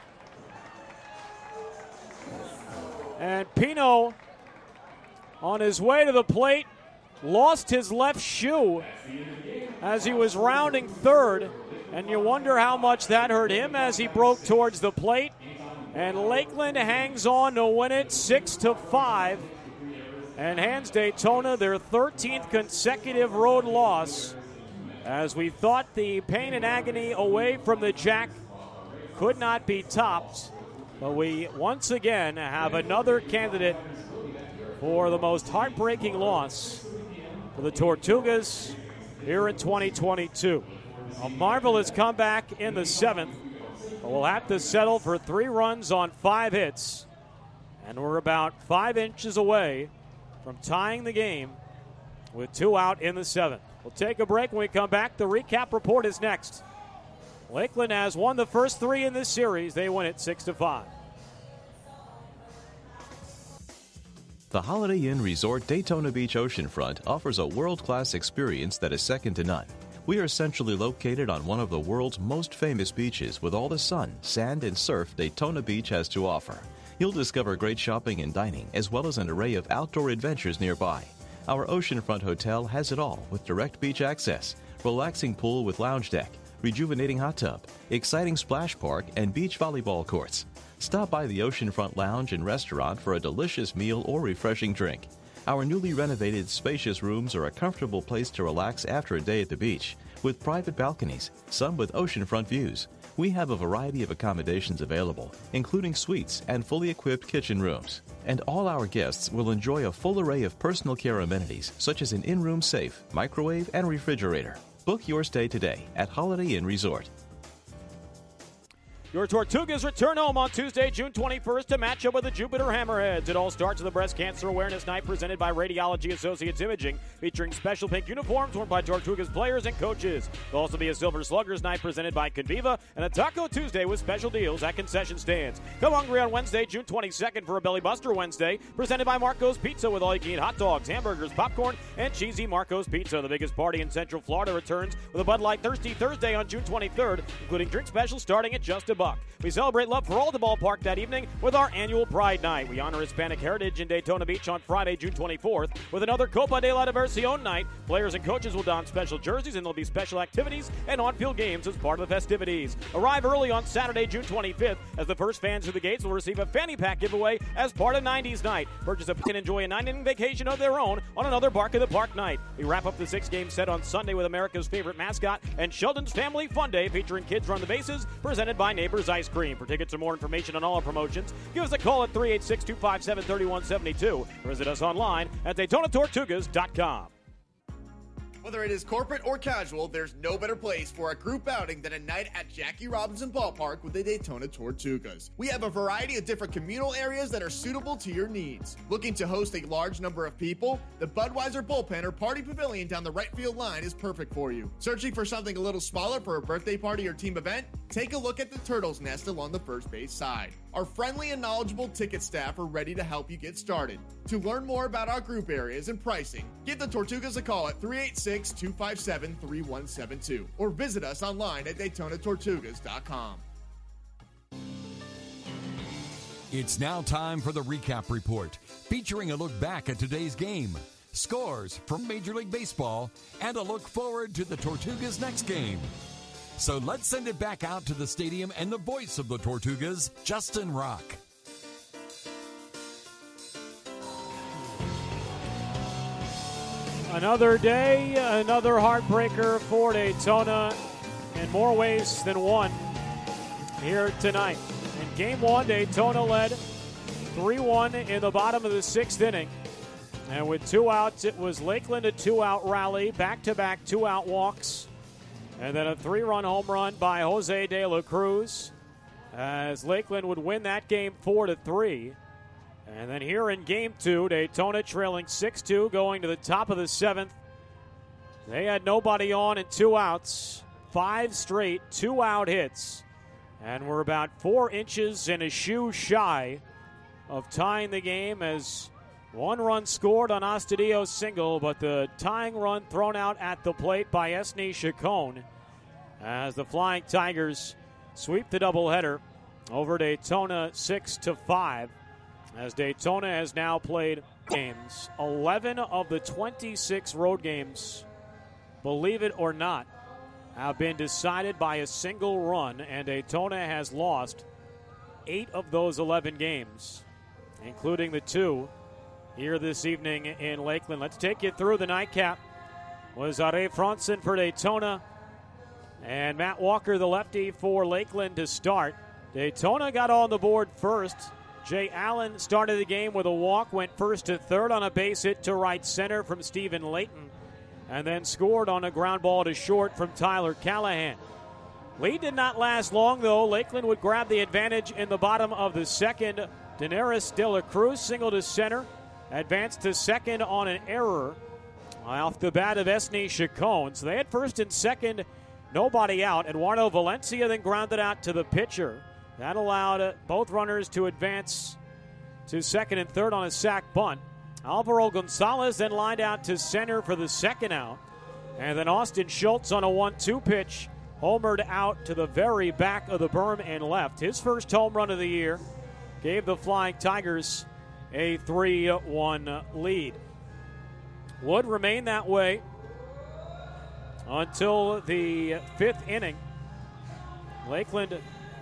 And Pino, on his way to the plate, lost his left shoe as he was rounding third. And you wonder how much that hurt him as he broke towards the plate. And Lakeland hangs on to win it 6-5 and hands Daytona their 13th consecutive road loss, as we thought the pain and agony away from the Jack could not be topped. But we once again have another candidate for the most heartbreaking loss for the Tortugas here in 2022. A marvelous comeback in the 7th. But we'll have to settle for 3 runs on 5 hits. And we're about 5 inches away from tying the game with 2 out in the 7th. We'll take a break. When we come back, the recap report is next. Lakeland has won the first 3 in this series. They win it 6-5. The Holiday Inn Resort Daytona Beach Oceanfront offers a world-class experience that is second to none. We are centrally located on one of the world's most famous beaches with all the sun, sand, and surf Daytona Beach has to offer. You'll discover great shopping and dining, as well as an array of outdoor adventures nearby. Our oceanfront hotel has it all with direct beach access, relaxing pool with lounge deck, rejuvenating hot tub, exciting splash park, and beach volleyball courts. Stop by the Oceanfront Lounge and Restaurant for a delicious meal or refreshing drink. Our newly renovated, spacious rooms are a comfortable place to relax after a day at the beach, with private balconies, some with oceanfront views. We have a variety of accommodations available, including suites and fully equipped kitchen rooms. And all our guests will enjoy a full array of personal care amenities, such as an in-room safe, microwave, and refrigerator. Book your stay today at Holiday Inn Resort. Your Tortugas return home on Tuesday, June 21st to match up with the Jupiter Hammerheads. It all starts with the Breast Cancer Awareness Night presented by Radiology Associates Imaging, featuring special pink uniforms worn by Tortugas players and coaches. There'll also be a Silver Sluggers Night presented by Conviva and a Taco Tuesday with special deals at concession stands. Come hungry on Wednesday, June 22nd for a Belly Buster Wednesday presented by Marco's Pizza with all-you-can-eat hot dogs, hamburgers, popcorn, and cheesy Marco's Pizza. The biggest party in Central Florida returns with a Bud Light Thirsty Thursday on June 23rd, including drink specials starting at just $1. We celebrate love for all at the ballpark that evening with our annual Pride Night. We honor Hispanic heritage in Daytona Beach on Friday, June 24th with another Copa de la Diversión night. Players and coaches will don special jerseys and there'll be special activities and on-field games as part of the festivities. Arrive early on Saturday, June 25th as the first fans through the gates will receive a fanny pack giveaway as part of 90s Night. Purchase a and enjoy a 9-inning vacation of their own on another Bark of the Park night. We wrap up the 6-game set on Sunday with America's favorite mascot and Sheldon's Family Fun Day featuring Kids Run the Bases presented by Neighbors Ice Cream. For tickets or more information on all our promotions, give us a call at 386-257-3172 or visit us online at DaytonaTortugas.com. Whether it is corporate or casual, there's no better place for a group outing than a night at Jackie Robinson Ballpark with the Daytona Tortugas. We have a variety of different communal areas that are suitable to your needs. Looking to host a large number of people? The Budweiser Bullpen or Party Pavilion down the right field line is perfect for you. Searching for something a little smaller for a birthday party or team event? Take a look at the Turtle's Nest along the first base side. Our friendly and knowledgeable ticket staff are ready to help you get started. To learn more about our group areas and pricing, give the Tortugas a call at 386-257-3172 or visit us online at DaytonaTortugas.com. It's now time for the recap report, featuring a look back at today's game, scores from Major League Baseball, and a look forward to the Tortugas' next game. So let's send it back out to the stadium and the voice of the Tortugas, Justin Rock. Another day, another heartbreaker for Daytona in more ways than one here tonight. In Game 1, Daytona led 3-1 in the bottom of the 6th inning. And with 2 outs, it was Lakeland a 2-out rally, back-to-back 2-out walks. And then a 3-run home run by Jose De La Cruz as Lakeland would win that game 4-3. And then here in Game 2, Daytona trailing 6-2 going to the top of the 7th. They had nobody on and 2 outs, 5 straight 2-out hits. And we're about 4 inches and a shoe shy of tying the game as 1 run scored on Astudillo's single, but the tying run thrown out at the plate by Esney Chacon. as the Flying Tigers sweep the doubleheader over Daytona 6-5, as Daytona has now played games. 11 of the 26 road games, believe it or not, have been decided by a single run, and Daytona has lost 8 of those 11 games, including the 2 here this evening in Lakeland. Let's take you through the nightcap. Was Are Franson for Daytona and Matt Walker, the lefty, for Lakeland to start. Daytona got on the board first. Jay Allen started the game with a walk, went first to third on a base hit to right center from Stephen Layton, and then scored on a ground ball to short from Tyler Callahan. Lead did not last long, though. Lakeland would grab the advantage in the bottom of the second. Daenerys De La Cruz singled to center, advanced to second on an error off the bat of Esney Chacon. So they had first and second, nobody out. Eduardo Valencia then grounded out to the pitcher. That allowed both runners to advance to second and third on a sac bunt. Alvaro Gonzalez then lined out to center for the second out. And then Austin Schultz on a 1-2 pitch homered out to the very back of the berm and left. His first home run of the year gave the Flying Tigers a 3-1 lead. Would remain that way until the 5th inning. Lakeland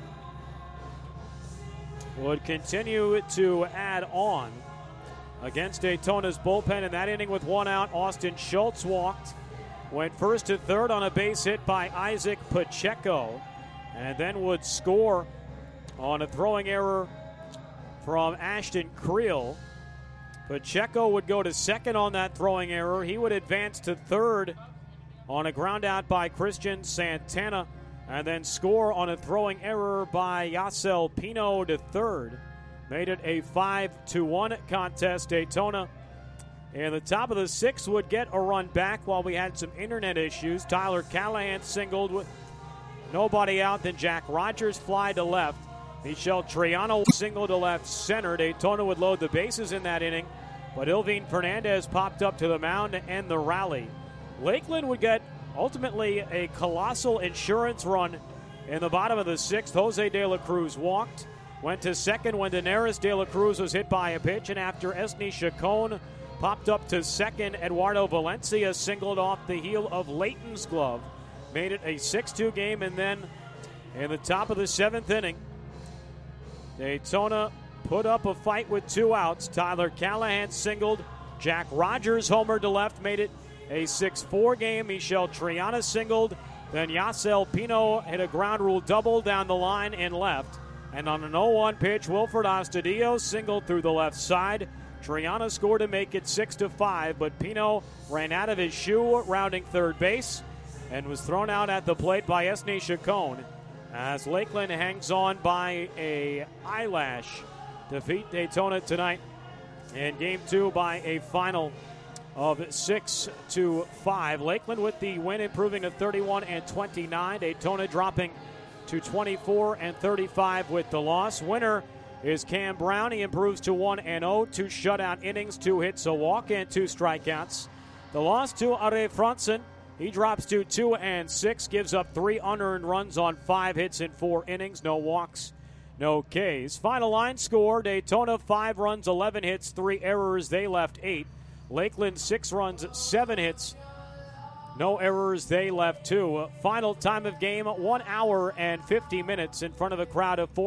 would continue to add on against Daytona's bullpen. In that inning with 1 out, Austin Schultz walked, went first to third on a base hit by Isaac Pacheco, and then would score on a throwing error from Ashton Creel. Pacheco would go to second on that throwing error. He would advance to third on a ground out by Christian Santana, and then score on a throwing error by Yasel Pino to third. Made it a 5-1 contest. Daytona in the top of the 6th would get a run back while we had some internet issues. Tyler Callahan singled with nobody out. Then Jack Rogers fly to left. Michel Triano singled to left center. Daytona would load the bases in that inning, but Ilvin Fernandez popped up to the mound to end the rally. Lakeland would get ultimately a colossal insurance run in the bottom of the 6th. Jose De La Cruz walked, went to second when Daenerys De La Cruz was hit by a pitch, and after Esney Chacon popped up to second, Eduardo Valencia singled off the heel of Layton's glove. Made it a 6-2 game, and then in the top of the 7th inning, Daytona put up a fight with 2 outs. Tyler Callahan singled. Jack Rogers homered to left, made it a 6-4 game. Michel Triana singled. Then Yasel Pino hit a ground rule double down the line and left. And on an 0-1 pitch, Wilfred Astudillo singled through the left side. Triana scored to make it 6-5, but Pino ran out of his shoe rounding third base and was thrown out at the plate by Esney Chacon, as Lakeland hangs on by a eyelash. Defeat Daytona tonight in Game 2 by a final of 6-5. Lakeland with the win, improving to 31-29. Daytona dropping to 24-35 with the loss. Winner is Cam Brown. He improves to 1-0, 2 shutout innings, 2 hits, a walk, and 2 strikeouts. The loss to Are Franson. He drops to 2-6, gives up 3 unearned runs on 5 hits in 4 innings, no walks, no Ks. Final line score: Daytona 5 runs, 11 hits, 3 errors. They left 8. Lakeland 6 runs, 7 hits, no errors. They left 2. Final time of game, 1 hour and 50 minutes in front of a crowd of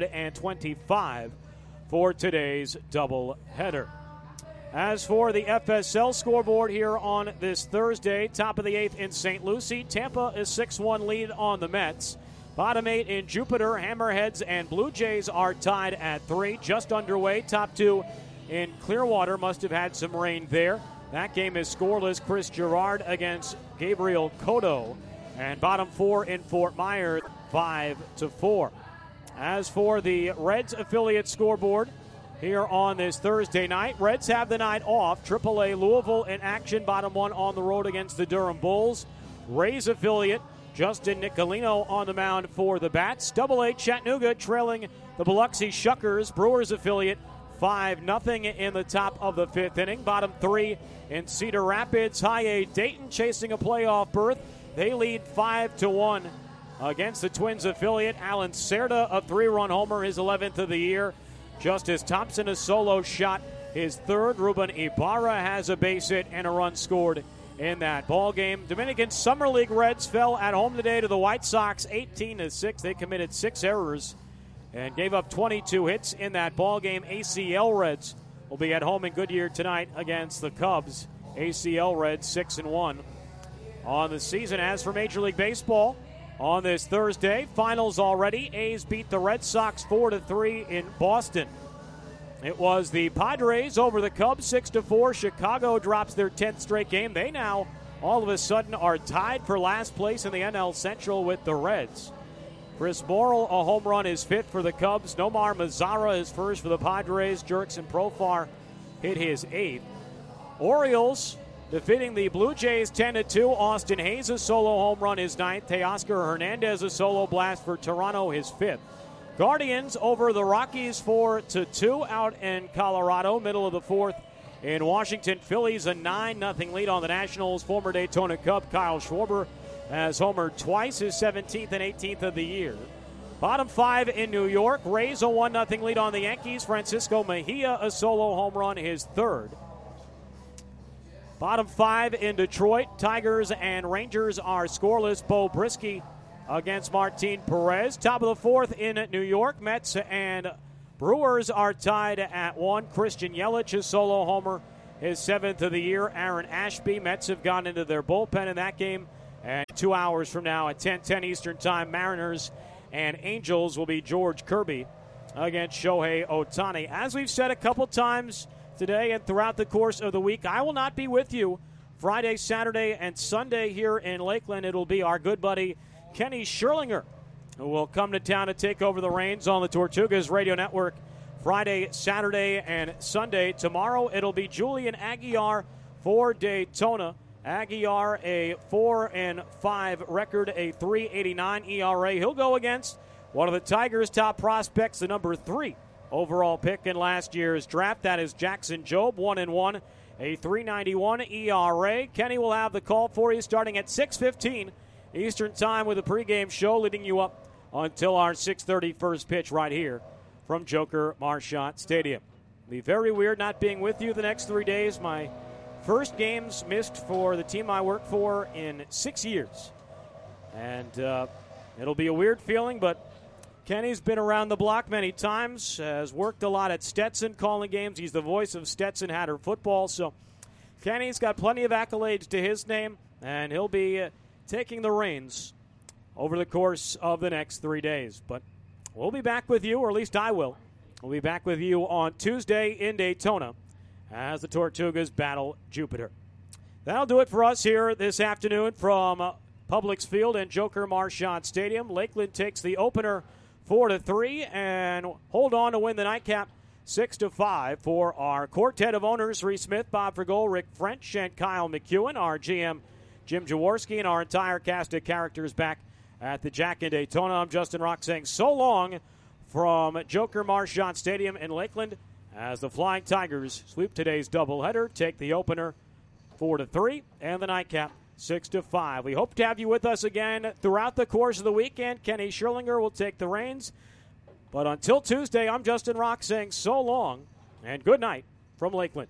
425 for today's doubleheader. As for the FSL scoreboard here on this Thursday, top of the 8th in St. Lucie, Tampa is 6-1 lead on the Mets. Bottom 8 in Jupiter, Hammerheads and Blue Jays are tied at 3, just underway. Top 2 in Clearwater, must have had some rain there. That game is scoreless. Chris Gerard against Gabriel Cotto. And bottom 4 in Fort Myers, 5-4. As for the Reds affiliate scoreboard, here on this Thursday night, Reds have the night off. AAA Louisville in action, bottom 1 on the road against the Durham Bulls. Rays affiliate Justin Nicolino on the mound for the Bats. AA Chattanooga trailing the Biloxi Shuckers. Brewers affiliate 5-0 in the top of the 5th inning. Bottom 3 in Cedar Rapids. High A Dayton chasing a playoff berth. They lead 5-1 against the Twins affiliate. Alan Cerda, a 3-run homer, his 11th of the year. Justice Thompson, a solo shot, his 3rd. Ruben Ibarra has a base hit and a run scored in that ball game. Dominican Summer League Reds fell at home today to the White Sox 18-6. They committed 6 errors and gave up 22 hits in that ball game. ACL Reds will be at home in Goodyear tonight against the Cubs. ACL Reds 6-1 on the season. As for Major League Baseball, on this Thursday, finals already. A's beat the Red Sox 4-3 in Boston. It was the Padres over the Cubs 6-4. Chicago drops their 10th straight game. They now all of a sudden are tied for last place in the NL Central with the Reds. Chris Morrill, a home run, his 5th for the Cubs. Nomar Mazara, his 1st for the Padres. Jurickson Profar hit his 8th. Orioles defeating the Blue Jays 10-2. Austin Hayes, a solo home run, his 9th. Teoscar Hernandez, a solo blast for Toronto, his 5th. Guardians over the Rockies 4-2 out in Colorado, middle of the 4th. In Washington, Phillies a 9-0 lead on the Nationals. Former Daytona Cub Kyle Schwarber has homered twice, his 17th and 18th of the year. Bottom 5 in New York. Rays a 1-0 lead on the Yankees. Francisco Mejia, a solo home run, his 3rd. Bottom 5 in Detroit. Tigers and Rangers are scoreless. Bo Brisky against Martin Perez. Top of the 4th in New York. Mets and Brewers are tied at 1. Christian Yelich, a solo homer, his 7th of the year. Aaron Ashby. Mets have gone into their bullpen in that game. And 2 hours from now at 10:10 Eastern Time, Mariners and Angels will be George Kirby against Shohei Ohtani. As we've said a couple times today and throughout the course of the week, I will not be with you Friday, Saturday, and Sunday here in Lakeland. It'll be our good buddy Kenny Scherlinger who will come to town to take over the reins on the Tortugas Radio Network Friday, Saturday, and Sunday. Tomorrow it'll be Julian Aguiar for Daytona. Aguiar, a 4-5 record, a 3.89 ERA. He'll go against one of the Tigers' top prospects, the number 3 overall pick in last year's draft. That is Jackson Jobe, 1-1, a 3.91 ERA. Kenny will have the call for you starting at 6:15 Eastern Time with a pregame show leading you up until our 6:30 first pitch right here from Joker Marchant Stadium. It'll be very weird not being with you the next 3 days. My first games missed for the team I work for in 6 years. And it'll be a weird feeling, but Kenny's been around the block many times, has worked a lot at Stetson calling games. He's the voice of Stetson Hatter football. So Kenny's got plenty of accolades to his name, and he'll be taking the reins over the course of the next 3 days. But we'll be back with you, or at least I will. We'll be back with you on Tuesday in Daytona as the Tortugas battle Jupiter. That'll do it for us here this afternoon from Publix Field and Joker Marchant Stadium. Lakeland takes the opener 4-3 and hold on to win the nightcap 6-5 for our quartet of owners: Reese Smith, Bob Frigol, Rick French, and Kyle McEwen. Our GM Jim Jaworski, and our entire cast of characters back at the Jack in Daytona. I'm Justin Rock saying so long from Joker Marchant Stadium in Lakeland as the Flying Tigers sweep today's doubleheader, take the opener 4-3 and the nightcap 6-5. We hope to have you with us again throughout the course of the weekend. Kenny Scherlinger will take the reins. But until Tuesday, I'm Justin Rock saying so long and good night from Lakeland.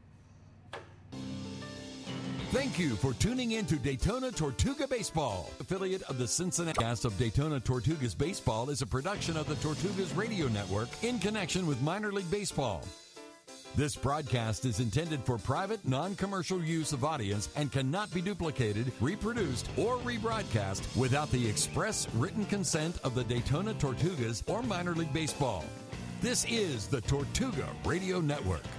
Thank you for tuning in to Daytona Tortuga Baseball. Affiliate of the Cincinnati. Cast of Daytona Tortugas Baseball is a production of the Tortugas Radio Network in connection with minor league baseball. This broadcast is intended for private, non-commercial use of audience and cannot be duplicated, reproduced, or rebroadcast without the express written consent of the Daytona Tortugas or minor league baseball. This is the Tortuga Radio Network.